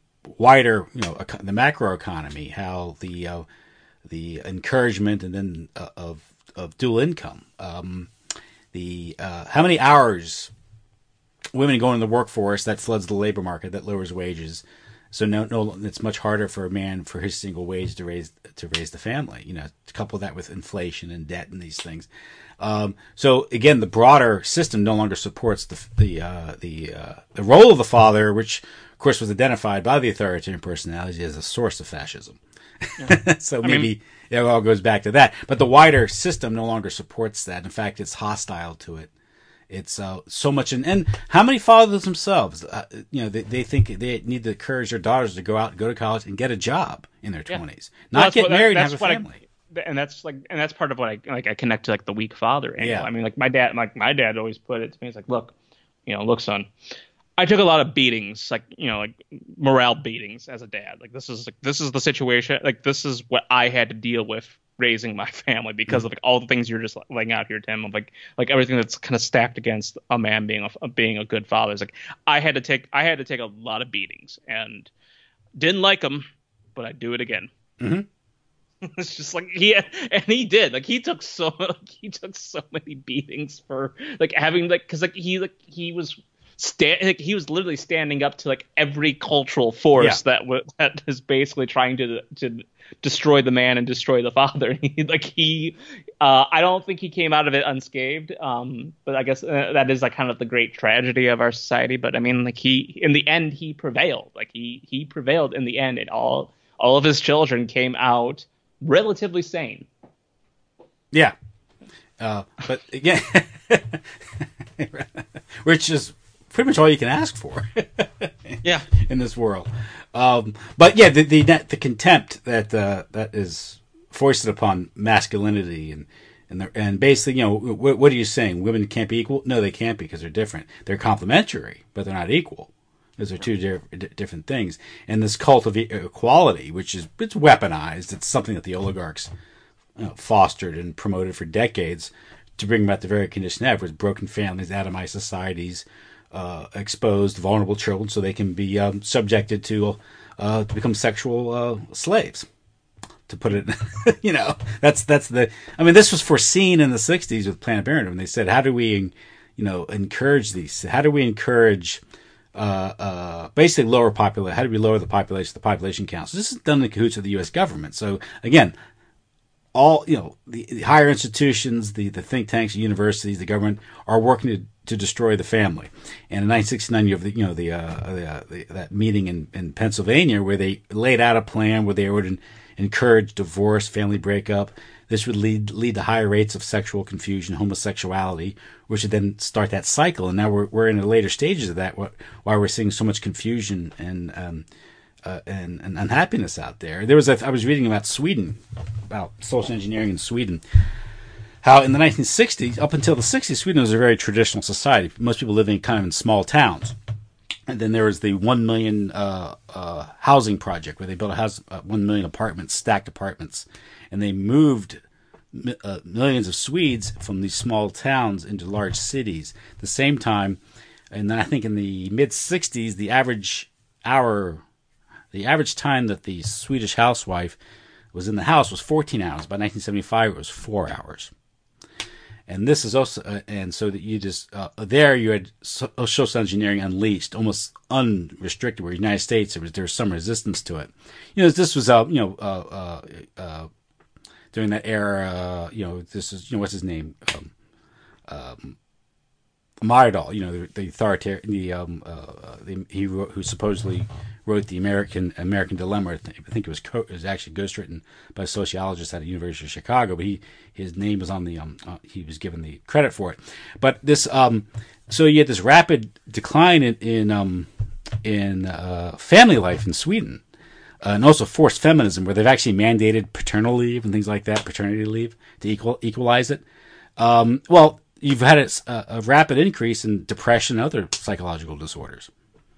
wider, you know, the macro economy, how the uh, the encouragement and then uh, of of dual income. Um, the uh, how many hours women go into the workforce that floods the labor market that lowers wages. So no, no, it's much harder for a man for his single wage to raise to raise the family. You know, to couple that with inflation and debt and these things. Um, so again, the broader system no longer supports the the uh, the uh, the role of the father, which of course was identified by the authoritarian personality as a source of fascism. Yeah. so I maybe mean, it all goes back to that. But the wider system no longer supports that. In fact, it's hostile to it. It's uh, so much, in, and how many fathers themselves, uh, you know, they, they think they need to encourage their daughters to go out and go to college and get a job in their twenties, yeah. not well, get what, married and have a family. I, and that's like, and that's part of what I like. I connect to like the weak father angle. Yeah. I mean, like my dad, like my dad always put it to me. He's like, look, you know, look, son, I took a lot of beatings, like you know, like morale beatings as a dad. Like this is like this is the situation. Like this is what I had to deal with raising my family because of like all the things you're just laying out here, Tim, of like like everything that's kind of stacked against a man being a being a good father. It's like I had to take I had to take a lot of beatings and didn't like them, but I'd do it again. Mm-hmm. It's just like he and he did like he took so like, he took so many beatings for like having like because like he like he was. Stand, like, he was literally standing up to like every cultural force yeah. that w- that is basically trying to to destroy the man and destroy the father. He, like he, uh, I don't think he came out of it unscathed. Um, but I guess uh, that is like kind of the great tragedy of our society. But I mean, like he, in the end, he prevailed. Like he he prevailed in the end, and all all of his children came out relatively sane. Yeah. Uh, but again, which is pretty much all you can ask for. Yeah, in this world. Um, but yeah, the the the contempt that uh, that is foisted upon masculinity and and the, and basically, you know, what, what are you saying? Women can't be equal? No, they can't be because they're different. They're complementary, but they're not equal. Those are two di- different things. And this cult of equality, which is it's weaponized, it's something that the oligarchs you know, fostered and promoted for decades to bring about the very condition they have, with broken families, atomized societies, uh, exposed, vulnerable children, so they can be um, subjected to uh, to become sexual uh, slaves. To put it, you know, that's that's the. I mean, this was foreseen in the sixties with Planned Parenthood, and they said, "How do we, you know, encourage these? How do we encourage?" Uh, uh, basically lower population. How do we lower the population, the population count? So this is done in cahoots with the U S government. So again, all, you know, the, the higher institutions, the, the think tanks, the universities, the government are working to, to destroy the family. And in nineteen sixty-nine, you have the, you know, the, uh, the, uh, the that meeting in, in Pennsylvania where they laid out a plan where they would encourage divorce, family breakup. This would lead lead to higher rates of sexual confusion, homosexuality, which would then start that cycle. And now we're we're in the later stages of that, why we're seeing so much confusion and um, uh, and, and unhappiness out there. There was a, I was reading about Sweden, about social engineering in Sweden, how in the nineteen sixties, up until the sixties, Sweden was a very traditional society. Most people living kind of in small towns. And then there was the one million uh, uh, housing project where they built a house, uh, one million apartments, stacked apartments. And they moved uh, millions of Swedes from these small towns into large cities. At the same time, and then I think in the mid-sixties, the average hour, the average time that the Swedish housewife was in the house was fourteen hours. By nineteen seventy-five, it was four hours. And this is also, uh, and so that you just, uh, there you had so, social engineering unleashed, almost unrestricted, where the United States, there was, there was some resistance to it. You know, this was, uh, you know, uh, uh, uh, during that era, uh, you know, this is, you know, what's his name? Um, um, Myrdal, you know, the, the authoritarian, the, um, uh, the, he wrote, who supposedly wrote the American American Dilemma. I think, I think it was co- it was actually ghostwritten by a sociologist at the University of Chicago, but he his name was on the um uh, he was given the credit for it. But this um so you had this rapid decline in in um in uh, family life in Sweden, uh, and also forced feminism, where they've actually mandated paternal leave and things like that, paternity leave to equal equalize it. Um, well. You've had a, a rapid increase in depression and other psychological disorders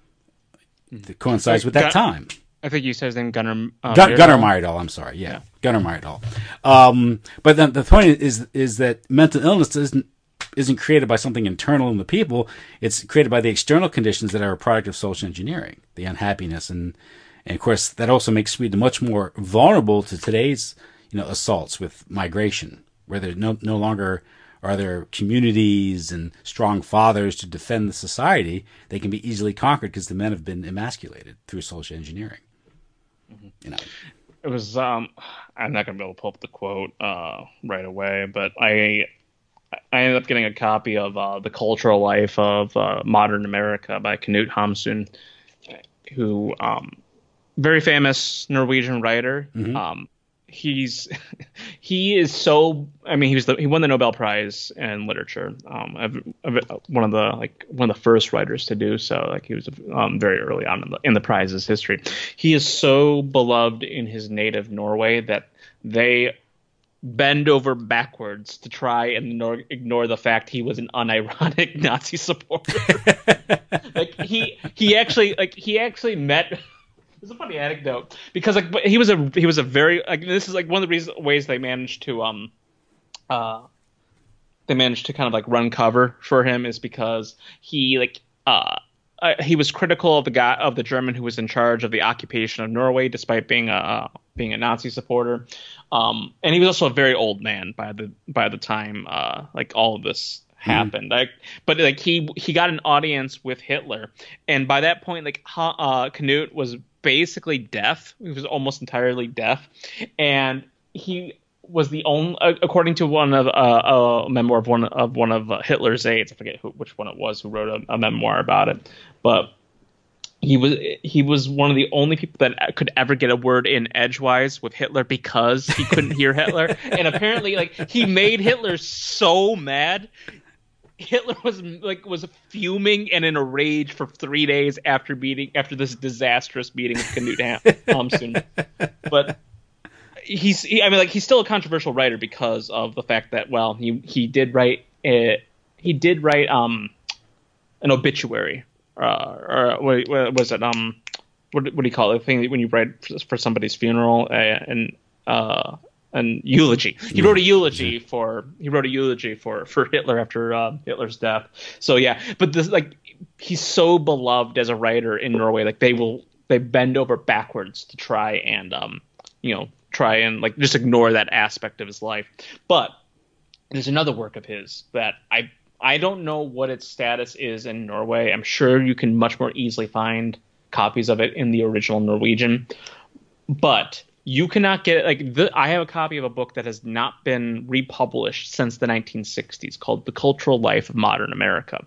that coincides with that Gun- time. I think you said his name, Gunnar. Uh, Gun- Gunnar Myrdal. I'm sorry. Yeah, yeah. Gunnar Myrdal. Um, but then the point is, is that mental illness isn't isn't created by something internal in the people. It's created by the external conditions that are a product of social engineering, the unhappiness, and and of course that also makes Sweden much more vulnerable to today's you know assaults with migration, where there's no no longer are there communities and strong fathers to defend the society. They can be easily conquered because the men have been emasculated through social engineering. Mm-hmm. You know, it was. Um, I'm not going to be able to pull up the quote uh, right away, but I I ended up getting a copy of uh, The Cultural Life of uh, Modern America by Knut Hamsun, who um, very famous Norwegian writer. Mm-hmm. Um, He's he is so I mean he was the, he won the Nobel Prize in literature, um I've, I've, one of the like one of the first writers to do so. Like he was um, very early on in the, in the prize's history. He is so beloved in his native Norway that they bend over backwards to try and ignore, ignore the fact he was an unironic Nazi supporter. like he he actually like he actually met. It's a funny anecdote because like he was a he was a very like this is like one of the reasons ways they managed to um uh they managed to kind of like run cover for him is because he like uh, uh he was critical of the guy of the German who was in charge of the occupation of Norway despite being a being a Nazi supporter, um and he was also a very old man by the by the time uh like all of this happened. Mm. Like, but like he he got an audience with Hitler, and by that point, like uh, Knut was basically deaf. He was almost entirely deaf, and he was the only, according to one of uh, a memoir of one of one of uh, Hitler's aides. I forget who, which one it was who wrote a, a memoir about it, but he was he was one of the only people that could ever get a word in edgewise with Hitler because he couldn't hear Hitler. And apparently, like, he made Hitler so mad. Hitler was like was fuming and in a rage for three days after meeting after this disastrous meeting with Knut Hamsun. But he's he, I mean, like, he's still a controversial writer because of the fact that, well, he he did write a, he did write um an obituary. Uh, or what, what was it? Um, what, what do you call it? The thing when you write for, for somebody's funeral, uh, and uh, an eulogy. He wrote a eulogy for he wrote a eulogy for, for Hitler after uh, Hitler's death. So yeah, but this, like, he's so beloved as a writer in Norway. Like, they will they bend over backwards to try and um you know try and like just ignore that aspect of his life. But there's another work of his that I. I don't know what its status is in Norway. I'm sure you can much more easily find copies of it in the original Norwegian. But you cannot get it. Like, the, I have a copy of a book that has not been republished since the nineteen sixties called The Cultural Life of Modern America.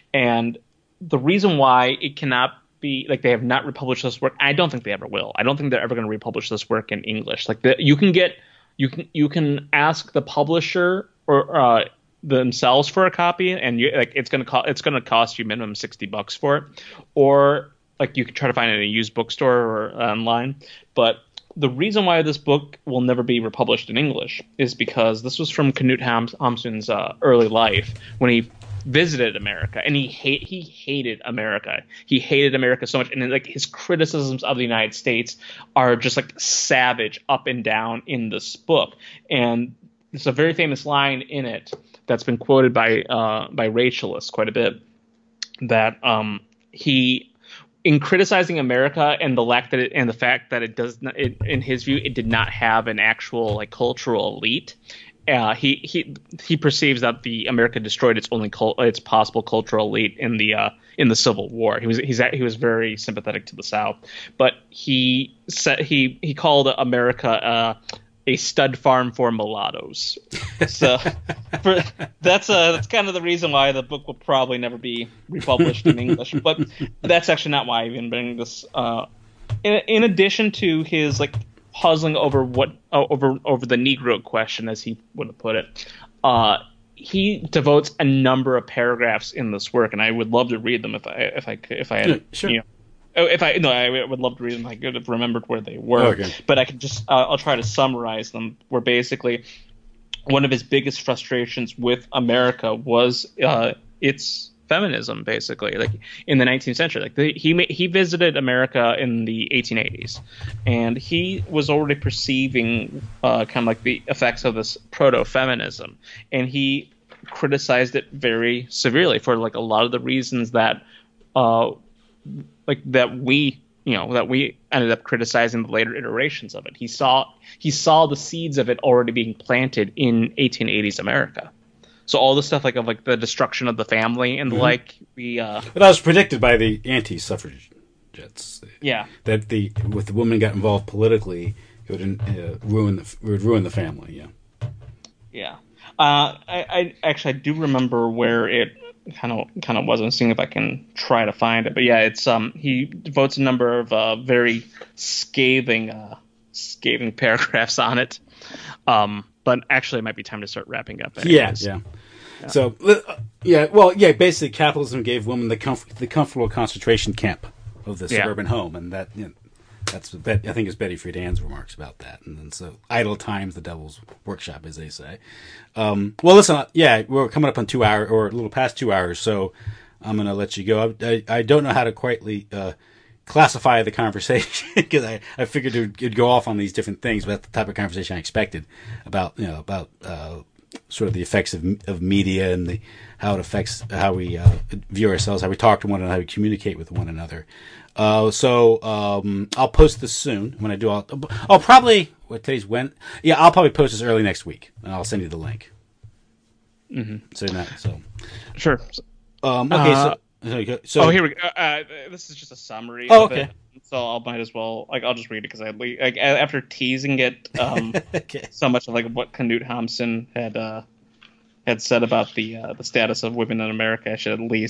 And the reason why it cannot be, like, they have not republished this work, I don't think they ever will. I don't think they're ever going to republish this work in English. Like, the, you can get, you can, you can ask the publisher or, uh, themselves for a copy, and you like it's gonna cost it's gonna cost you minimum sixty bucks for it, or like you can try to find it in a used bookstore or online. But the reason why this book will never be republished in English is because this was from Knut Hamsun's uh, early life when he visited America, and he hate he hated America. He hated America so much, and like his criticisms of the United States are just like savage up and down in this book. And there's a very famous line in it that's been quoted by uh, by racialists quite a bit, that um, he, in criticizing America and the lack that it, and the fact that it does not, it, in his view, it did not have an actual like cultural elite. Uh, he he he perceives that the America destroyed its only cult, its possible cultural elite in the uh, in the Civil War. He was he's he was very sympathetic to the South, but he said he he called America Uh, a stud farm for mulattoes. So for, that's uh, that's kind of the reason why the book will probably never be republished in English. But that's actually not why I even bring this. Uh, in, in addition to his like puzzling over what uh, over over the Negro question, as he would have put it, uh, he devotes a number of paragraphs in this work, and I would love to read them if I if I could, if I had yeah, sure. you know. If I no, I would love to read them. I could have remembered where they were, okay. But I could just uh, I'll try to summarize them. Where basically one of his biggest frustrations with America was uh, its feminism. Basically, like in the nineteenth century, like the, he he visited America in the eighteen eighties, and he was already perceiving uh, kind of like the effects of this proto-feminism, and he criticized it very severely for like a lot of the reasons that. Uh, Like that we, you know, that we ended up criticizing the later iterations of it. He saw he saw the seeds of it already being planted in eighteen eighties America. So all the stuff like of like the destruction of the family and mm-hmm. like the. Uh, but that was predicted by the anti-suffragettes. Yeah. That the with the women got involved politically, it would uh, ruin the it would ruin the family. Yeah. Yeah. Uh, I, I actually I do remember where it. kind of kind of wasn't seeing if I can try to find it, but yeah, it's um he devotes a number of uh, very scathing uh, scathing paragraphs on it. Um, but actually, it might be time to start wrapping up. Yeah, yeah, yeah. So uh, yeah, well, yeah. Basically, capitalism gave women the comfort, the comfortable concentration camp of the suburban yeah. home, and that you know, that's Bet- I think it's Betty Friedan's remarks about that. And then so idle times, the devil's workshop, as they say. Um, well, listen, yeah, we're coming up on two hours or a little past two hours, so I'm going to let you go. I, I, I don't know how to quite uh, classify the conversation because I, I figured it would, it'd go off on these different things, but that's the type of conversation I expected about you know about uh, sort of the effects of of media and the how it affects how we uh, view ourselves, how we talk to one another, how we communicate with one another. Uh, so um, I'll post this soon. When I do, I'll, I'll probably what today's when. Yeah, I'll probably post this early next week, and I'll send you the link. Mm-hmm. So that so sure. Um, okay, uh, so so oh here we go. Uh, this is just a summary. Oh, of okay. It, so I might as well like I'll just read it because I like after teasing it um, okay. so much of like what Knut Hamsun had uh, had said about the uh, the status of women in America, I should at least give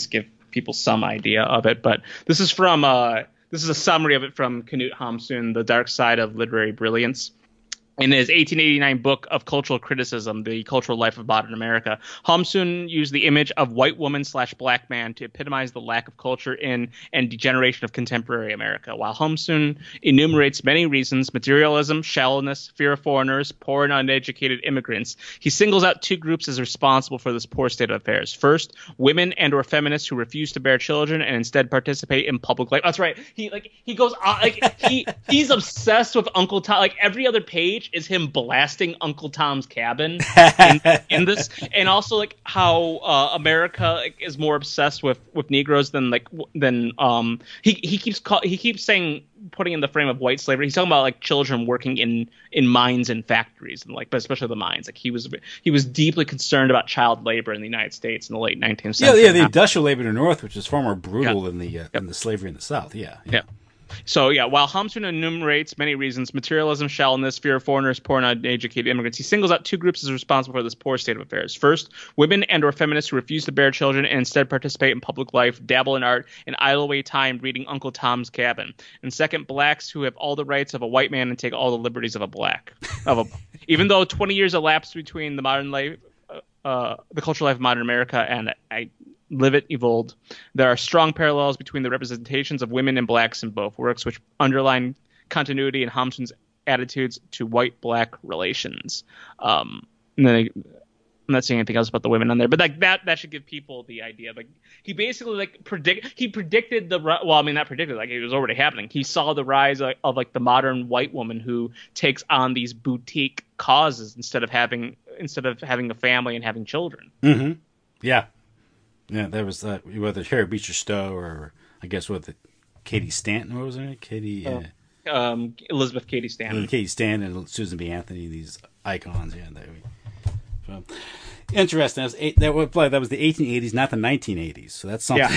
people some idea of it. But this is from uh, this is a summary of it from Knut Hamsun, The Dark Side of Literary Brilliance. In his eighteen eighty-nine book of cultural criticism, The Cultural Life of Modern America, Hamsun used the image of white woman slash black man to epitomize the lack of culture in and degeneration of contemporary America. While Hamsun enumerates many reasons, materialism, shallowness, fear of foreigners, poor and uneducated immigrants, he singles out two groups as responsible for this poor state of affairs. First, women and or feminists who refuse to bear children and instead participate in public life. That's right. He like he goes on, like he he's obsessed with Uncle Tom. Like every other page is him blasting Uncle Tom's Cabin in, in this, and also like how uh, America like, is more obsessed with, with Negroes than like than um he he keeps call, he keeps saying putting in the frame of white slavery. He's talking about like children working in in mines and factories and like but especially the mines. Like he was he was deeply concerned about child labor in the United States in the late nineteenth century. Yeah, yeah, the industrial labor in the North, which is far more brutal yeah. than the uh, yep. than the slavery in the South. Yeah, yeah. yeah. So, yeah, while Hamsun enumerates many reasons, materialism, shallowness, fear of foreigners, poor and uneducated immigrants, he singles out two groups as responsible for this poor state of affairs. First, women and or feminists who refuse to bear children and instead participate in public life, dabble in art, and idle away time reading Uncle Tom's Cabin. And second, blacks who have all the rights of a white man and take all the liberties of a black. Of a, even though twenty years elapsed between the modern life, uh, the cultural life of modern America and I... Live It, Evolved, there are strong parallels between the representations of women and blacks in both works, which underline continuity in Hamsun's attitudes to white-black relations. Um, and then I, I'm not saying anything else about the women on there, but like that that should give people the idea. Like he basically like predict he predicted the well, I mean not predicted, like it was already happening. He saw the rise of, of like the modern white woman who takes on these boutique causes instead of having instead of having a family and having children. Mm-hmm. Yeah. Yeah, there was uh, whether Harry Beecher Stowe or I guess what the Katie Stanton, what was her name? Katie, uh, um, Elizabeth Cady Stanton, Katie Stanton, and Susan B. Anthony, these icons. Yeah, there we. So, interesting. That was, eight, that, was, that was the eighteen eighties, not the nineteen eighties. So that's something.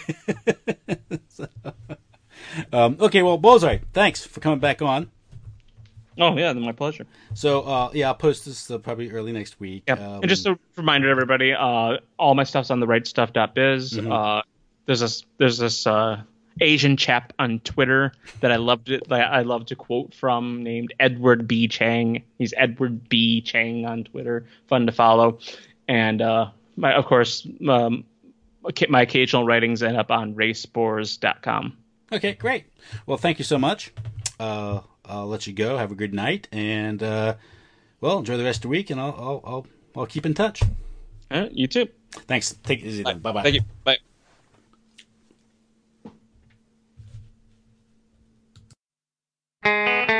Yeah. so, um, okay, well, Bullseye, thanks for coming back on. Oh, yeah, my pleasure. So, uh, yeah, I'll post this uh, probably early next week. Yep. Um, and just a reminder to everybody, uh, all my stuff's on the right stuff dot biz. Mm-hmm. Uh, there's this there's this uh, Asian chap on Twitter that I loved it, that I love to quote from, named Edward B. Chang. He's Edward B. Chang on Twitter. Fun to follow. And, uh, my, of course, um, my occasional writings end up on race spores dot com. Okay, great. Well, thank you so much. Uh I'll let you go. Have a good night, and uh, well, enjoy the rest of the week. And I'll I'll I'll, I'll keep in touch. All right, you too. Thanks. Take it easy then. Bye bye. Thank you. Bye. Thank you.